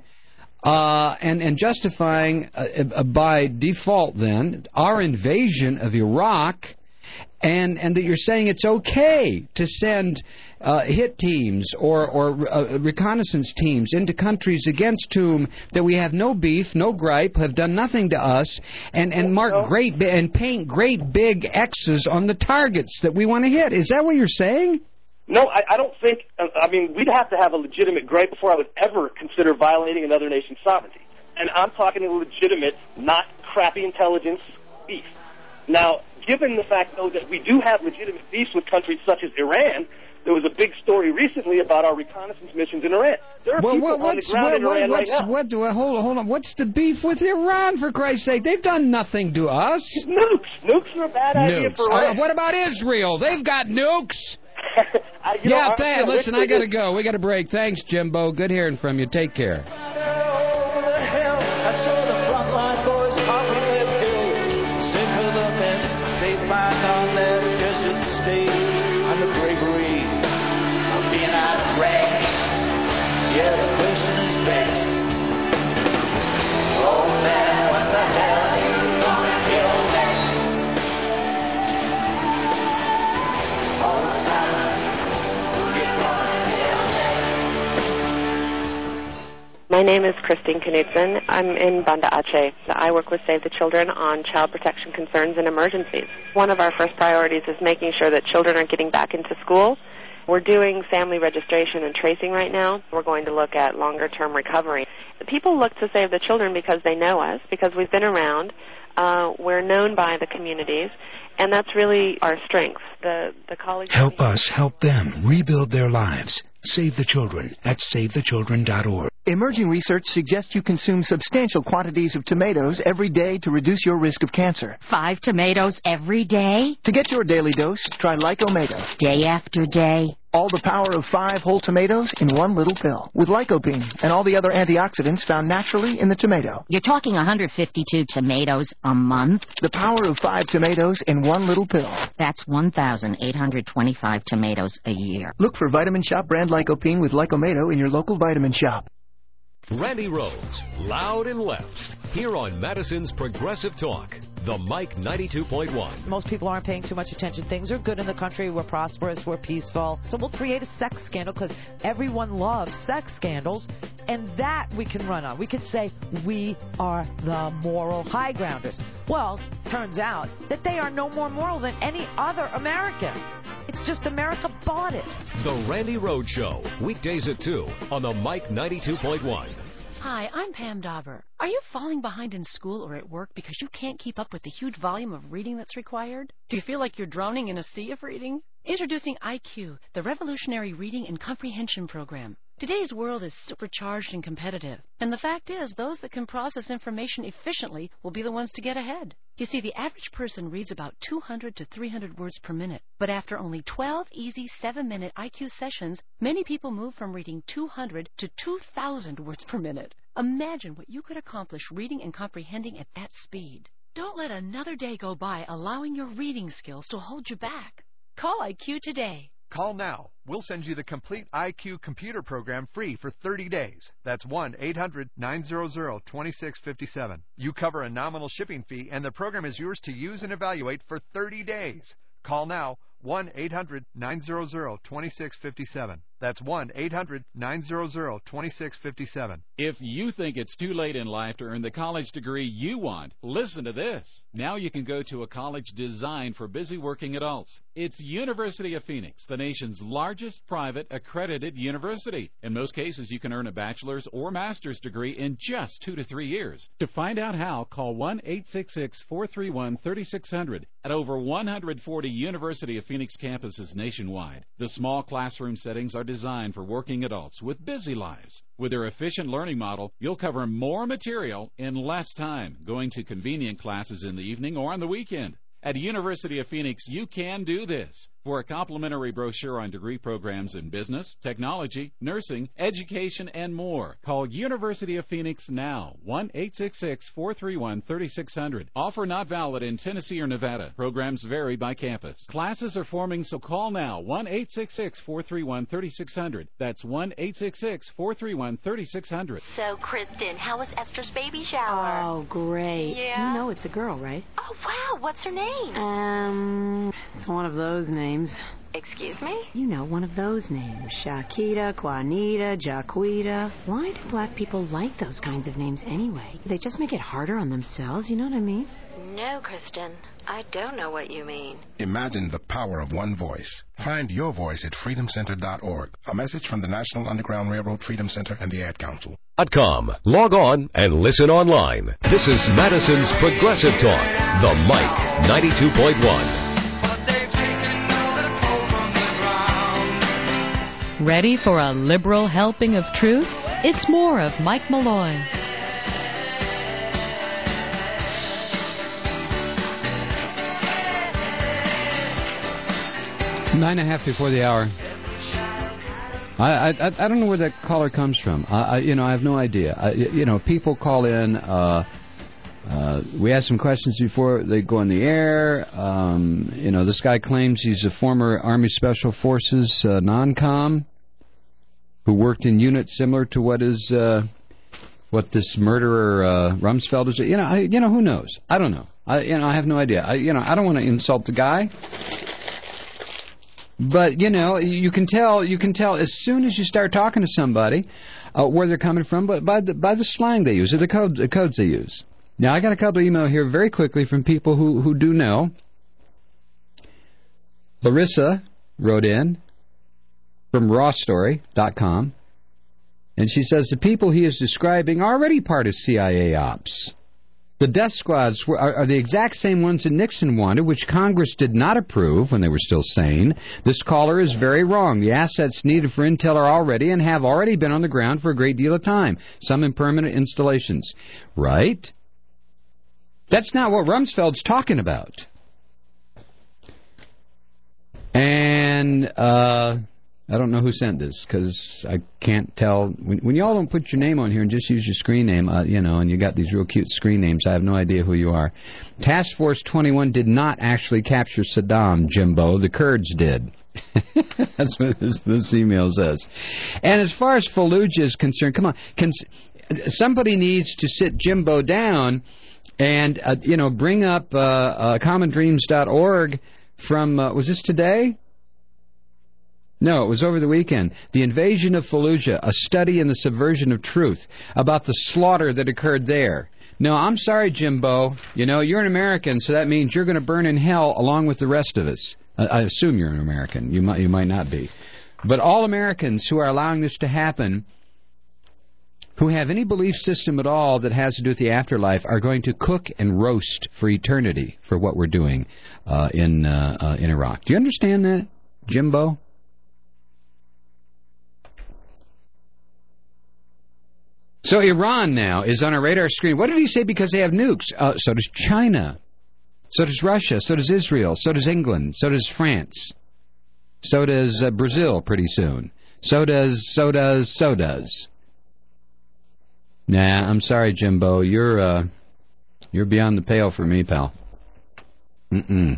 uh, and and justifying uh, uh, by default then our invasion of Iraq. And and that you're saying it's okay to send uh, hit teams or or uh, reconnaissance teams into countries against whom that we have no beef, no gripe, have done nothing to us, and and mark no. great and paint great big X's on the targets that we want to hit. Is that what you're saying? No, I, I don't think. Uh, I mean, we'd have to have a legitimate gripe before I would ever consider violating another nation's sovereignty. And I'm talking a legitimate, not crappy intelligence beef. Now, given the fact, though, that we do have legitimate beefs with countries such as Iran, there was a big story recently about our reconnaissance missions in Iran. There are well, people well, on the ground well, in Iran what's, right now. What, what, hold on, hold on. What's the beef with Iran, for Christ's sake? They've done nothing to us. Nukes. Nukes are a bad nukes. idea for Iran. Uh, what about Israel? They've got nukes. I, you yeah, know, thanks. Listen, I got to go. We got a break. Thanks, Jimbo. Good hearing from you. Take care. Find on their desert stage on the bravery of being out of range. Yeah, the question is vexed. Oh man, what the hell are you gonna kill next? All the time, you're gonna kill next. My name is Christine Knudsen. I'm in Banda Aceh. I work with Save the Children on child protection concerns and emergencies. One of our first priorities is making sure that children are getting back into school. We're doing family registration and tracing right now. We're going to look at longer-term recovery. People look to Save the Children because they know us, because we've been around. Uh, we're known by the communities, and that's really our strength. The, the colleagues... Help us help them rebuild their lives. Save the Children at save the children dot org. Emerging research suggests you consume substantial quantities of tomatoes every day to reduce your risk of cancer. Five tomatoes every day? To get your daily dose, try Lycomega. Day after day? All the power of five whole tomatoes in one little pill. With lycopene and all the other antioxidants found naturally in the tomato. You're talking one hundred fifty-two tomatoes a month? The power of five tomatoes in one little pill. That's one thousand eight hundred twenty-five tomatoes a year. Look for Vitamin Shop brand lycopene with Lycomedo in your local vitamin shop. Randy Rhodes, loud and left, here on Madison's Progressive Talk, the Mike ninety-two point one. Most people aren't paying too much attention. Things are good in the country. We're prosperous. We're peaceful. So we'll create a sex scandal because everyone loves sex scandals, and that we can run on. We can say we are the moral high grounders. Well, turns out that they are no more moral than any other American. It's just America bought it. The Randy Rhodes Show, weekdays at two on the Mike ninety-two point one. Hi, I'm Pam Dauber. Are you falling behind in school or at work because you can't keep up with the huge volume of reading that's required? Do you feel like you're drowning in a sea of reading? Introducing I Q, the revolutionary reading and comprehension program. Today's world is supercharged and competitive, and the fact is those that can process information efficiently will be the ones to get ahead. You see, the average person reads about two hundred to three hundred words per minute, but after only twelve easy seven-minute I Q sessions, many people move from reading two hundred to two thousand words per minute. Imagine what you could accomplish reading and comprehending at that speed. Don't let another day go by allowing your reading skills to hold you back. Call I Q today. Call now. We'll send you the complete I Q computer program free for thirty days. That's one eight hundred nine hundred twenty-six fifty-seven. You cover a nominal shipping fee, and the program is yours to use and evaluate for thirty days. Call now, one eight hundred nine hundred twenty-six fifty-seven. That's one eight hundred nine hundred twenty-six fifty-seven. If you think it's too late in life to earn the college degree you want, listen to this. Now you can go to a college designed for busy working adults. It's University of Phoenix, the nation's largest private accredited university. In most cases, you can earn a bachelor's or master's degree in just two to three years. To find out how, call one eight six six, four three one, three six zero zero at over one hundred forty University of Phoenix campuses nationwide. The small classroom settings are designed for working adults with busy lives. With their efficient learning model, you'll cover more material in less time, going to convenient classes in the evening or on the weekend. At University of Phoenix, you can do this. For a complimentary brochure on degree programs in business, technology, nursing, education, and more, call University of Phoenix now, one eight six six, four three one, three six zero zero. Offer not valid in Tennessee or Nevada. Programs vary by campus. Classes are forming, so call now, one eight six six, four three one, three six zero zero. That's one eight six six, four three one, three six zero zero. So, Kristen, how was Esther's baby shower? Oh, great. Yeah? You know it's a girl, right? Oh, wow. What's her name? Um, it's one of those names. Excuse me? You know, one of those names. Shakita, Juanita, Jaquita. Why do black people like those kinds of names anyway? They just make it harder on themselves, you know what I mean? No, Kristen. I don't know what you mean. Imagine the power of one voice. Find your voice at freedom center dot org. A message from the National Underground Railroad Freedom Center and the Ad Council. .com. Log on and listen online. This is Madison's Progressive Talk, the Mike ninety-two point one. Ready for a liberal helping of truth? It's more of Mike Malloy. Nine and a half before the hour. I, I I don't know where that caller comes from. I, I you know I have no idea. I, you know people call in. Uh, uh, we ask some questions before they go on the air. Um, you know this guy claims he's a former Army Special Forces uh, non-com who worked in units similar to what is uh, what this murderer uh, Rumsfeld is. You know I, you know who knows? I don't know. I you know I have no idea. I you know I don't want to insult the guy. But, you know, you can tell you can tell as soon as you start talking to somebody uh, where they're coming from, but by the, by the slang they use or the codes, the codes they use. Now, I got a couple of emails here very quickly from people who, who do know. Larissa wrote in from raw story dot com, and she says the people he is describing are already part of C I A ops. The death squads were, are, are the exact same ones that Nixon wanted, which Congress did not approve when they were still sane. This caller is very wrong. The assets needed for intel are already and have already been on the ground for a great deal of time, some in permanent installations. Right? That's not what Rumsfeld's talking about. And uh, I don't know who sent this because I can't tell. When, when y'all don't put your name on here and just use your screen name, uh, you know, and you got these real cute screen names, I have no idea who you are. Task Force twenty-one did not actually capture Saddam, Jimbo. The Kurds did. That's what this, this email says. And as far as Fallujah is concerned, come on. Can, somebody needs to sit Jimbo down and, uh, you know, bring up uh, uh, common dreams dot org from, uh, was this today? No, it was over the weekend. The Invasion of Fallujah, a study in the subversion of truth about the slaughter that occurred there. No, I'm sorry, Jimbo. You know, you're an American, so that means you're going to burn in hell along with the rest of us. I, I assume you're an American. You might, you might not be. But all Americans who are allowing this to happen, who have any belief system at all that has to do with the afterlife, are going to cook and roast for eternity for what we're doing uh, in uh, uh, in Iraq. Do you understand that, Jimbo? So Iran now is on our radar screen. What did he say? Because they have nukes. Uh, so does China. So does Russia. So does Israel. So does England. So does France. So does uh, Brazil pretty soon. So does, so does, so does. Nah, I'm sorry, Jimbo. You're, uh, you're beyond the pale for me, pal. Mm-mm.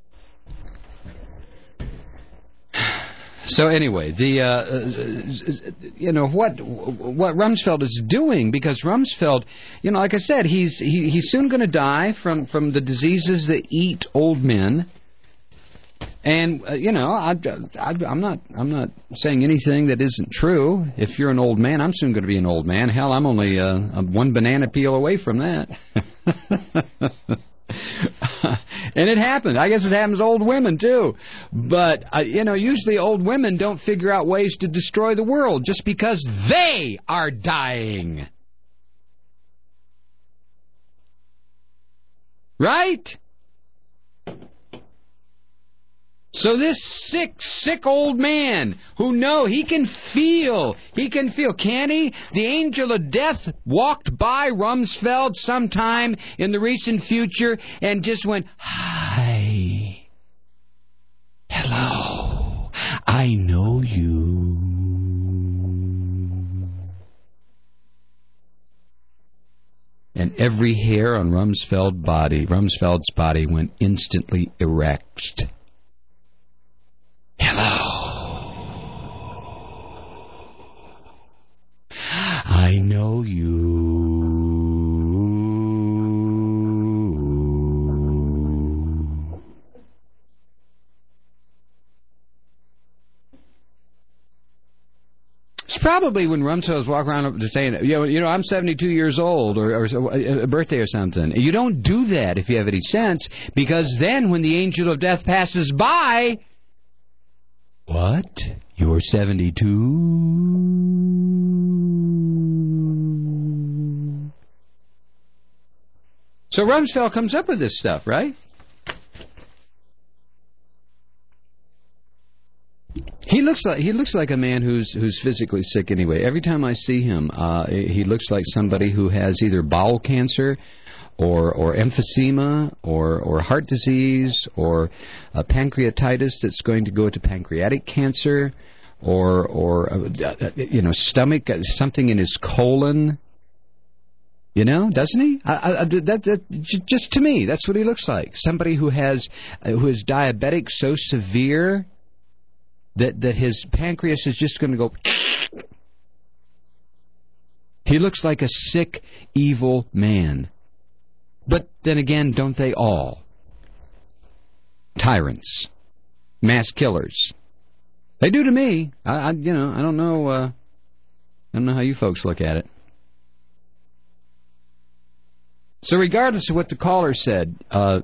So anyway, the uh, you know what what Rumsfeld is doing, because Rumsfeld, you know, like I said, he's he, he's soon going to die from, from the diseases that eat old men, and uh, you know, I, I, I'm not I'm not saying anything that isn't true. If you're an old man, I'm soon going to be an old man. Hell, I'm only uh, one banana peel away from that. And it happened. I guess it happens to old women, too. But, uh, you know, usually old women don't figure out ways to destroy the world just because they are dying. Right? So this sick, sick old man who know he can feel, he can feel, can he? The angel of death walked by Rumsfeld sometime in the recent future and just went, hi, hello, I know you. And every hair on Rumsfeld body, Rumsfeld's body went instantly erect. Hello. I know you. It's probably when Rumsfeld's walk around to saying, you know, you know, I'm seventy-two years old, or, or a birthday or something. You don't do that if you have any sense, because then when the angel of death passes by, what? You're seventy-two? So Rumsfeld comes up with this stuff, right? He looks like he looks like a man who's who's physically sick anyway. Every time I see him, uh, he looks like somebody who has either bowel cancer, or or emphysema, or or heart disease, or uh, pancreatitis that's going to go to pancreatic cancer, or or uh, you know, stomach, something in his colon. You know, doesn't he? I, I, that, that, just to me, that's what he looks like. Somebody who has uh, who is diabetic so severe that that his pancreas is just going to go. He looks like a sick, evil man. But then again, don't they all? Tyrants, mass killers. They do to me. I, I you know, I don't know. Uh, I don't know how you folks look at it. So, regardless of what the caller said, uh,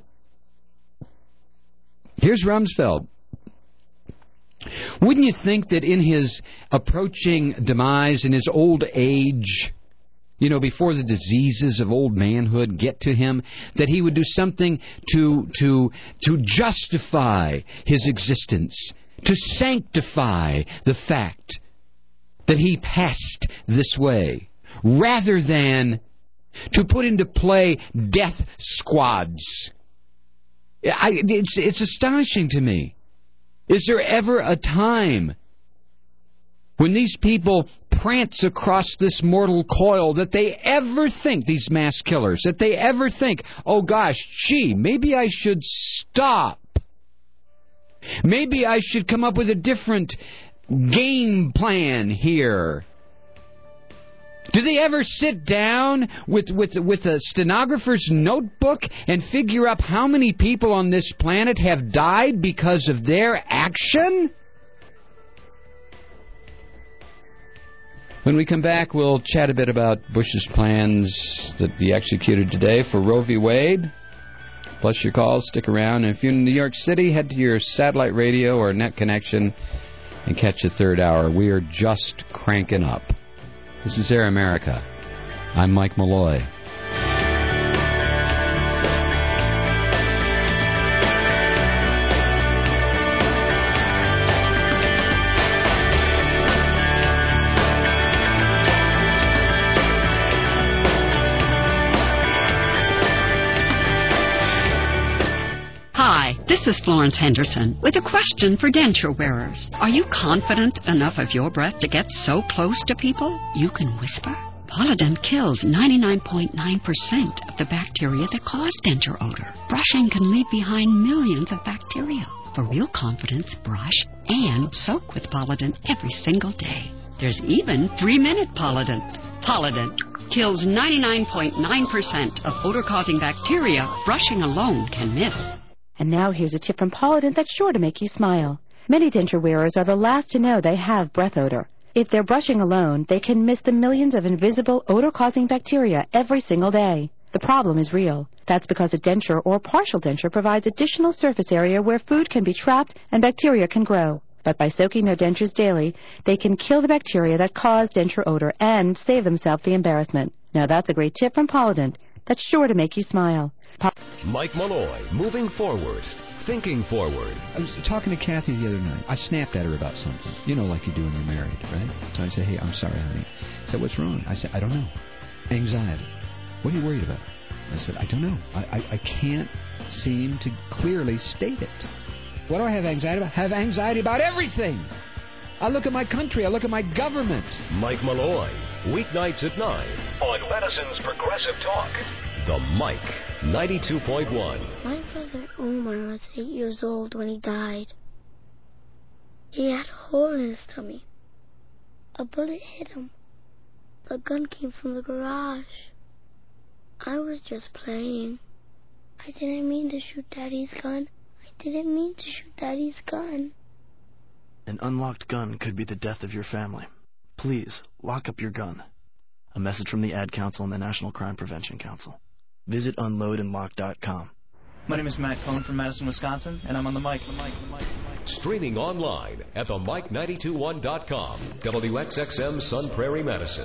here's Rumsfeld. Wouldn't you think that in his approaching demise, in his old age, you know, before the diseases of old manhood get to him, that he would do something to to to justify his existence, to sanctify the fact that he passed this way, rather than to put into play death squads? I, it's it's astonishing to me. Is there ever a time when these people prance across this mortal coil that they ever think, these mass killers, that they ever think, oh gosh, gee, maybe I should stop. Maybe I should come up with a different game plan here. Do they ever sit down with, with, with a stenographer's notebook and figure up how many people on this planet have died because of their action? When we come back, we'll chat a bit about Bush's plans that he executed today for Roe v. Wade. Plus your calls. Stick around. And if you're in New York City, head to your satellite radio or net connection and catch the third hour. We are just cranking up. This is Air America. I'm Mike Malloy. Hi, this is Florence Henderson with a question for denture wearers. Are you confident enough of your breath to get so close to people you can whisper? Polident kills ninety-nine point nine percent of the bacteria that cause denture odor. Brushing can leave behind millions of bacteria. For real confidence, brush and soak with Polident every single day. There's even three-minute Polident. Polident kills ninety-nine point nine percent of odor-causing bacteria brushing alone can miss. And now here's a tip from Polident that's sure to make you smile. Many denture wearers are the last to know they have breath odor. If they're brushing alone, they can miss the millions of invisible odor-causing bacteria every single day. The problem is real. That's because a denture or partial denture provides additional surface area where food can be trapped and bacteria can grow. But by soaking their dentures daily, they can kill the bacteria that cause denture odor and save themselves the embarrassment. Now that's a great tip from Polident that's sure to make you smile. Mike Malloy, moving forward, thinking forward. I was talking to Kathy the other night. I snapped at her about something. You know, like you do when you're married, right? So I said, hey, I'm sorry, honey. I said, what's wrong? I said, I don't know. Anxiety. What are you worried about? I said, I don't know. I, I, I can't seem to clearly state it. What do I have anxiety about? I have anxiety about everything. I look at my country. I look at my government. Mike Malloy, weeknights at nine on Madison's Progressive Talk. The Mike, ninety-two point one. My brother Omar was eight years old when he died. He had a hole in his tummy. A bullet hit him. The gun came from the garage. I was just playing. I didn't mean to shoot Daddy's gun. I didn't mean to shoot Daddy's gun. An unlocked gun could be the death of your family. Please, lock up your gun. A message from the Ad Council and the National Crime Prevention Council. Visit unload and lock dot com. My name is Matt Cohn from Madison, Wisconsin, and I'm on the mic, the mic, the mic, the mic. Streaming online at the mike nine two one dot com. W X X M Sun Prairie, Madison.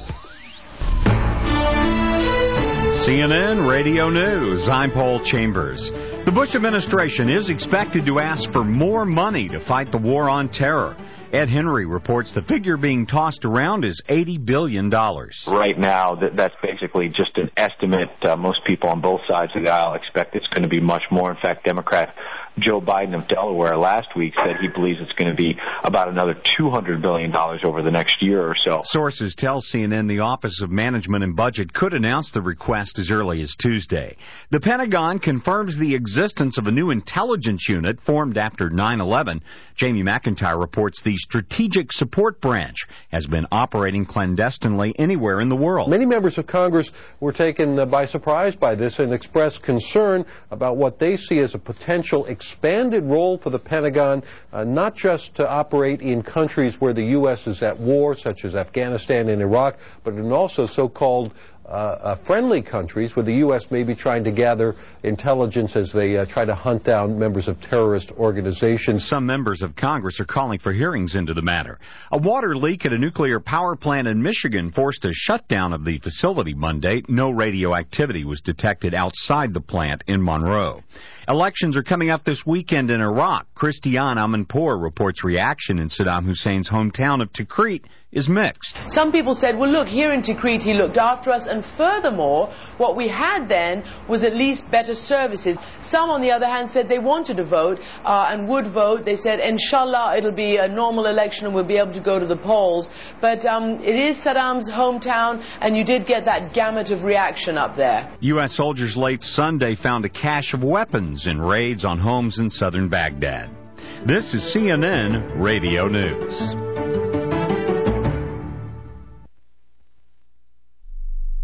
C N N Radio News. I'm Paul Chambers. The Bush administration is expected to ask for more money to fight the war on terror. Ed Henry reports the figure being tossed around is eighty billion dollars. Right now, that, that's basically just an estimate. Uh, most people on both sides of the aisle expect it's going to be much more. In fact, Democrat Joe Biden of Delaware last week said he believes it's going to be about another two hundred billion dollars over the next year or so. Sources tell C N N the Office of Management and Budget could announce the request as early as Tuesday. The Pentagon confirms the existence of a new intelligence unit formed after nine eleven. Jamie McIntyre reports the Strategic Support Branch has been operating clandestinely anywhere in the world. Many members of Congress were taken uh, by surprise by this and expressed concern about what they see as a potential expanded role for the Pentagon, uh, not just to operate in countries where the U S is at war, such as Afghanistan and Iraq, but in also so-called Uh, uh, friendly countries where the U S may be trying to gather intelligence as they uh, try to hunt down members of terrorist organizations. Some members of Congress are calling for hearings into the matter. A water leak at a nuclear power plant in Michigan forced a shutdown of the facility Monday. No radioactivity was detected outside the plant in Monroe. Elections are coming up this weekend in Iraq. Christiane Amanpour reports reaction in Saddam Hussein's hometown of Tikrit is mixed. Some people said, well, look, here in Tikrit he looked after us, and furthermore, what we had then was at least better services. Some, on the other hand, said they wanted to vote uh, and would vote. They said, inshallah, it'll be a normal election and we'll be able to go to the polls. But um, it is Saddam's hometown, and you did get that gamut of reaction up there. U S soldiers late Sunday found a cache of weapons in raids on homes in southern Baghdad. This is C N N Radio News.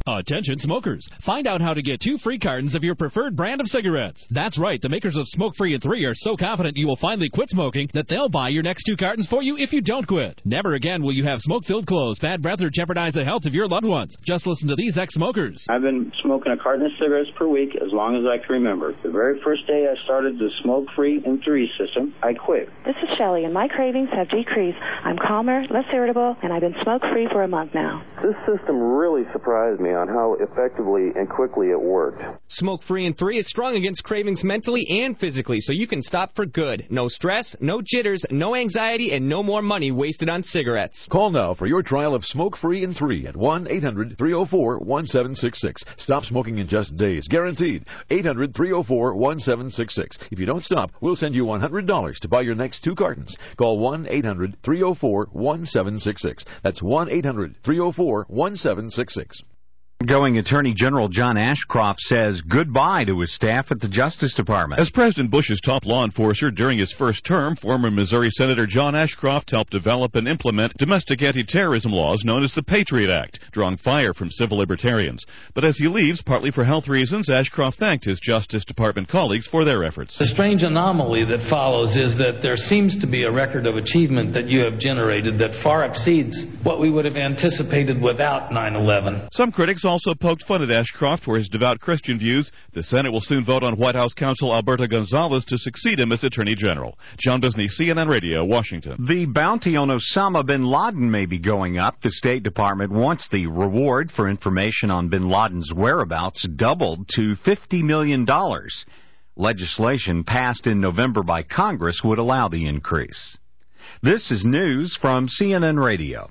Attention smokers. Find out how to get two free cartons of your preferred brand of cigarettes. That's right. The makers of Smoke Free and three are so confident you will finally quit smoking that they'll buy your next two cartons for you if you don't quit. Never again will you have smoke-filled clothes, bad breath, or jeopardize the health of your loved ones. Just listen to these ex-smokers. I've been smoking a carton of cigarettes per week as long as I can remember. The very first day I started the Smoke Free and three system, I quit. This is Shelley, and my cravings have decreased. I'm calmer, less irritable, and I've been smoke-free for a month now. This system really surprised me on how effectively and quickly it worked. Smoke Free and three is strong against cravings mentally and physically, so you can stop for good. No stress, no jitters, no anxiety, and no more money wasted on cigarettes. Call now for your trial of Smoke Free and three at one eight hundred three oh four one seven six six. Stop smoking in just days. Guaranteed. eight hundred three oh four one seven six six. If you don't stop, we'll send you one hundred dollars to buy your next two cartons. Call one eight hundred three oh four one seven six six. That's one eight hundred three oh four one seven six six. Outgoing Attorney General John Ashcroft says goodbye to his staff at the Justice Department. As President Bush's top law enforcer during his first term, former Missouri Senator John Ashcroft helped develop and implement domestic anti-terrorism laws known as the Patriot Act, drawing fire from civil libertarians. But as he leaves, partly for health reasons, Ashcroft thanked his Justice Department colleagues for their efforts. The strange anomaly that follows is that there seems to be a record of achievement that you have generated that far exceeds what we would have anticipated without nine eleven. Some critics also poked fun at Ashcroft for his devout Christian views. The Senate will soon vote on White House counsel Alberto Gonzales to succeed him as Attorney General. John Disney, C N N Radio, Washington. The bounty on Osama bin Laden may be going up. The State Department wants the reward for information on bin Laden's whereabouts doubled to fifty million dollars. Legislation passed in November by Congress would allow the increase. This is news from C N N Radio.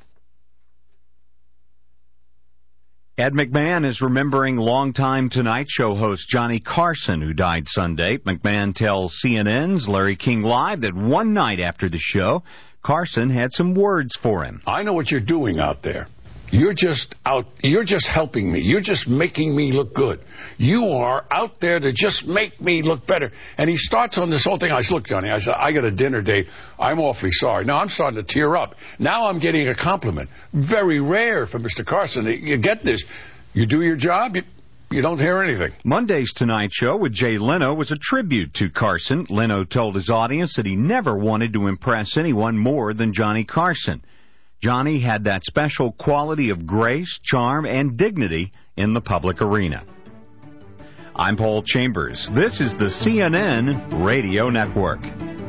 Ed McMahon is remembering longtime Tonight Show host Johnny Carson, who died Sunday. McMahon tells C N N's Larry King Live that one night after the show, Carson had some words for him. I know what you're doing out there. You're just out, you're just helping me. You're just making me look good. You are out there to just make me look better. And he starts on this whole thing. I said, look, Johnny, I said, I got a dinner date. I'm awfully sorry. Now I'm starting to tear up. Now I'm getting a compliment. Very rare for Mister Carson. You get this. You do your job, you, you don't hear anything. Monday's Tonight Show with Jay Leno was a tribute to Carson. Leno told his audience that he never wanted to impress anyone more than Johnny Carson. Johnny had that special quality of grace, charm, and dignity in the public arena. I'm Paul Chambers. This is the C N N Radio Network.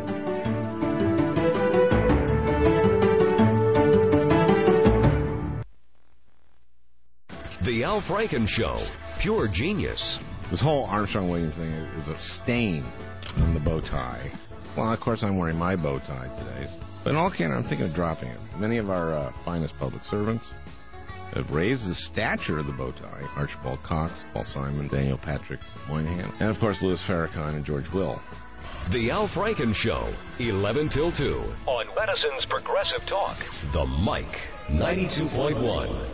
The Al Franken Show, pure genius. This whole Armstrong-Williams thing is a stain on the bow tie. Well, of course, I'm wearing my bow tie today. But in all candor, I'm thinking of dropping it. Many of our uh, finest public servants have raised the stature of the bow tie. Archibald Cox, Paul Simon, Daniel Patrick Moynihan, and, of course, Louis Farrakhan and George Will. The Al Franken Show, eleven till two, on Madison's Progressive Talk. The Mike, ninety-two point one.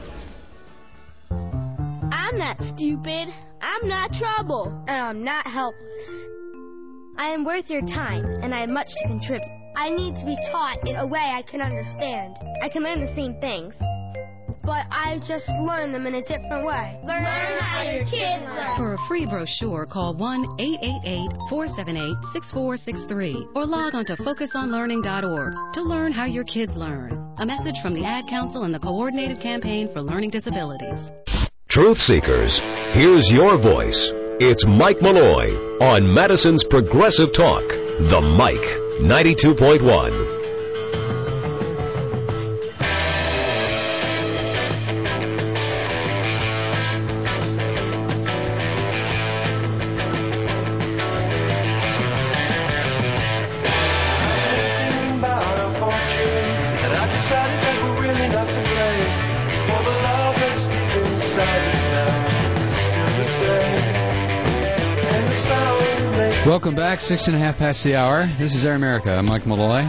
I'm not stupid. I'm not trouble. And I'm not helpless. I am worth your time, and I have much to contribute. I need to be taught in a way I can understand. I can learn the same things, but I just learn them in a different way. Learn how your kids learn. For a free brochure, call one eight eight eight, four seven eight, six four six three or log on to focus on learning dot org to learn how your kids learn. A message from the Ad Council and the Coordinated Campaign for Learning Disabilities. Truth Seekers, here's your voice. It's Mike Malloy on Madison's Progressive Talk. The Mike, ninety-two point one. Welcome back, six and a half past the hour. This is Air America. I'm Mike Malloy.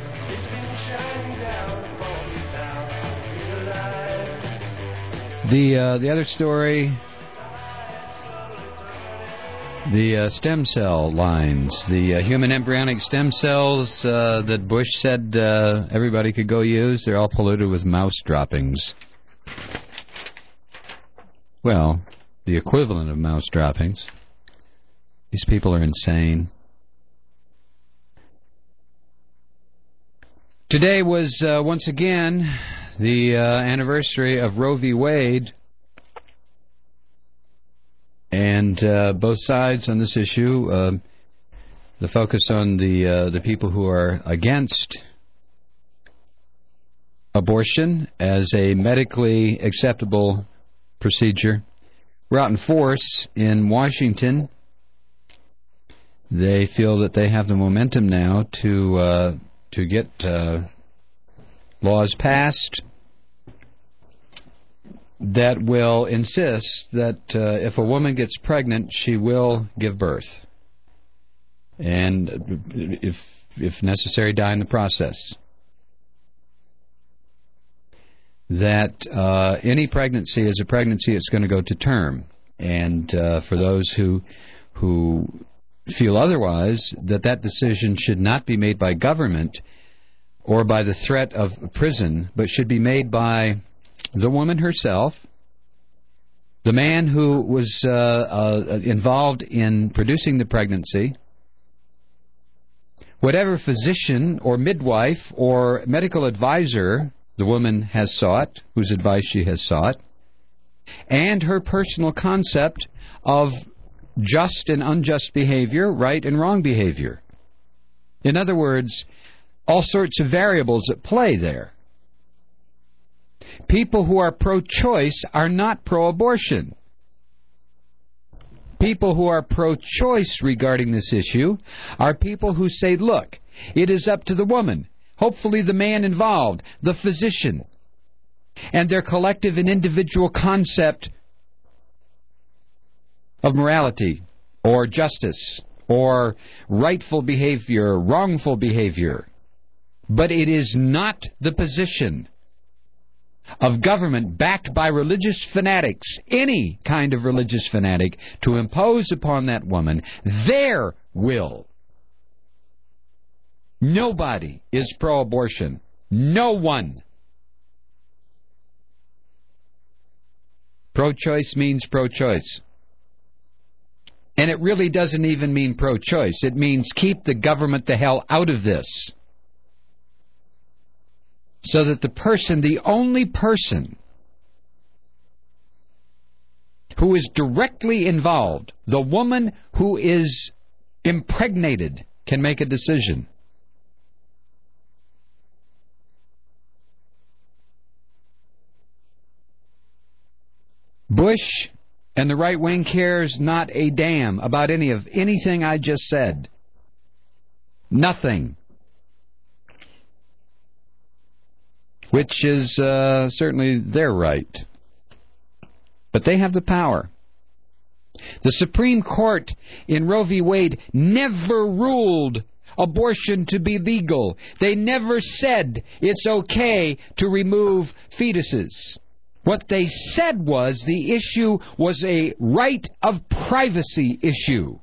The uh, the other story, the uh, stem cell lines, the uh, human embryonic stem cells uh, that Bush said uh, everybody could go use, they're all polluted with mouse droppings. well, the equivalent of mouse droppings. These people are insane. Today was, uh, once again, the uh, anniversary of Roe v. Wade. And uh, both sides on this issue, uh, the focus on the uh, the people who are against abortion as a medically acceptable procedure, were out in force in Washington. They feel that they have the momentum now to uh, to get uh, laws passed that will insist that uh, if a woman gets pregnant, she will give birth, and if if necessary, die in the process. That uh, any pregnancy is a pregnancy that's going to go to term, and uh, for those who who feel otherwise, that that decision should not be made by government or by the threat of prison, but should be made by the woman herself, the man who was uh, uh, involved in producing the pregnancy, whatever physician or midwife or medical advisor the woman has sought, whose advice she has sought, and her personal concept of just and unjust behavior, right and wrong behavior. In other words, all sorts of variables at play there. People who are pro-choice are not pro-abortion. People who are pro-choice regarding this issue are people who say, look, it is up to the woman, hopefully the man involved, the physician, and their collective and individual concept of morality or justice or rightful behavior, wrongful behavior. But it is not the position of government backed by religious fanatics, any kind of religious fanatic, to impose upon that woman their will. Nobody is pro-abortion. No one. Pro-choice means pro-choice. And it really doesn't even mean pro-choice. It means keep the government the hell out of this. So that the person, the only person who is directly involved, the woman who is impregnated, can make a decision. Bush and the right wing cares not a damn about any of anything I just said. Nothing. Which is uh, certainly their right. But they have the power. The Supreme Court in Roe v. Wade never ruled abortion to be legal. They never said it's okay to remove fetuses. What they said was the issue was a right of privacy issue.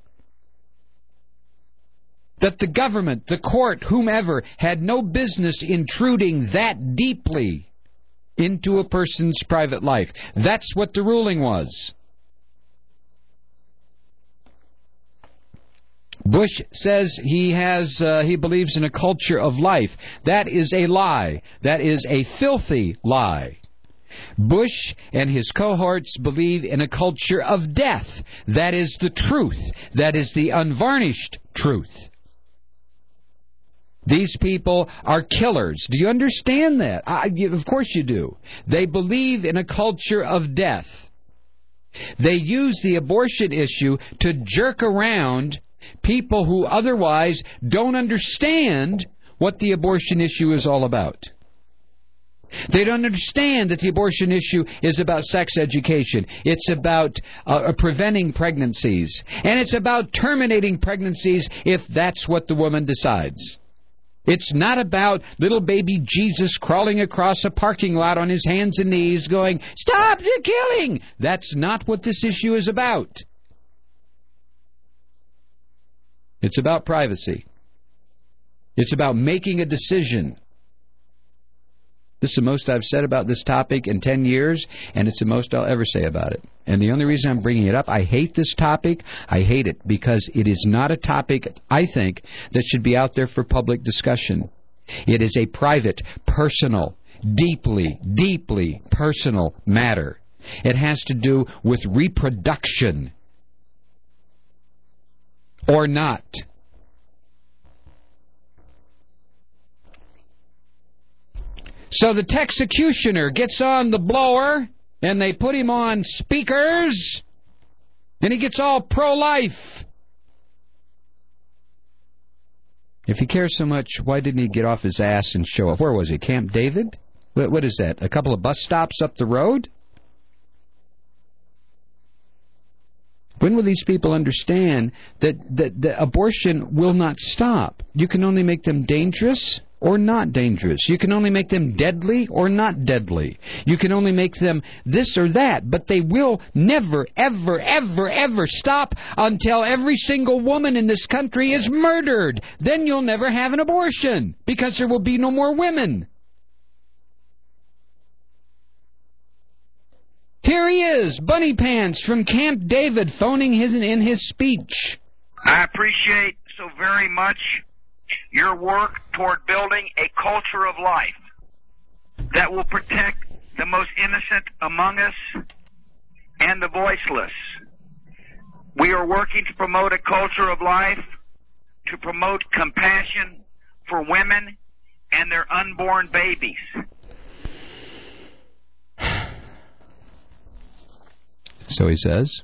That the government, the court, whomever, had no business intruding that deeply into a person's private life. That's what the ruling was. Bush says he has, uh, he believes in a culture of life. That is a lie. That is a filthy lie. Bush and his cohorts believe in a culture of death. That is the truth. That is the unvarnished truth. These people are killers. Do you understand that? I, of course you do. They believe in a culture of death. They use the abortion issue to jerk around people who otherwise don't understand what the abortion issue is all about. They don't understand that the abortion issue is about sex education. It's about uh, preventing pregnancies. And it's about terminating pregnancies if that's what the woman decides. It's not about little baby Jesus crawling across a parking lot on his hands and knees going, "Stop the killing!" That's not what this issue is about. It's about privacy. It's about making a decision. This is the most I've said about this topic in ten years, and it's the most I'll ever say about it. And the only reason I'm bringing it up, I hate this topic. I hate it because it is not a topic, I think, that should be out there for public discussion. It is a private, personal, deeply, deeply personal matter. It has to do with reproduction or not. So the Texecutioner gets on the blower, and they put him on speakers, and he gets all pro-life. If he cares so much, why didn't he get off his ass and show up? Where was he, Camp David? What, what is that, a couple of bus stops up the road? When will these people understand that, that, that abortion will not stop? You can only make them dangerous or not dangerous. You can only make them deadly or not deadly. You can only make them this or that, but they will never, ever, ever, ever stop until every single woman in this country is murdered. Then you'll never have an abortion because there will be no more women. Here he is, Bunny Pants from Camp David, phoning his in his speech. I appreciate so very much your work toward building a culture of life that will protect the most innocent among us and the voiceless. We are working to promote a culture of life, to promote compassion for women and their unborn babies. So he says.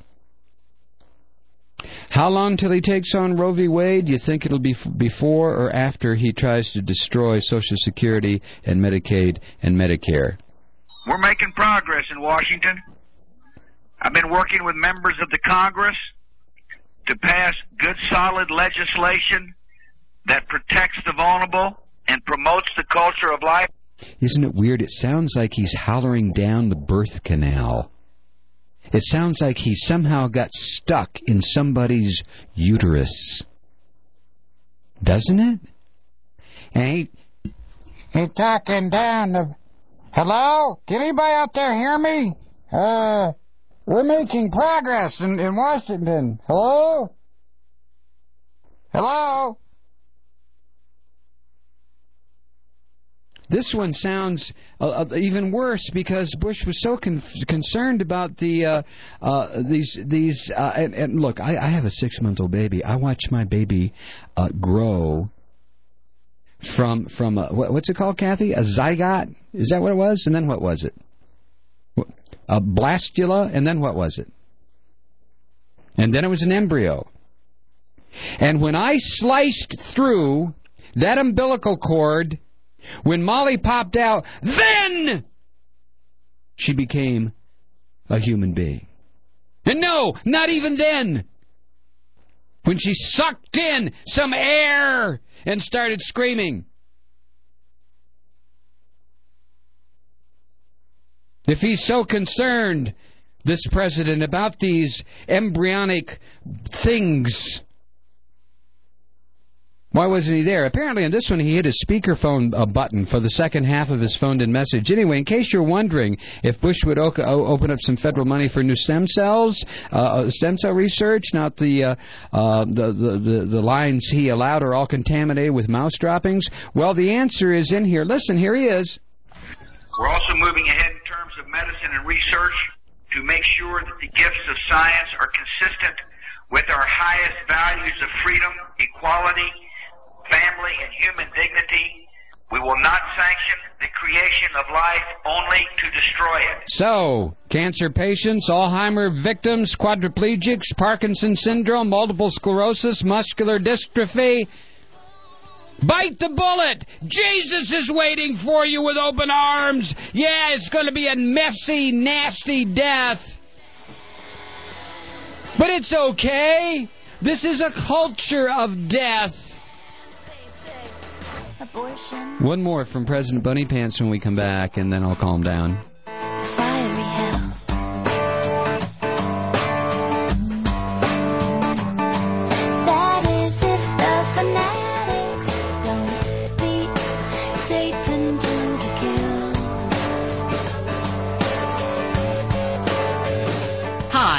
How long till he takes on Roe v. Wade? Do you think it'll be f- before or after he tries to destroy Social Security and Medicaid and Medicare? We're making progress in Washington. I've been working with members of the Congress to pass good, solid legislation that protects the vulnerable and promotes the culture of life. Isn't it weird? It sounds like he's hollering down the birth canal. It sounds like he somehow got stuck in somebody's uterus. Doesn't it? Hey, he talking down the... Hello? Can anybody out there hear me? Uh, we're making progress in, in Washington. Hello? Hello? This one sounds uh, even worse because Bush was so con- concerned about the uh, uh, these these uh, and, and look, I, I have a six-month-old baby. I watch my baby uh, grow from from a, what, what's it called, Kathy? A zygote? Is that what it was? And then what was it? A blastula? And then what was it? And then it was an embryo. And when I sliced through that umbilical cord, when Molly popped out, then she became a human being. And no, not even then. When she sucked in some air and started screaming. If he's so concerned, this president, about these embryonic things, why wasn't he there? Apparently on this one he hit his speakerphone uh, button for the second half of his phoned-in message. Anyway, in case you're wondering if Bush would o- open up some federal money for new stem cells, uh, stem cell research, not the, uh, uh, the, the, the, the lines he allowed are all contaminated with mouse droppings, well, the answer is in here. Listen, here he is. We're also moving ahead in terms of medicine and research to make sure that the gifts of science are consistent with our highest values of freedom, equality, family, and human dignity. We will not sanction the creation of life, only to destroy it. So, cancer patients, Alzheimer's victims, quadriplegics, Parkinson's syndrome, multiple sclerosis, muscular dystrophy, bite the bullet! Jesus is waiting for you with open arms! Yeah, it's going to be a messy, nasty death. But it's okay. This is a culture of death. Abortion. One more from President Bunny Pants when we come back, and then I'll calm down. Fiery hell. That is if the fanatics don't beat Satan to the kill.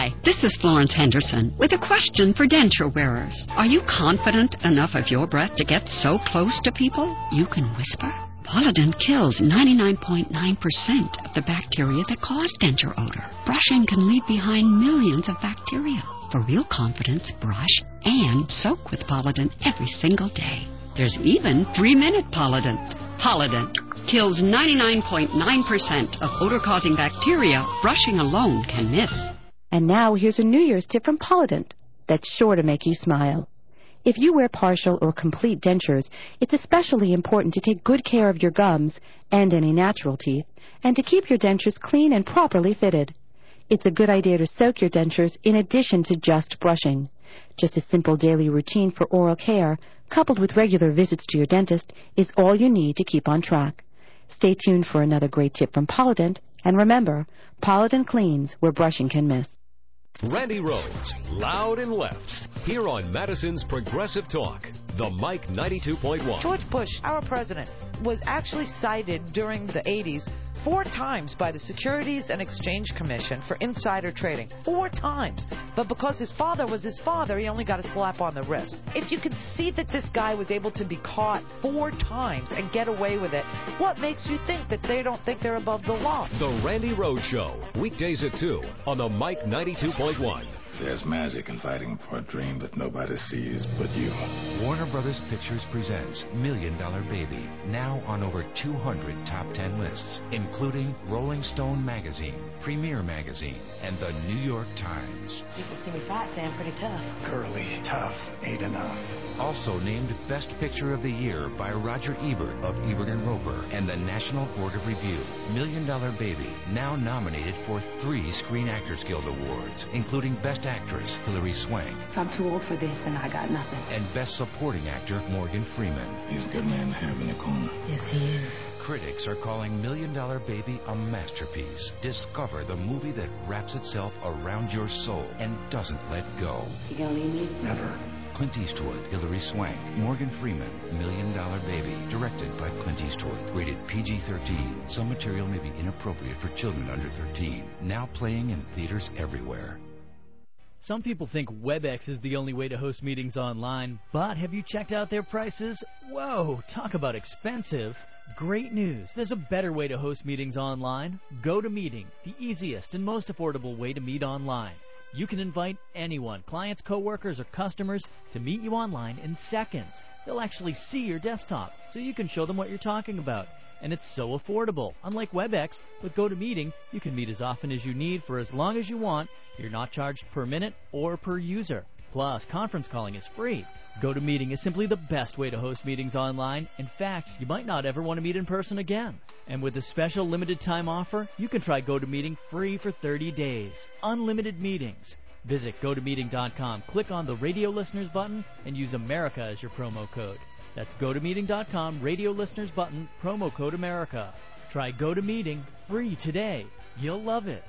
Hi, this is Florence Henderson with a question for denture wearers. Are you confident enough of your breath to get so close to people you can whisper? Polident kills ninety-nine point nine percent of the bacteria that cause denture odor. Brushing can leave behind millions of bacteria. For real confidence, brush and soak with Polident every single day. There's even three-minute Polident. Polident kills ninety-nine point nine percent of odor-causing bacteria brushing alone can miss. And now here's a New Year's tip from Polident that's sure to make you smile. If you wear partial or complete dentures, it's especially important to take good care of your gums and any natural teeth, and to keep your dentures clean and properly fitted. It's a good idea to soak your dentures in addition to just brushing. Just a simple daily routine for oral care, coupled with regular visits to your dentist, is all you need to keep on track. Stay tuned for another great tip from Polident, and remember, Polident cleans where brushing can miss. Randy Rhodes, loud and left, here on Madison's Progressive Talk, the Mike ninety-two point one. George Bush, our president, was actually cited during the eighties four times by the Securities and Exchange Commission for insider trading. Four times. But because his father was his father, he only got a slap on the wrist. If you could see that this guy was able to be caught four times and get away with it, what makes you think that they don't think they're above the law? The Randy Rhodes Show, weekdays at two on the Mike ninety-two point one. There's magic in fighting for a dream that nobody sees but you. Warner Brothers Pictures presents Million Dollar Baby, now on over two hundred top ten lists, including Rolling Stone Magazine, Premiere Magazine, and the New York Times. People see me fat, say I'm pretty tough. Girly, tough, ain't enough. Also named Best Picture of the Year by Roger Ebert of Ebert and Roeper and the National Board of Review. Million Dollar Baby, now nominated for three Screen Actors Guild Awards, including Best Actress Hilary Swank. If I'm too old for this, then I got nothing. And Best Supporting Actor Morgan Freeman. He's a good man to have in the corner. Yes, he is. Critics are calling Million Dollar Baby a masterpiece. Discover the movie that wraps itself around your soul and doesn't let go. You gonna leave me? Never. Clint Eastwood, Hilary Swank, Morgan Freeman, Million Dollar Baby, directed by Clint Eastwood. Rated P G thirteen. Some material may be inappropriate for children under thirteen. Now playing in theaters everywhere. Some people think WebEx is the only way to host meetings online, but have you checked out their prices? Whoa, talk about expensive. Great news, there's a better way to host meetings online. GoToMeeting, the easiest and most affordable way to meet online. You can invite anyone, clients, coworkers, or customers, to meet you online in seconds. They'll actually see your desktop, so you can show them what you're talking about. And it's so affordable. Unlike WebEx, with GoToMeeting, you can meet as often as you need for as long as you want. You're not charged per minute or per user. Plus, conference calling is free. GoToMeeting is simply the best way to host meetings online. In fact, you might not ever want to meet in person again. And with a special limited time offer, you can try GoToMeeting free for thirty days. Unlimited meetings. Visit go to meeting dot com, click on the Radio Listeners button, and use America as your promo code. That's go to meeting dot com, Radio Listeners button, promo code America. Try GoToMeeting free today. You'll love it.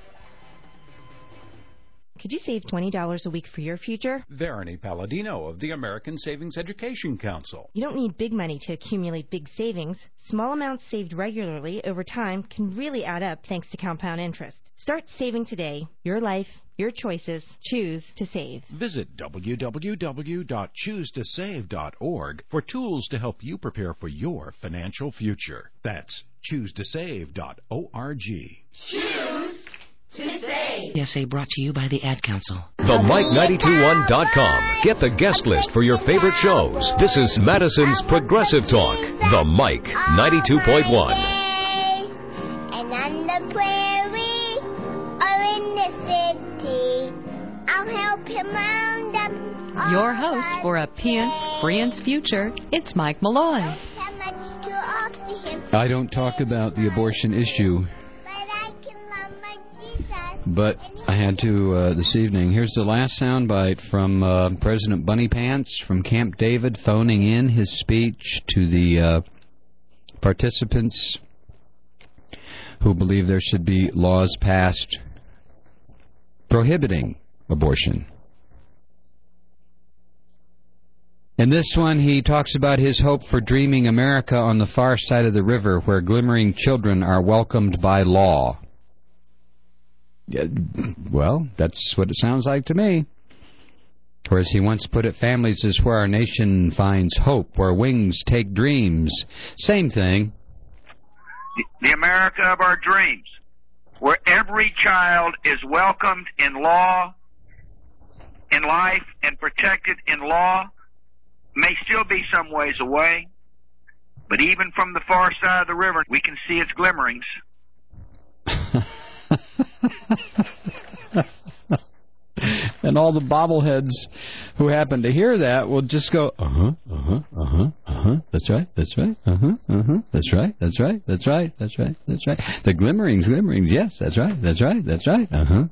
Could you save twenty dollars a week for your future? Verity Palladino of the American Savings Education Council. You don't need big money to accumulate big savings. Small amounts saved regularly over time can really add up thanks to compound interest. Start saving today. Your life, your choices. Choose to save. Visit w w w dot choose to save dot org for tools to help you prepare for your financial future. That's choose to save dot org. Choose to save. P S A brought to you by the Ad Council. the mike nine two one dot com. Get the guest list for your favorite shows. This is Madison's Progressive Talk, the Mike ninety-two point one. And on the prairie or in the city, I'll help him round up. Your host for a Piance Friend's Future, it's Mike Malloy. I don't talk about the abortion issue, but I had to uh, this evening. Here's the last soundbite from uh, President Bunny Pants from Camp David phoning in his speech to the uh, participants who believe there should be laws passed prohibiting abortion. In this one, he talks about his hope for dreaming America on the far side of the river where glimmering children are welcomed by law. Yeah, well, that's what it sounds like to me. Or as he once put it, families is where our nation finds hope, where wings take dreams. Same thing. The America of our dreams, where every child is welcomed in law, in life, and protected in law, may still be some ways away, but even from the far side of the river, we can see its glimmerings. And all the bobbleheads who happen to hear that will just go, uh-huh, uh-huh, uh-huh, uh-huh, that's right, that's right, uh-huh, uh-huh, that's right, that's right, that's right, that's right, that's right. The glimmerings, glimmerings, yes, that's right, that's right, that's right, uh-huh,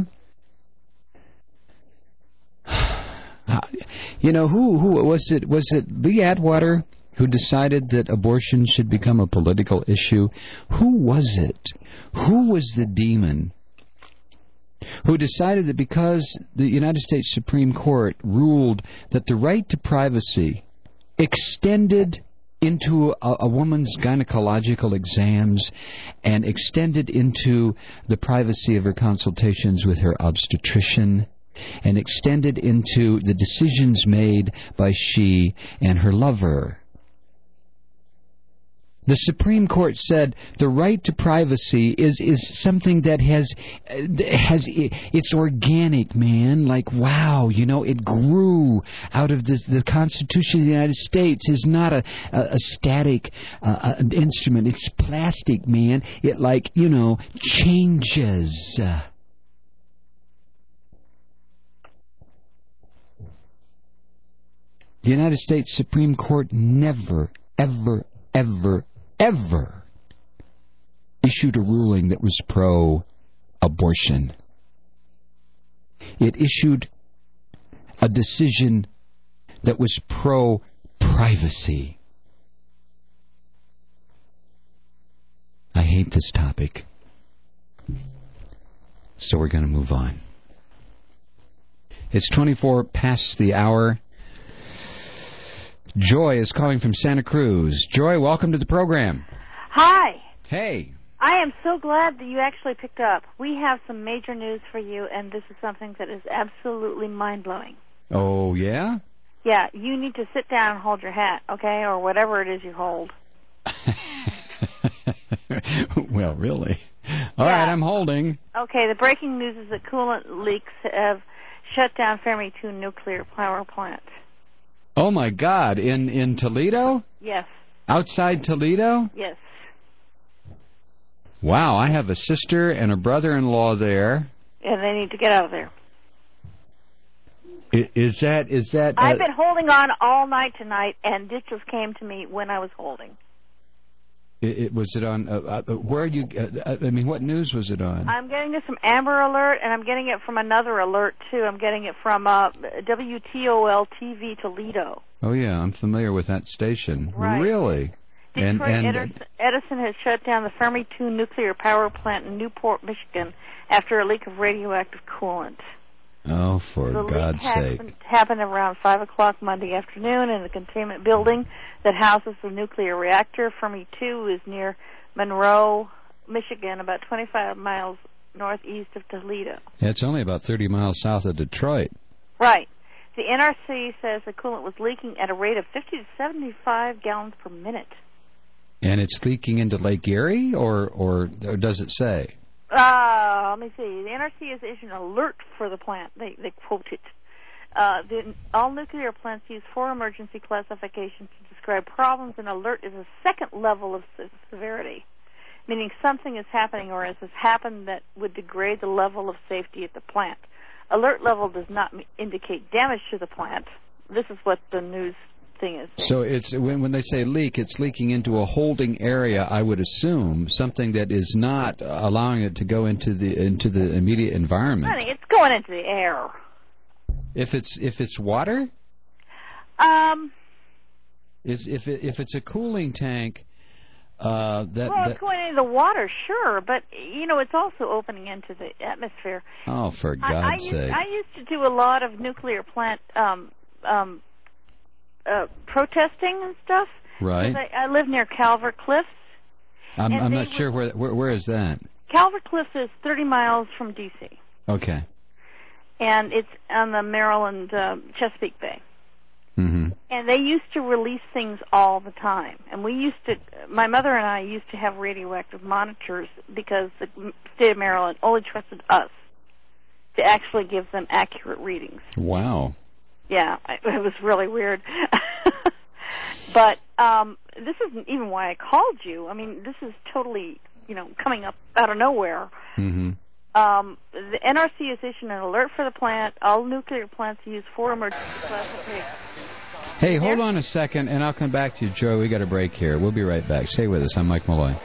uh-huh. You know, who, who, was it, was it Lee Atwater who decided that abortion should become a political issue? Who was it? Who was the demon who decided that because the United States Supreme Court ruled that the right to privacy extended into a, a woman's gynecological exams and extended into the privacy of her consultations with her obstetrician and extended into the decisions made by she and her lover. The Supreme Court said the right to privacy is, is something that has, has it's organic, man. Like, wow, you know, it grew out of this, the Constitution of the United States is not a, a, a static uh, an instrument. It's plastic, man. It, like, you know, changes. The United States Supreme Court never, ever, ever, ever issued a ruling that was pro-abortion. It issued a decision that was pro-privacy. I hate this topic. So we're going to move on. It's twenty-four past the hour. Joy is calling from Santa Cruz. Joy, welcome to the program. Hi. Hey. I am so glad that you actually picked up. We have some major news for you, and this is something that is absolutely mind-blowing. Oh, yeah? Yeah, you need to sit down and hold your hat, okay, or whatever it is you hold. Well, really? All yeah. right, I'm holding. Okay, the breaking news is that coolant leaks have shut down Fermi two nuclear power plant. Oh, my God. In, in Toledo? Yes. Outside Toledo? Yes. Wow, I have a sister and a brother-in-law there. And they need to get out of there. I, is that... Is that? Uh, I've been holding on all night tonight, and this just came to me when I was holding. It, it was it on... Uh, uh, where are you... Uh, I mean, what news was it on? I'm getting it from Amber Alert, and I'm getting it from another alert, too. I'm getting it from uh, W T O L T V Toledo. Oh, yeah, I'm familiar with that station. Right. Really? Detroit and, and, Edison, Edison has shut down the Fermi two nuclear power plant in Newport, Michigan, after a leak of radioactive coolant. Oh, for the God's leak sake. happened, happened around five o'clock Monday afternoon in the containment building that houses the nuclear reactor. Fermi two is near Monroe, Michigan, about twenty-five miles northeast of Toledo. Yeah, it's only about thirty miles south of Detroit. Right. The N R C says the coolant was leaking at a rate of fifty to seventy-five gallons per minute. And it's leaking into Lake Erie, or, or, or does it say? Uh, let me see. The N R C has issued an alert for the plant. They, they quote it. Uh, the, all nuclear plants use four emergency classifications to describe problems. An alert is a second level of severity, meaning something is happening or has happened that would degrade the level of safety at the plant. Alert level does not indicate damage to the plant. This is what the news thing is. So it's when, when they say leak, it's leaking into a holding area, I would assume, something that is not allowing it to go into the into the immediate environment. Honey, it's going into the air. If it's if it's water? Um. Is if it, if it's a cooling tank, uh, that. Well, that, it's going into the water, sure, but you know, it's also opening into the atmosphere. Oh, for God's I, I used, sake! I used to do a lot of nuclear plant um, um, uh, protesting and stuff. Right. I, I live near Calvert Cliffs. I'm, I'm not would, sure where, where where is that. Calvert Cliff is thirty miles from D C Okay. And it's on the Maryland uh, Chesapeake Bay. Mm-hmm. And they used to release things all the time. And we used to, my mother and I used to have radioactive monitors because the state of Maryland only trusted us to actually give them accurate readings. Wow. Yeah, it was really weird. But um, this isn't even why I called you. I mean, this is totally, you know, coming up out of nowhere. Mm-hmm. Um, the N R C has issued an alert for the plant. All nuclear plants use for emergency classification. Hey, hold on a second, and I'll come back to you, Joe. We got a break here. We'll be right back. Stay with us. I'm Mike Malloy.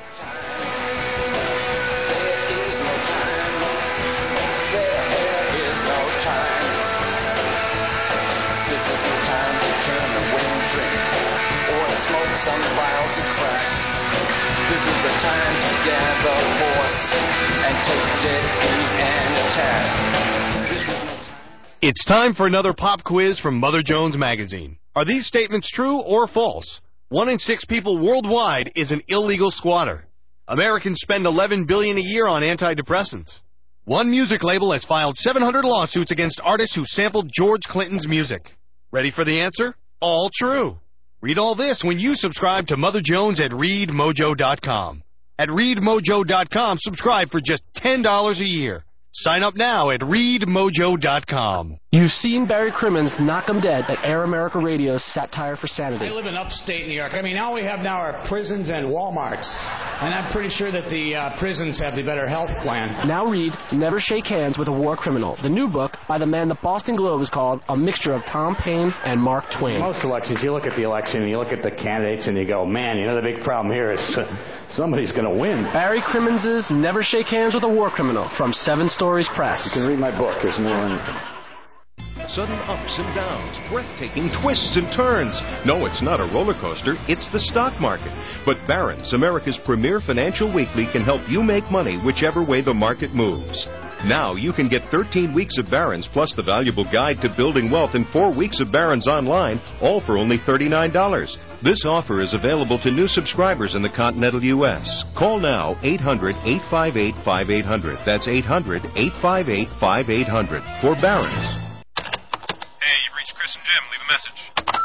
Some vials of crack. This is the time to gather force and take dead aim and attack. This is no time. It's time for another pop quiz from Mother Jones Magazine. Are these statements true or false? One in six people worldwide is an illegal squatter. Americans spend eleven billion dollars a year on antidepressants. One music label has filed seven hundred lawsuits against artists who sampled George Clinton's music. Ready for the answer? All true. Read all this when you subscribe to Mother Jones at read mojo dot com. At read mojo dot com, subscribe for just ten dollars a year. Sign up now at read mojo dot com. You've seen Barry Crimmins knock 'em dead at Air America Radio's Satire for Sanity. I live in upstate New York. I mean, all we have now are prisons and Walmarts. And I'm pretty sure that the uh, prisons have the better health plan. Now read Never Shake Hands with a War Criminal, the new book by the man the Boston Globe has called a mixture of Tom Paine and Mark Twain. Most elections, you look at the election and you look at the candidates and you go, man, you know, the big problem here is uh, somebody's going to win. Barry Crimmins' Never Shake Hands with a War Criminal from Seven Stories Press. You can read my book. There's more in it. Sudden ups and downs, breathtaking twists and turns. No, it's not a roller coaster, it's the stock market. But Barron's, America's premier financial weekly, can help you make money whichever way the market moves. Now you can get thirteen weeks of Barron's plus the valuable guide to building wealth and four weeks of Barron's online, all for only thirty-nine dollars. This offer is available to new subscribers in the continental U S Call now, eight hundred, eight five eight, five eight hundred. That's eight hundred, eight five eight, five eight hundred for Barron's. Hey, you've reached Chris and Jim. Leave a message.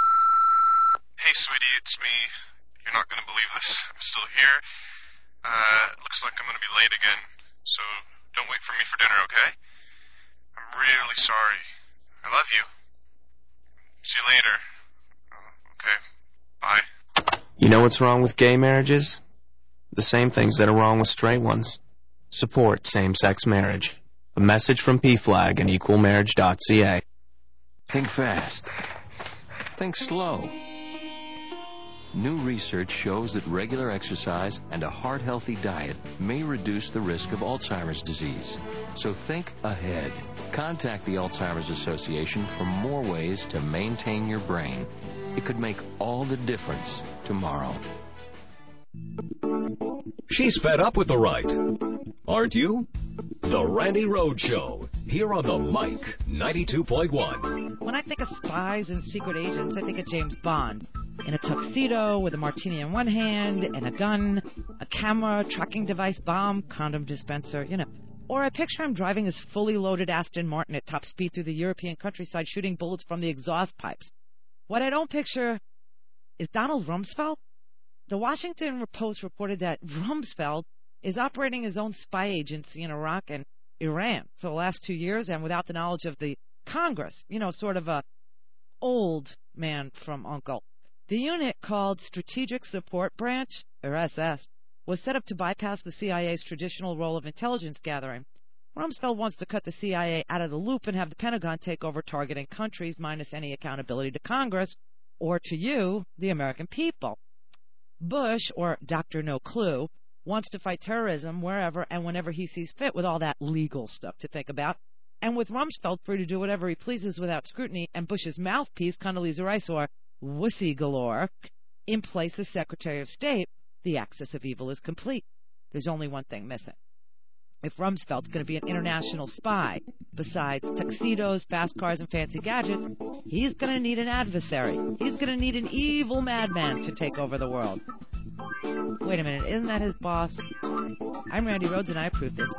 Hey, sweetie, it's me. You're not going to believe this. I'm still here. Uh, looks like I'm going to be late again, so don't wait for me for dinner, okay? I'm really sorry. I love you. See you later. Uh, okay. Bye. You know what's wrong with gay marriages? The same things that are wrong with straight ones. Support same-sex marriage. A message from P FLAG and equal marriage dot c a. Think fast. Think slow. New research shows that regular exercise and a heart-healthy diet may reduce the risk of Alzheimer's disease. So think ahead. Contact the Alzheimer's Association for more ways to maintain your brain. It could make all the difference tomorrow. She's fed up with the right. Aren't you? The Randy Rhoads Show, here on the Mike ninety-two point one. When I think of spies and secret agents, I think of James Bond. In a tuxedo, with a martini in one hand, and a gun, a camera, tracking device, bomb, condom dispenser, you know. Or I picture him driving his fully loaded Aston Martin at top speed through the European countryside, shooting bullets from the exhaust pipes. What I don't picture is Donald Rumsfeld. The Washington Post reported that Rumsfeld is operating his own spy agency in Iraq and Iran for the last two years and without the knowledge of the Congress, you know, sort of a old man from Uncle. The unit, called Strategic Support Branch, or S S, was set up to bypass the C I A's traditional role of intelligence gathering. Rumsfeld wants to cut the C I A out of the loop and have the Pentagon take over targeting countries minus any accountability to Congress or to you, the American people. Bush, or Doctor No Clue, wants to fight terrorism wherever and whenever he sees fit, with all that legal stuff to think about, and with Rumsfeld free to do whatever he pleases without scrutiny, and Bush's mouthpiece, Condoleezza Rice, or wussy galore, in place as Secretary of State, the axis of evil is complete. There's only one thing missing. If Rumsfeld's going to be an international spy, besides tuxedos, fast cars, and fancy gadgets, he's going to need an adversary. He's going to need an evil madman to take over the world. Wait a minute, isn't that his boss? I'm Randy Rhodes and I approve this.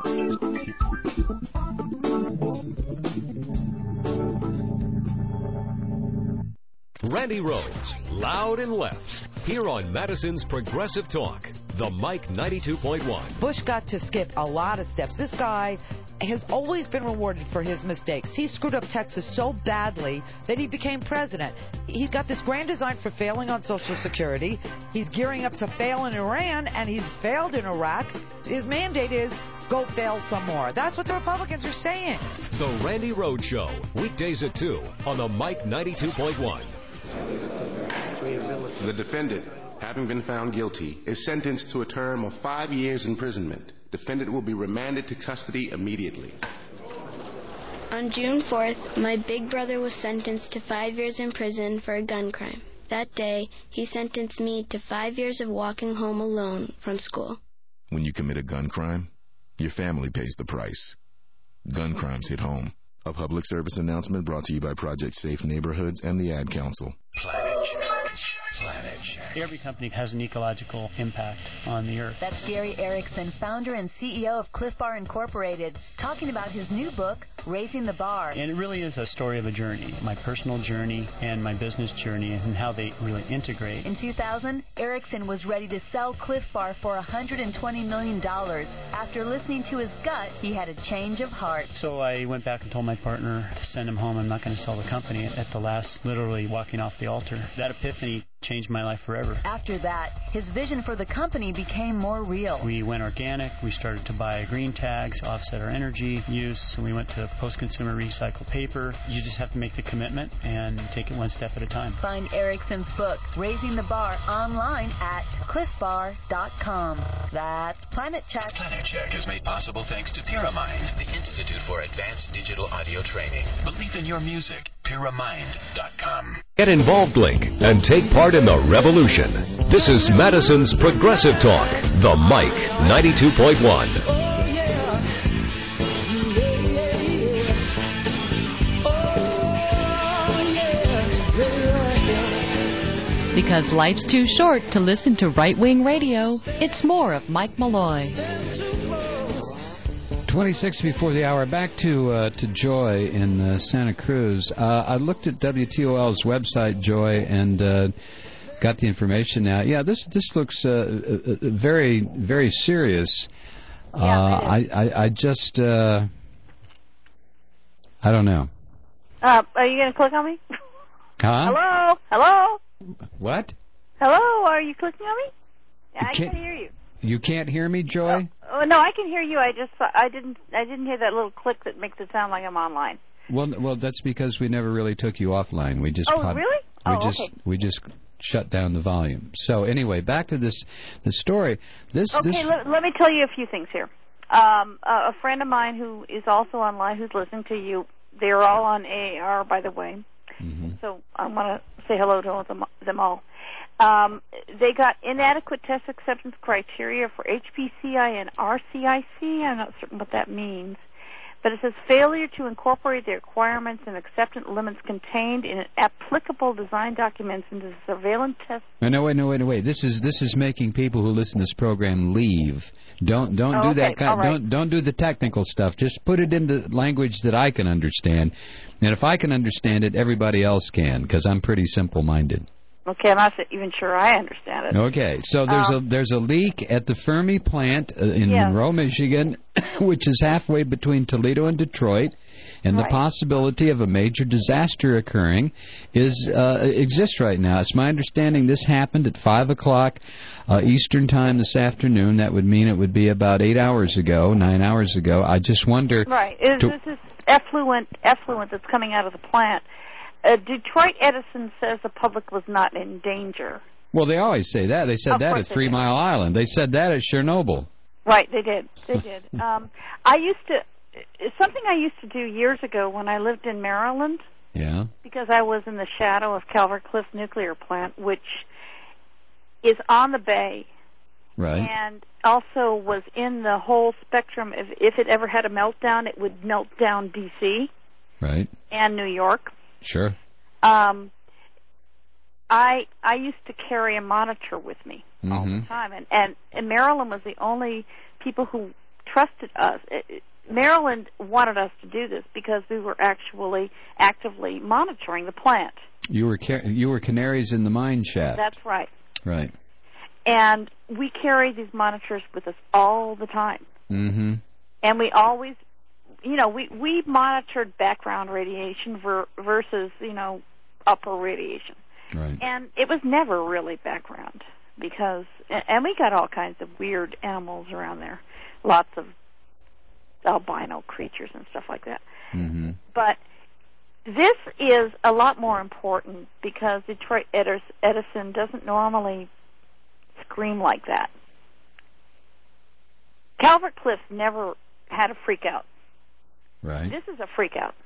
Randy Rhodes, loud and left, here on Madison's Progressive Talk, the Mike ninety-two point one. Bush got to skip a lot of steps. This guy has always been rewarded for his mistakes. He screwed up Texas so badly that he became president. He's got this grand design for failing on Social Security. He's gearing up to fail in Iran, and he's failed in Iraq. His mandate is go fail some more. That's what the Republicans are saying. The Randy Rhodes Show, weekdays at two on the Mike ninety-two point one. The defendant, having been found guilty, is sentenced to a term of five years imprisonment. Defendant will be remanded to custody immediately. On June fourth, my big brother was sentenced to five years in prison for a gun crime. That day, he sentenced me to five years of walking home alone from school. When you commit a gun crime, your family pays the price. Gun crimes hit home. A public service announcement brought to you by Project Safe Neighborhoods and the Ad Council. Planet Check. Planet Check. Every company has an ecological impact on the Earth. That's Gary Erickson, founder and C E O of Cliff Bar Incorporated, talking about his new book, Raising the Bar. And it really is a story of a journey, my personal journey and my business journey and how they really integrate. In two thousand, Erickson was ready to sell Cliff Bar for one hundred twenty million dollars. After listening to his gut, he had a change of heart. So I went back and told my partner to send him home. I'm not going to sell the company. At the last, literally walking off the altar. That epiphany changed my life forever. After that, his vision for the company became more real. We went organic. We started to buy green tags, offset our energy use. We went to post-consumer recycled paper. You just have to make the commitment and take it one step at a time. Find Erickson's book, Raising the Bar, online at cliff bar dot com. That's Planet Check. Planet Check is made possible thanks to Pyramind, the Institute for Advanced Digital Audio Training. Believe in your music. Pyramind dot com. Get involved, Link, and take part in the revolution. This is Madison's Progressive Talk, the Mike ninety-two point one. Because life's too short to listen to right-wing radio, it's more of Mike Malloy. twenty-six before the hour. Back to uh, to Joy in uh, Santa Cruz. Uh, I looked at W T O L's website, Joy, and uh, got the information now. Yeah, this this looks uh, uh, very very serious. Uh, Yeah, I, I I just uh, I don't know. Uh, are you going to click on me? Huh? Hello? Hello? What? Hello? Are you clicking on me? I can't- can't hear you. You can't hear me, Joy? Oh, no, I can hear you. I just I didn't I didn't hear that little click that makes it sound like I'm online. Well, well, that's because we never really took you offline. We just Oh, pop- really? We Oh, just okay. we just shut down the volume. So anyway, back to this the story. This Okay, this let, let me tell you a few things here. Um, a, a friend of mine who is also online, who's listening to you, they're all on A A R, by the way. Mm-hmm. So I want to say hello to all them, them all. Um, they got inadequate test acceptance criteria for H P C I and R C I C. I'm not certain what that means. But it says failure to incorporate the requirements and acceptance limits contained in applicable design documents into the surveillance test. No, no, wait, no, wait, no, wait. This is this is making people who listen to this program leave. Don't don't Oh, do okay, that kind. all right. Don't don't do the technical stuff. Just put it into language that I can understand. And if I can understand it, everybody else can, because I'm pretty simple-minded. Okay, I'm not even sure I understand it. Okay, so there's Um, a there's a leak at the Fermi plant uh, in Yeah. Monroe, Michigan, which is halfway between Toledo and Detroit, and Right. the possibility of a major disaster occurring is uh, exists right now. It's my understanding this happened at five o'clock uh, Eastern time this afternoon. That would mean it would be about eight hours ago, nine hours ago. I just wonder. Right. Is, to- this is effluent effluent that's coming out of the plant. Uh, Detroit Edison says the public was not in danger. Well, they always say that. They said Of that course at they Three do. Mile Island. They said that at Chernobyl. Right, they did. They did. Um, I used to, it's something I used to do years ago when I lived in Maryland, Yeah. because I was in the shadow of Calvert Cliff Nuclear Plant, which is on the bay, Right. and also was in the whole spectrum. If, if it ever had a meltdown, it would melt down D C Right. and New York. Sure. Um, I I used to carry a monitor with me. all Mm-hmm. the time. And, and and Maryland was the only people who trusted us. It, it, Maryland wanted us to do this because we were actually actively monitoring the plant. You were ca- you were canaries in the mine shaft. That's right. Right. And we carried these monitors with us all the time. Mm-hmm. And we always, you know, we, we monitored background radiation ver- versus, you know, upper radiation. Right. And it was never really background because, and we got all kinds of weird animals around there. Lots of albino creatures and stuff like that. Mm-hmm. But this is a lot more important because Detroit Edison doesn't normally scream like that. Calvert Cliffs never had a freak out. Right. This is a freak out.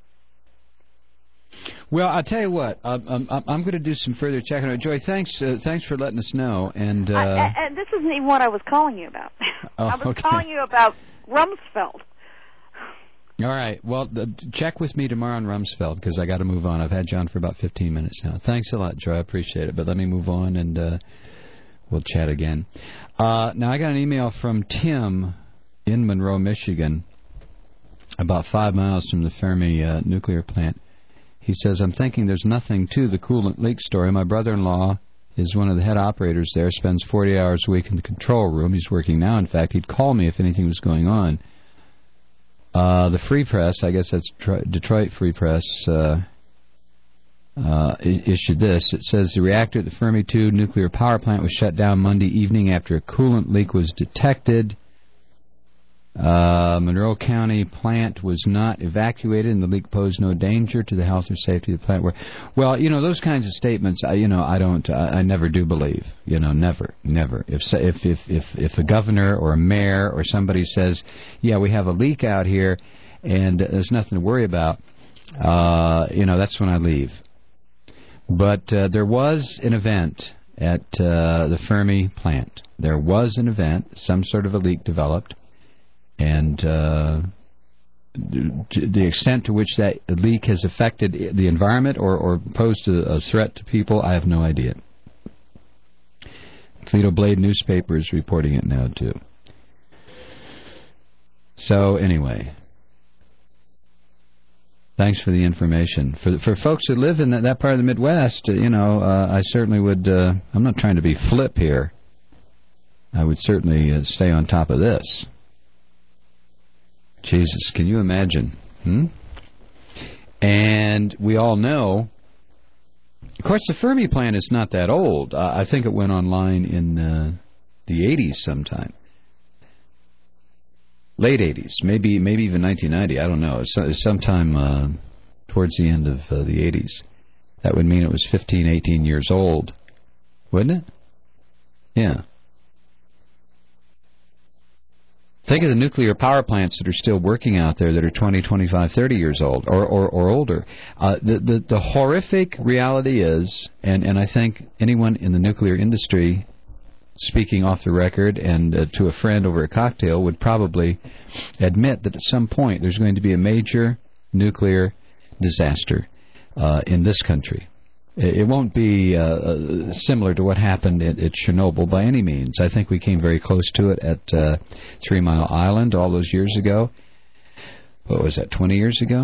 Well, I'll tell you what. I'm, I'm, I'm going to do some further checking. Joy, thanks. Uh, thanks for letting us know. And uh, I, and this isn't even what I was calling you about. Oh, I was okay. calling you about Rumsfeld. All right. Well, uh, check with me tomorrow on Rumsfeld because I got to move on. I've had John for about fifteen minutes now. Thanks a lot, Joy. I appreciate it. But let me move on and uh, we'll chat again. Uh, now I got an email from Tim in Monroe, Michigan, about five miles from the Fermi uh, nuclear plant. He says, I'm thinking there's nothing to the coolant leak story. My brother-in-law is one of the head operators there, spends forty hours a week in the control room. He's working now. In fact, he'd call me if anything was going on. Uh, the Free Press, I guess that's Detroit Free Press, uh, uh, issued this. It says the reactor at the Fermi two nuclear power plant was shut down Monday evening after a coolant leak was detected. Uh, Monroe County plant was not evacuated, and the leak posed no danger to the health or safety of the plant. Well, you know, those kinds of statements, I, you know, I don't, I, I never do believe. You know, never, never. If if if if if a governor or a mayor or somebody says, yeah, we have a leak out here, and there's nothing to worry about, uh, you know, that's when I leave. But uh, there was an event at uh, the Fermi plant. There was an event. Some sort of a leak developed. And uh, the extent to which that leak has affected the environment or, or posed a threat to people, I have no idea. Toledo Blade newspaper is reporting it now, too. So, anyway, thanks for the information. For for folks who live in that, that part of the Midwest, you know, uh, I certainly would, uh, I'm not trying to be flip here. I would certainly uh, stay on top of this. Jesus, can you imagine? Hmm? And we all know, of course, the Fermi plant is not that old. Uh, I think it went online in uh, the eighties sometime. Late eighties, maybe maybe even nineteen ninety, I don't know. It's, it's sometime uh, towards the end of uh, the eighties. That would mean it was fifteen, eighteen years old, wouldn't it? Yeah. Think of the nuclear power plants that are still working out there that are twenty, twenty-five, thirty years old or, or, or older. Uh, the, the, the horrific reality is, and, and I think anyone in the nuclear industry, speaking off the record and uh, to a friend over a cocktail, would probably admit that at some point there's going to be a major nuclear disaster uh, in this country. It won't be uh, similar to what happened at, at Chernobyl by any means. I think we came very close to it at uh, Three Mile Island all those years ago. What was that, twenty years ago?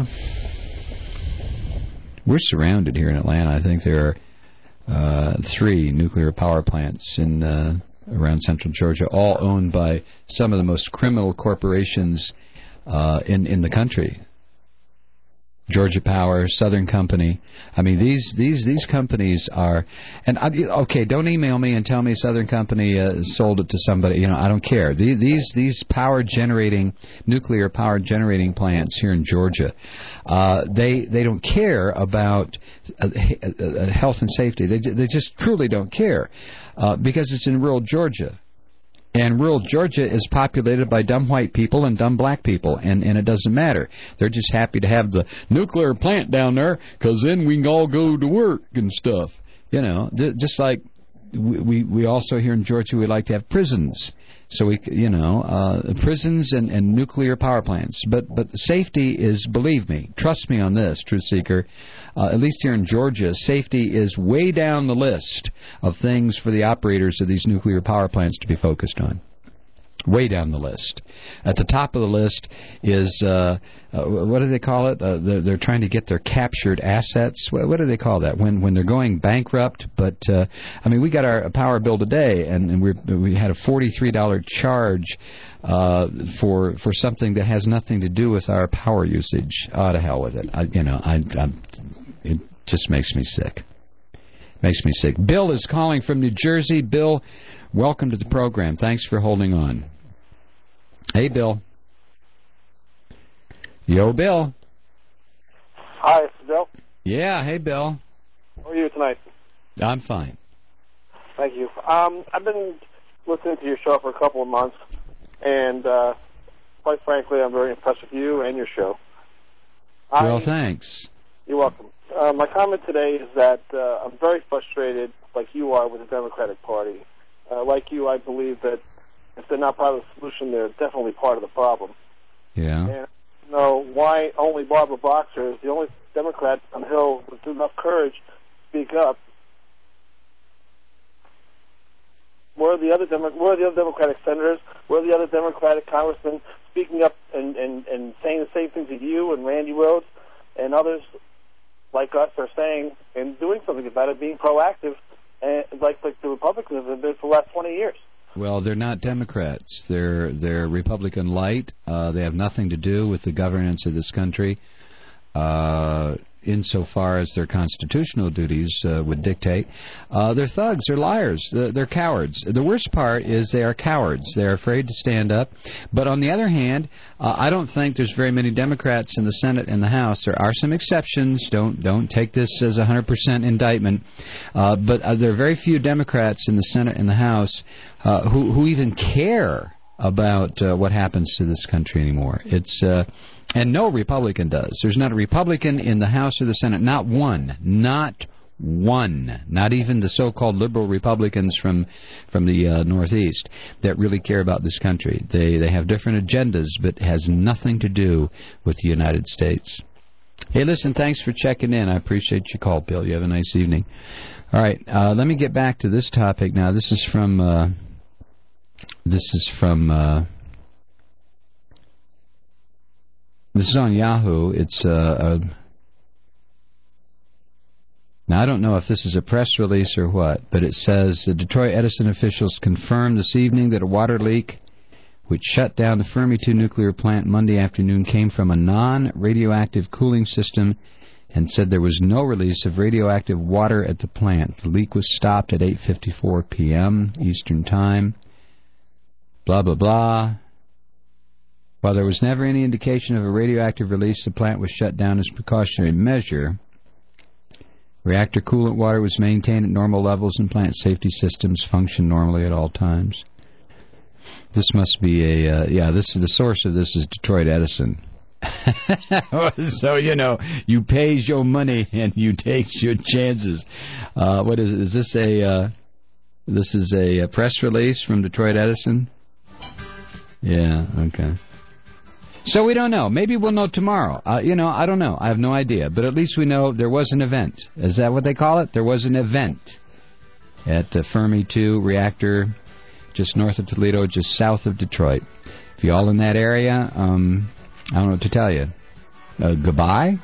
We're surrounded here in Atlanta. I think there are uh, three nuclear power plants in uh, around central Georgia, all owned by some of the most criminal corporations uh, in, in the country. Georgia Power, Southern Company. I mean, these these these companies are, and I, okay, don't email me and tell me Southern Company uh, sold it to somebody. You know, I don't care. These these, these power generating, nuclear power generating plants here in Georgia, uh, they they don't care about uh, uh, health and safety. They they just truly don't care uh, because it's in rural Georgia. And rural Georgia is populated by dumb white people and dumb black people, and, and it doesn't matter. They're just happy to have the nuclear plant down there because then we can all go to work and stuff. You know, th- just like we, we we also here in Georgia, we like to have prisons So we, you know, uh, prisons and, and nuclear power plants. But but safety is, believe me, trust me on this, Truth Seeker. Uh, at least here in Georgia, safety is way down the list of things for the operators of these nuclear power plants to be focused on. Way down the list. At the top of the list is, uh, uh, what do they call it? Uh, they're, they're trying to get their captured assets. What, what do they call that? When when they're going bankrupt. But, uh, I mean, we got our power bill today, and, and we we had a forty-three dollars charge uh, for for something that has nothing to do with our power usage. Oh, to hell with it. I, you know, I, I'm, it just makes me sick. Makes me sick. Bill is calling from New Jersey. Bill, welcome to the program. Thanks for holding on. Hey, Bill. Yo, Bill. Hi, it's Bill. Yeah, hey, Bill. How are you tonight? I'm fine. Thank you. Um, I've been listening to your show for a couple of months, and uh, quite frankly, I'm very impressed with you and your show. Well, I, thanks. You're welcome. Uh, my comment today is that uh, I'm very frustrated, like you are, with the Democratic Party. Uh, like you, I believe that if they're not part of the solution, they're definitely part of the problem. Yeah. And you know why only Barbara Boxer is the only Democrat on the Hill with enough courage to speak up. Where are the other Demo- where are the other Democratic senators? Where are the other Democratic congressmen speaking up and, and, and saying the same things as you and Randy Rhodes and others like us are saying and doing something about it, being proactive, and like like the Republicans have been for the last twenty years. Well, they're not Democrats. They're they're Republican light. Uh, they have nothing to do with the governance of this country, uh, insofar as their constitutional duties uh, would dictate. Uh, they're thugs. They're liars. They're, they're cowards. The worst part is they are cowards. They're afraid to stand up. But on the other hand, uh, I don't think there's very many Democrats in the Senate and the House. There are some exceptions. Don't don't take this as a one hundred percent indictment. Uh, but uh, there are very few Democrats in the Senate and the House uh, who, who even care about uh, what happens to this country anymore. It's... Uh, And no Republican does. There's not a Republican in the House or the Senate. Not one. Not one. Not even the so-called liberal Republicans from from the uh, Northeast that really care about this country. They they have different agendas, but it has nothing to do with the United States. Hey, listen, thanks for checking in. I appreciate your call, Bill. You have a nice evening. All right, uh, let me get back to this topic now. This is from... Uh, this is from... Uh, This is on Yahoo. It's uh, a... Now, I don't know if this is a press release or what, but it says the Detroit Edison officials confirmed this evening that a water leak which shut down the Fermi two nuclear plant Monday afternoon came from a non-radioactive cooling system and said there was no release of radioactive water at the plant. The leak was stopped at eight fifty-four p.m. Eastern Time. Blah, blah, blah. While there was never any indication of a radioactive release, the plant was shut down as a precautionary measure. Reactor coolant water was maintained at normal levels and plant safety systems functioned normally at all times. This must be a, uh, yeah, this is the source of this is Detroit Edison. So, you know, you pays your money and you takes your chances. Uh, what is it? Is this a, uh, this is a, a press release from Detroit Edison? Yeah, okay. So we don't know. Maybe we'll know tomorrow. Uh, you know, I don't know. I have no idea. But at least we know there was an event. Is that what they call it? There was an event at the Fermi two reactor just north of Toledo, just south of Detroit. If you're all in that area, um, I don't know what to tell you. Uh, goodbye?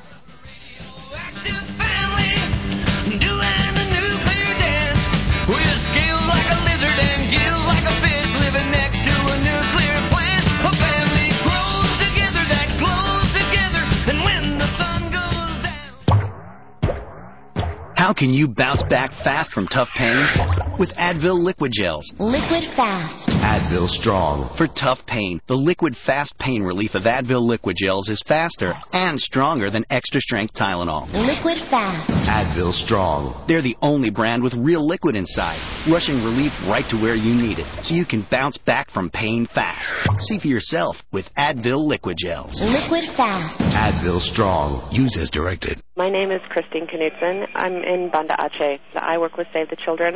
How can you bounce back fast from tough pain? With Advil Liquid Gels. Liquid Fast. Advil Strong. For tough pain, the liquid fast pain relief of Advil Liquid Gels is faster and stronger than extra-strength Tylenol. Liquid Fast. Advil Strong. They're the only brand with real liquid inside, rushing relief right to where you need it, so you can bounce back from pain fast. See for yourself with Advil Liquid Gels. Liquid Fast. Advil Strong. Use as directed. My name is Christine Knudsen. I'm in Banda Aceh. I work with Save the Children on child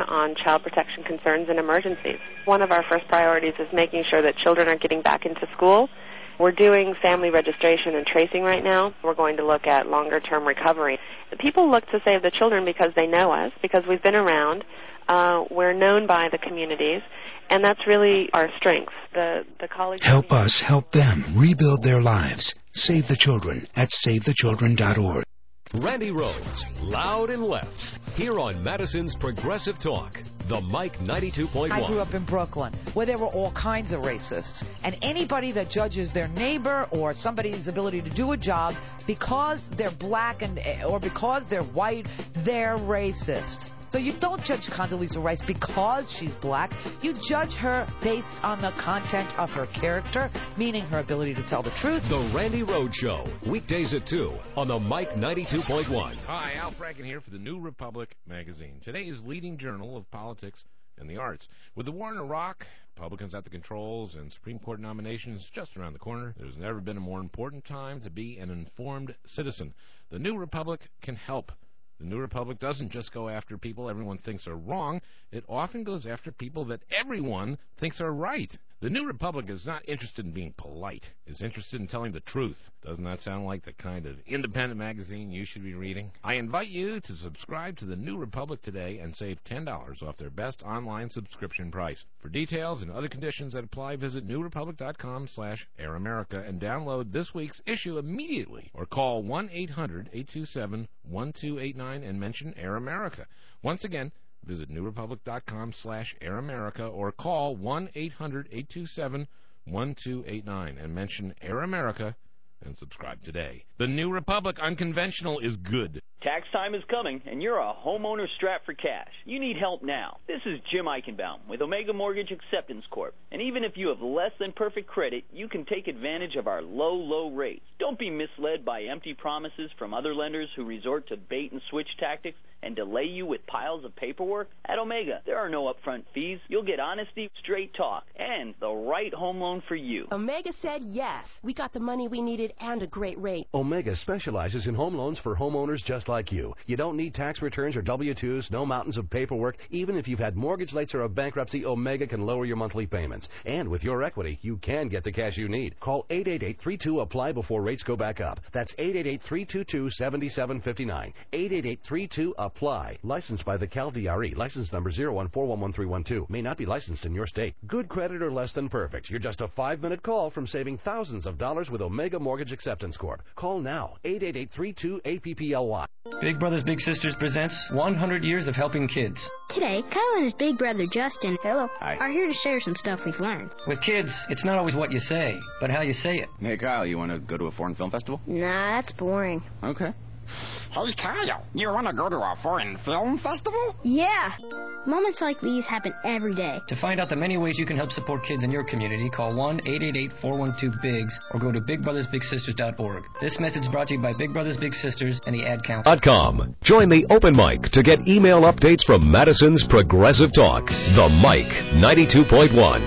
child protection concerns and emergencies. One of our first priorities is making sure that children are getting back into school. We're doing family registration and tracing right now. We're going to look at longer-term recovery. The people look to Save the Children because they know us, because we've been around. Uh, we're known by the communities, and that's really our strength. The, the colleagues... Help us help them rebuild their lives. Save the Children at save the children dot org. Randy Rhodes, loud and left, here on Madison's Progressive Talk, the Mike ninety-two point one. I grew up in Brooklyn, where there were all kinds of racists. And anybody that judges their neighbor or somebody's ability to do a job because they're black and or because they're white, they're racist. So you don't judge Condoleezza Rice because she's black. You judge her based on the content of her character, meaning her ability to tell the truth. The Randy Rhodes Show, weekdays at two on the Mike ninety-two point one. Hi, Al Franken here for the New Republic magazine. Today's leading journal of politics and the arts. With the war in Iraq, Republicans at the controls, and Supreme Court nominations just around the corner, there's never been a more important time to be an informed citizen. The New Republic can help. The New Republic doesn't just go after people everyone thinks are wrong. It often goes after people that everyone thinks are right. The New Republic is not interested in being polite. It's interested in telling the truth. Doesn't that sound like the kind of independent magazine you should be reading? I invite you to subscribe to the New Republic today and save ten dollars off their best online subscription price. For details and other conditions that apply, visit new republic dot com slash air america and download this week's issue immediately or call one eight hundred eight two seven one two eight nine and mention Air America. Once again, visit new republic dot com slash air america or call one eight hundred eight two seven one two eight nine and mention Air America and subscribe today. The New Republic Unconventional is good. Tax time is coming, and you're a homeowner strapped for cash. You need help now. This is Jim Eichenbaum with Omega Mortgage Acceptance Corp. And even if you have less than perfect credit, you can take advantage of our low, low rates. Don't be misled by empty promises from other lenders who resort to bait-and-switch tactics and delay you with piles of paperwork. At Omega, there are no upfront fees. You'll get honesty, straight talk, and the right home loan for you. Omega said yes. We got the money we needed and a great rate. Omega specializes in home loans for homeowners just like you. You don't need tax returns or W two's, no mountains of paperwork. Even if you've had mortgage lates or a bankruptcy, Omega can lower your monthly payments. And with your equity, you can get the cash you need. Call eight eight eight, three two, apply before rates go back up. That's eight eight eight, three two two, seven seven five nine. eight eight eight, three two, apply. Licensed by the Cal D R E. License number zero one four one one three one two. May not be licensed in your state. Good credit or less than perfect. You're just a five-minute call from saving thousands of dollars with Omega Mortgage Acceptance Corp. Call now. eight eight eight, three two, A P P L Y. Big Brothers Big Sisters presents one hundred years of helping kids. Today, Kyle and his big brother Justin Hello. Hi. are here to share some stuff we've learned. With kids, it's not always what you say, but how you say it. Hey, Kyle, you want to go to a foreign film festival? Nah, that's boring. Okay. Hey, Kyle, you want to go to a foreign film festival? Yeah. Moments like these happen every day. To find out the many ways you can help support kids in your community, call one eight eight eight, four one two, B I G S or go to big brothers big sisters dot org. This message is brought to you by Big Brothers Big Sisters and the Ad Council. .com. Join the open mic to get email updates from Madison's Progressive Talk. The Mike ninety-two point one.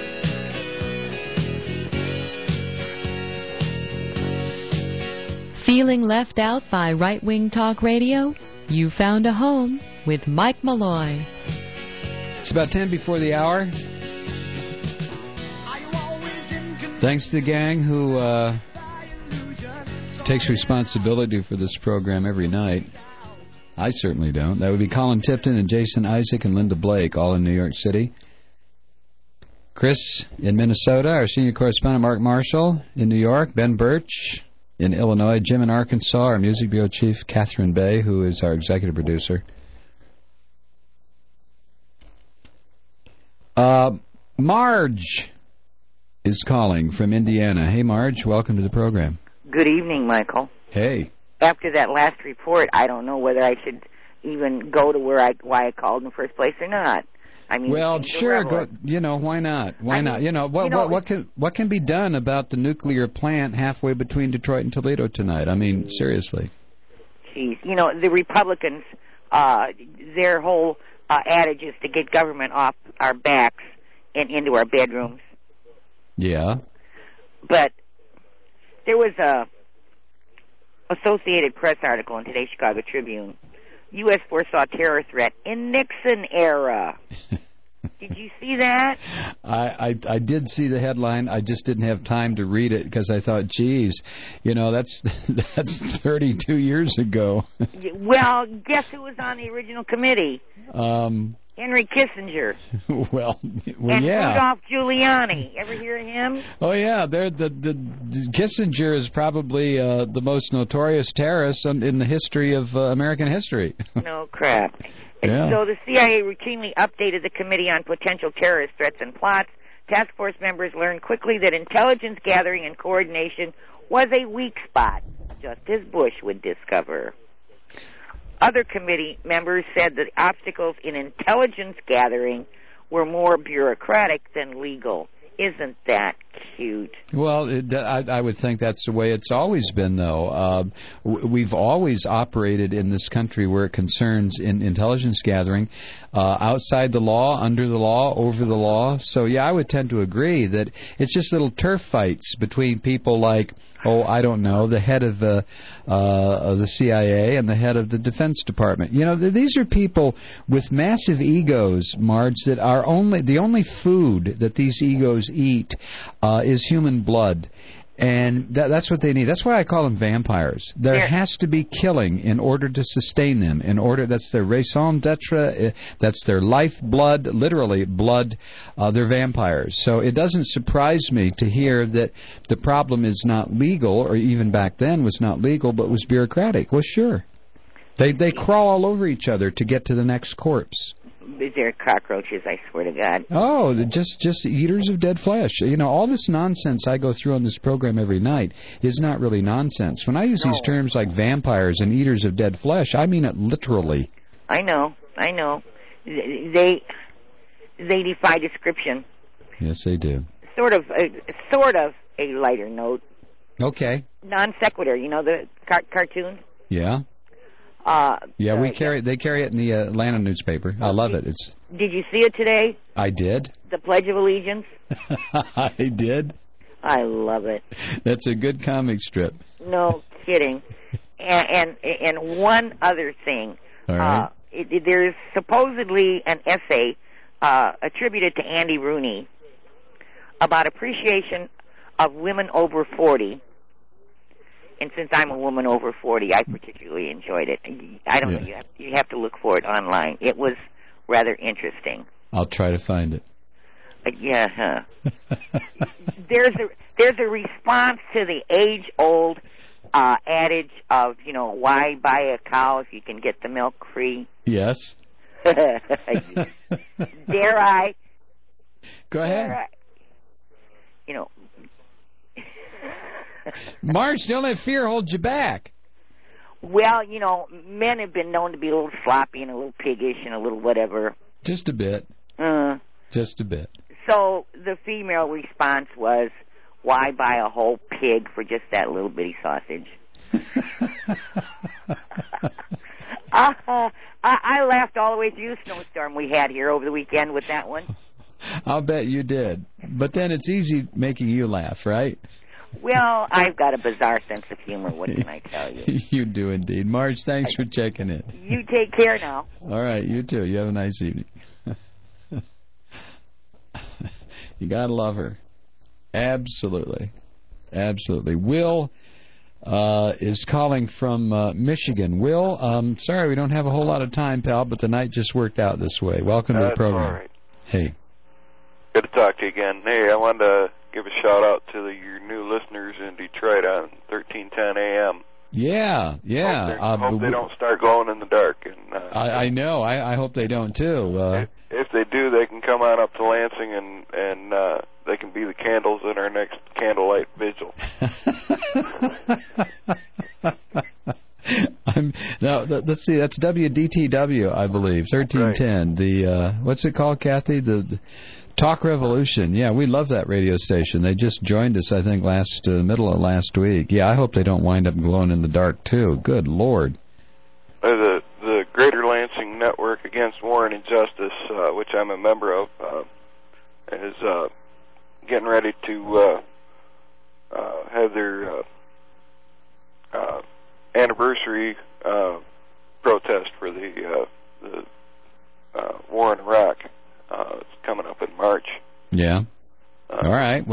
Feeling left out by right-wing talk radio? You found a home with Mike Malloy. It's about ten before the hour. Thanks to the gang who uh, takes responsibility for this program every night. I certainly don't. That would be Colin Tipton and Jason Isaac and Linda Blake, all in New York City. Chris in Minnesota, our senior correspondent Mark Marshall in New York, Ben Birch in Illinois, Jim in Arkansas, our music bureau chief Catherine Bay, who is our executive producer. Uh, Marge is calling from Indiana. Hey, Marge, welcome to the program. Good evening, Michael. Hey. After that last report, I don't know whether I should even go to where I why I called in the first place or not. I mean, well, sure. Go, you know, why not? Why I not? Mean, you know, what, you know, what what can what can be done about the nuclear plant halfway between Detroit and Toledo tonight? I mean, seriously. Geez, you know, the Republicans, uh, their whole uh, adage is to get government off our backs and into our bedrooms. Yeah. But there was a Associated Press article in today's Chicago Tribune U S foresaw terror threat in Nixon era. Did you see that? I, I I did see the headline. I just didn't have time to read it because I thought, geez, you know, that's that's thirty-two years ago. Well, guess who was on the original committee? Um, Henry Kissinger. Well, well and yeah. Rudolph Giuliani. Ever hear of him? Oh yeah, they're the, the the Kissinger is probably uh, the most notorious terrorist in, in the history of uh, American history. No crap. Yeah. So the C I A routinely updated the Committee on Potential Terrorist Threats and Plots. Task force members learned quickly that intelligence gathering and coordination was a weak spot, just as Bush would discover. Other committee members said that obstacles in intelligence gathering were more bureaucratic than legal. Isn't that cute? Well, it, I, I would think that's the way it's always been, though. Uh, we've always operated in this country where it concerns in intelligence gathering, uh, outside the law, under the law, over the law. So, yeah, I would tend to agree that it's just little turf fights between people like, oh, I don't know, the head of the uh, of the C I A and the head of the Defense Department. You know, th- these are people with massive egos, Marge, that are only the only food that these egos eat uh, is human blood. And that, that's what they need. That's why I call them vampires. There Yeah. has to be killing in order to sustain them. In order, that's their raison d'etre. That's their lifeblood, literally blood. Uh, they're vampires. So it doesn't surprise me to hear that the problem is not legal, or even back then was not legal, but was bureaucratic. Well, sure. They they crawl all over each other to get to the next corpse. They're cockroaches, I swear to God. Oh, just just eaters of dead flesh. You know, all this nonsense I go through on this program every night is not really nonsense. When I use No. these terms like vampires and eaters of dead flesh, I mean it literally. I know, I know. They they defy description. Yes, they do. Sort of, a, sort of a lighter note. Okay. Non sequitur. You know the car- cartoon. Yeah. Uh, Yeah, we uh, carry. They carry it in the Atlanta newspaper. I love it. It's. Did you see it today? I did. The Pledge of Allegiance. I did. I love it. That's a good comic strip. No kidding. And and, and one other thing. All right. Uh, it, it, there's supposedly an essay uh, attributed to Andy Rooney about appreciation of women over forty. And since I'm a woman over forty, I particularly enjoyed it. I don't Yeah. know. You have, you have to look for it online. It was rather interesting. I'll try to find it. Uh, yeah. Huh. there's a there's a response to the age-old uh, adage of, you know, why buy a cow if you can get the milk free? Yes. Dare I? Go ahead. Dare I? You know. Marge, don't let fear hold you back. Well, you know, men have been known to be a little sloppy and a little piggish and a little whatever. Just a bit. Uh, Just a bit. so the female response was, why buy a whole pig for just that little bitty sausage? uh, I, I laughed all the way through the snowstorm we had here over the weekend with that one. I'll bet you did. But then it's easy making you laugh, right? Well, I've got a bizarre sense of humor. What can I tell you? You do indeed. Marge, thanks for checking in. You take care now. All right, you too. You have a nice evening. You gotta love her. Absolutely. Absolutely. Will uh, is calling from uh, Michigan. Will, um, sorry we don't have a whole lot of time, pal, but the night just worked out this way. Welcome to the That's program. all right. Hey. Good to talk to you again. Hey, I wanted to give a shout out to the, your new listeners in Detroit on thirteen ten A M. Yeah, yeah. Hope, uh, hope they don't start glowing in the dark. And uh, I, I know. I, I hope they don't too. Uh, if they do, they can come on up to Lansing and and uh, they can be the candles in our next candlelight vigil. I'm, now, th- let's see. That's W D T W, I believe. thirteen ten. Right. The uh, what's it called, Kathy? The, the Talk Revolution. Yeah, we love that radio station. They just joined us, I think, last uh, middle of last week. Yeah, I hope they don't wind up glowing in the dark too. Good Lord. Uh, the the Greater Lansing Network Against War and Injustice, uh, which I'm a member of, uh, is uh, getting ready to uh, uh, have their uh, uh, anniversary uh, protest for the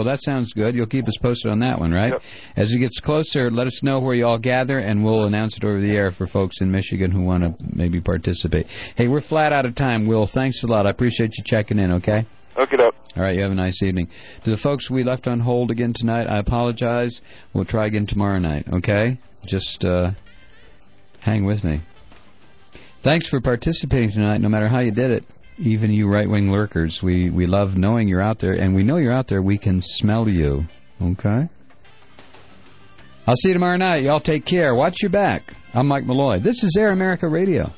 that sounds good. You'll keep us posted on that one, right? Yep. As it gets closer, let us know where you all gather, and we'll announce it over the air for folks in Michigan who want to maybe participate. Hey, we're flat out of time, Will. Thanks a lot. I appreciate you checking in, okay? Hook it up. All right, you have a nice evening. To the folks we left on hold again tonight, I apologize. We'll try again tomorrow night, okay? Just uh, hang with me. Thanks for participating tonight, no matter how you did it. Even you right-wing lurkers, we, we love knowing you're out there, and we know you're out there. We can smell you, okay? I'll see you tomorrow night. Y'all take care. Watch your back. I'm Mike Malloy. This is Air America Radio.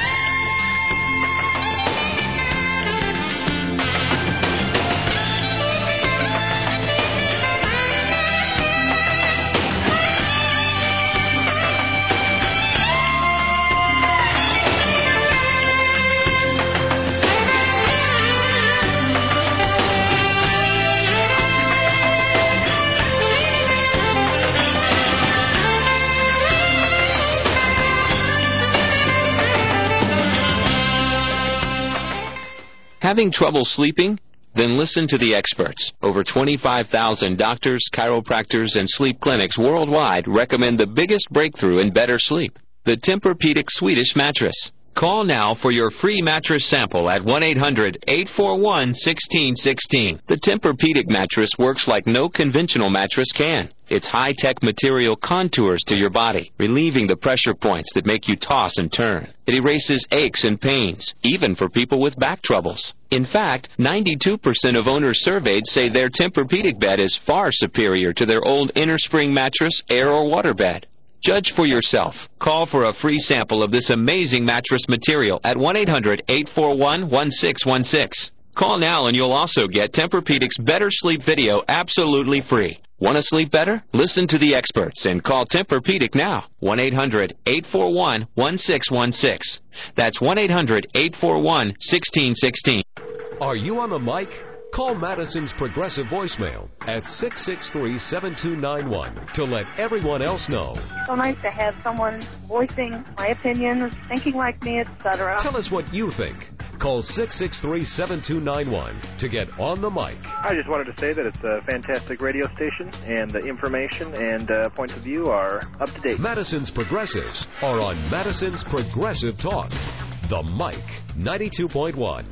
Having trouble sleeping? Then listen to the experts. Over twenty-five thousand doctors, chiropractors, and sleep clinics worldwide recommend the biggest breakthrough in better sleep, the Tempur-Pedic Swedish mattress. Call now for your free mattress sample at one eight hundred, eight four one, one six one six. The Tempur-Pedic mattress works like no conventional mattress can. Its high-tech material contours to your body, relieving the pressure points that make you toss and turn. It erases aches and pains, even for people with back troubles. In fact, ninety-two percent of owners surveyed say their Tempur-Pedic bed is far superior to their old innerspring mattress, air, or water bed. Judge for yourself. Call for a free sample of this amazing mattress material at one eight hundred, eight four one, one six one six. Call now and you'll also get Tempur-Pedic's Better Sleep video absolutely free. Want to sleep better? Listen to the experts and call Tempur-Pedic now. one eight hundred, eight four one, one six one six. That's one eight hundred, eight four one, one six one six. Are you on the mic? Call Madison's Progressive voicemail at six six three, seven two nine one to let everyone else know. So nice to have someone voicing my opinions, thinking like me, et cetera. Tell us what you think. Call six six three, seven two nine one to get on the mic. I just wanted to say that it's a fantastic radio station, and the information and uh, points of view are up to date. Madison's Progressives are on Madison's Progressive Talk. The Mic, ninety-two point one.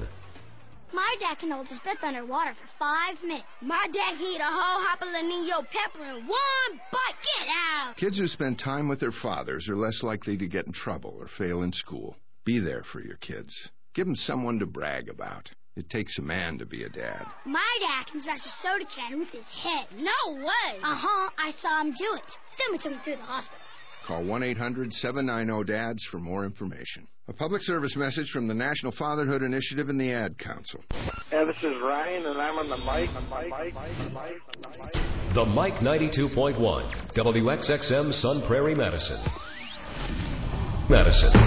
My dad can hold his breath underwater for five minutes. My dad can eat a whole jalapeno pepper in one bite. Get out! Kids who spend time with their fathers are less likely to get in trouble or fail in school. Be there for your kids. Give them someone to brag about. It takes a man to be a dad. My dad can smash a soda can with his head. No way! Uh-huh, I saw him do it. Then we took him to the hospital. Call one eight hundred, seven nine zero, D A D S for more information. A public service message from the National Fatherhood Initiative and the Ad Council. Yeah, this is Ryan, and I'm on the mic. On the mic. On the mic. On the mic. The Mic ninety-two point one, W X X M Sun Prairie, Madison. Madison.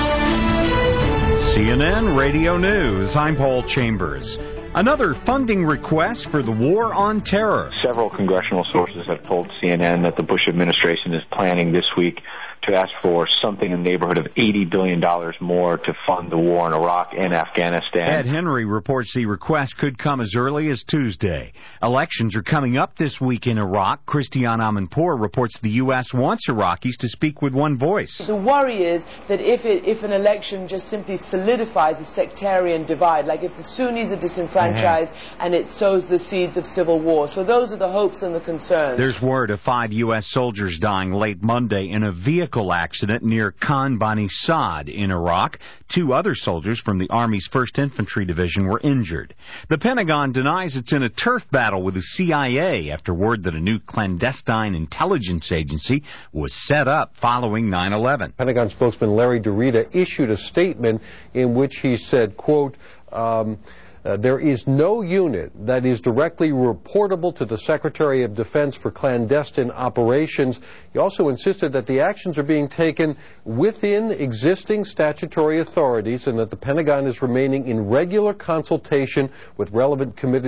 C N N Radio News. I'm Paul Chambers. Another funding request for the war on terror. Several congressional sources have told C N N that the Bush administration is planning this week to ask for something in the neighborhood of eighty billion dollars more to fund the war in Iraq and Afghanistan. Ed Henry reports the request could come as early as Tuesday. Elections are coming up this week in Iraq. Christiane Amanpour reports the U S wants Iraqis to speak with one voice. The worry is that if it, if an election just simply solidifies a sectarian divide, like if the Sunnis are disenfranchised uh-huh. and it sows the seeds of civil war. So those are the hopes and the concerns. There's word of five U S soldiers dying late Monday in a vehicle accident near Khan Bani Saad in Iraq. Two other soldiers from the Army's first Infantry Division were injured. The Pentagon denies it's in a turf battle with the C I A after word that a new clandestine intelligence agency was set up following nine eleven. Pentagon spokesman Larry DeRita issued a statement in which he said, quote, um, Uh, there is no unit that is directly reportable to the Secretary of Defense for clandestine operations. He also insisted that the actions are being taken within existing statutory authorities and that the Pentagon is remaining in regular consultation with relevant committees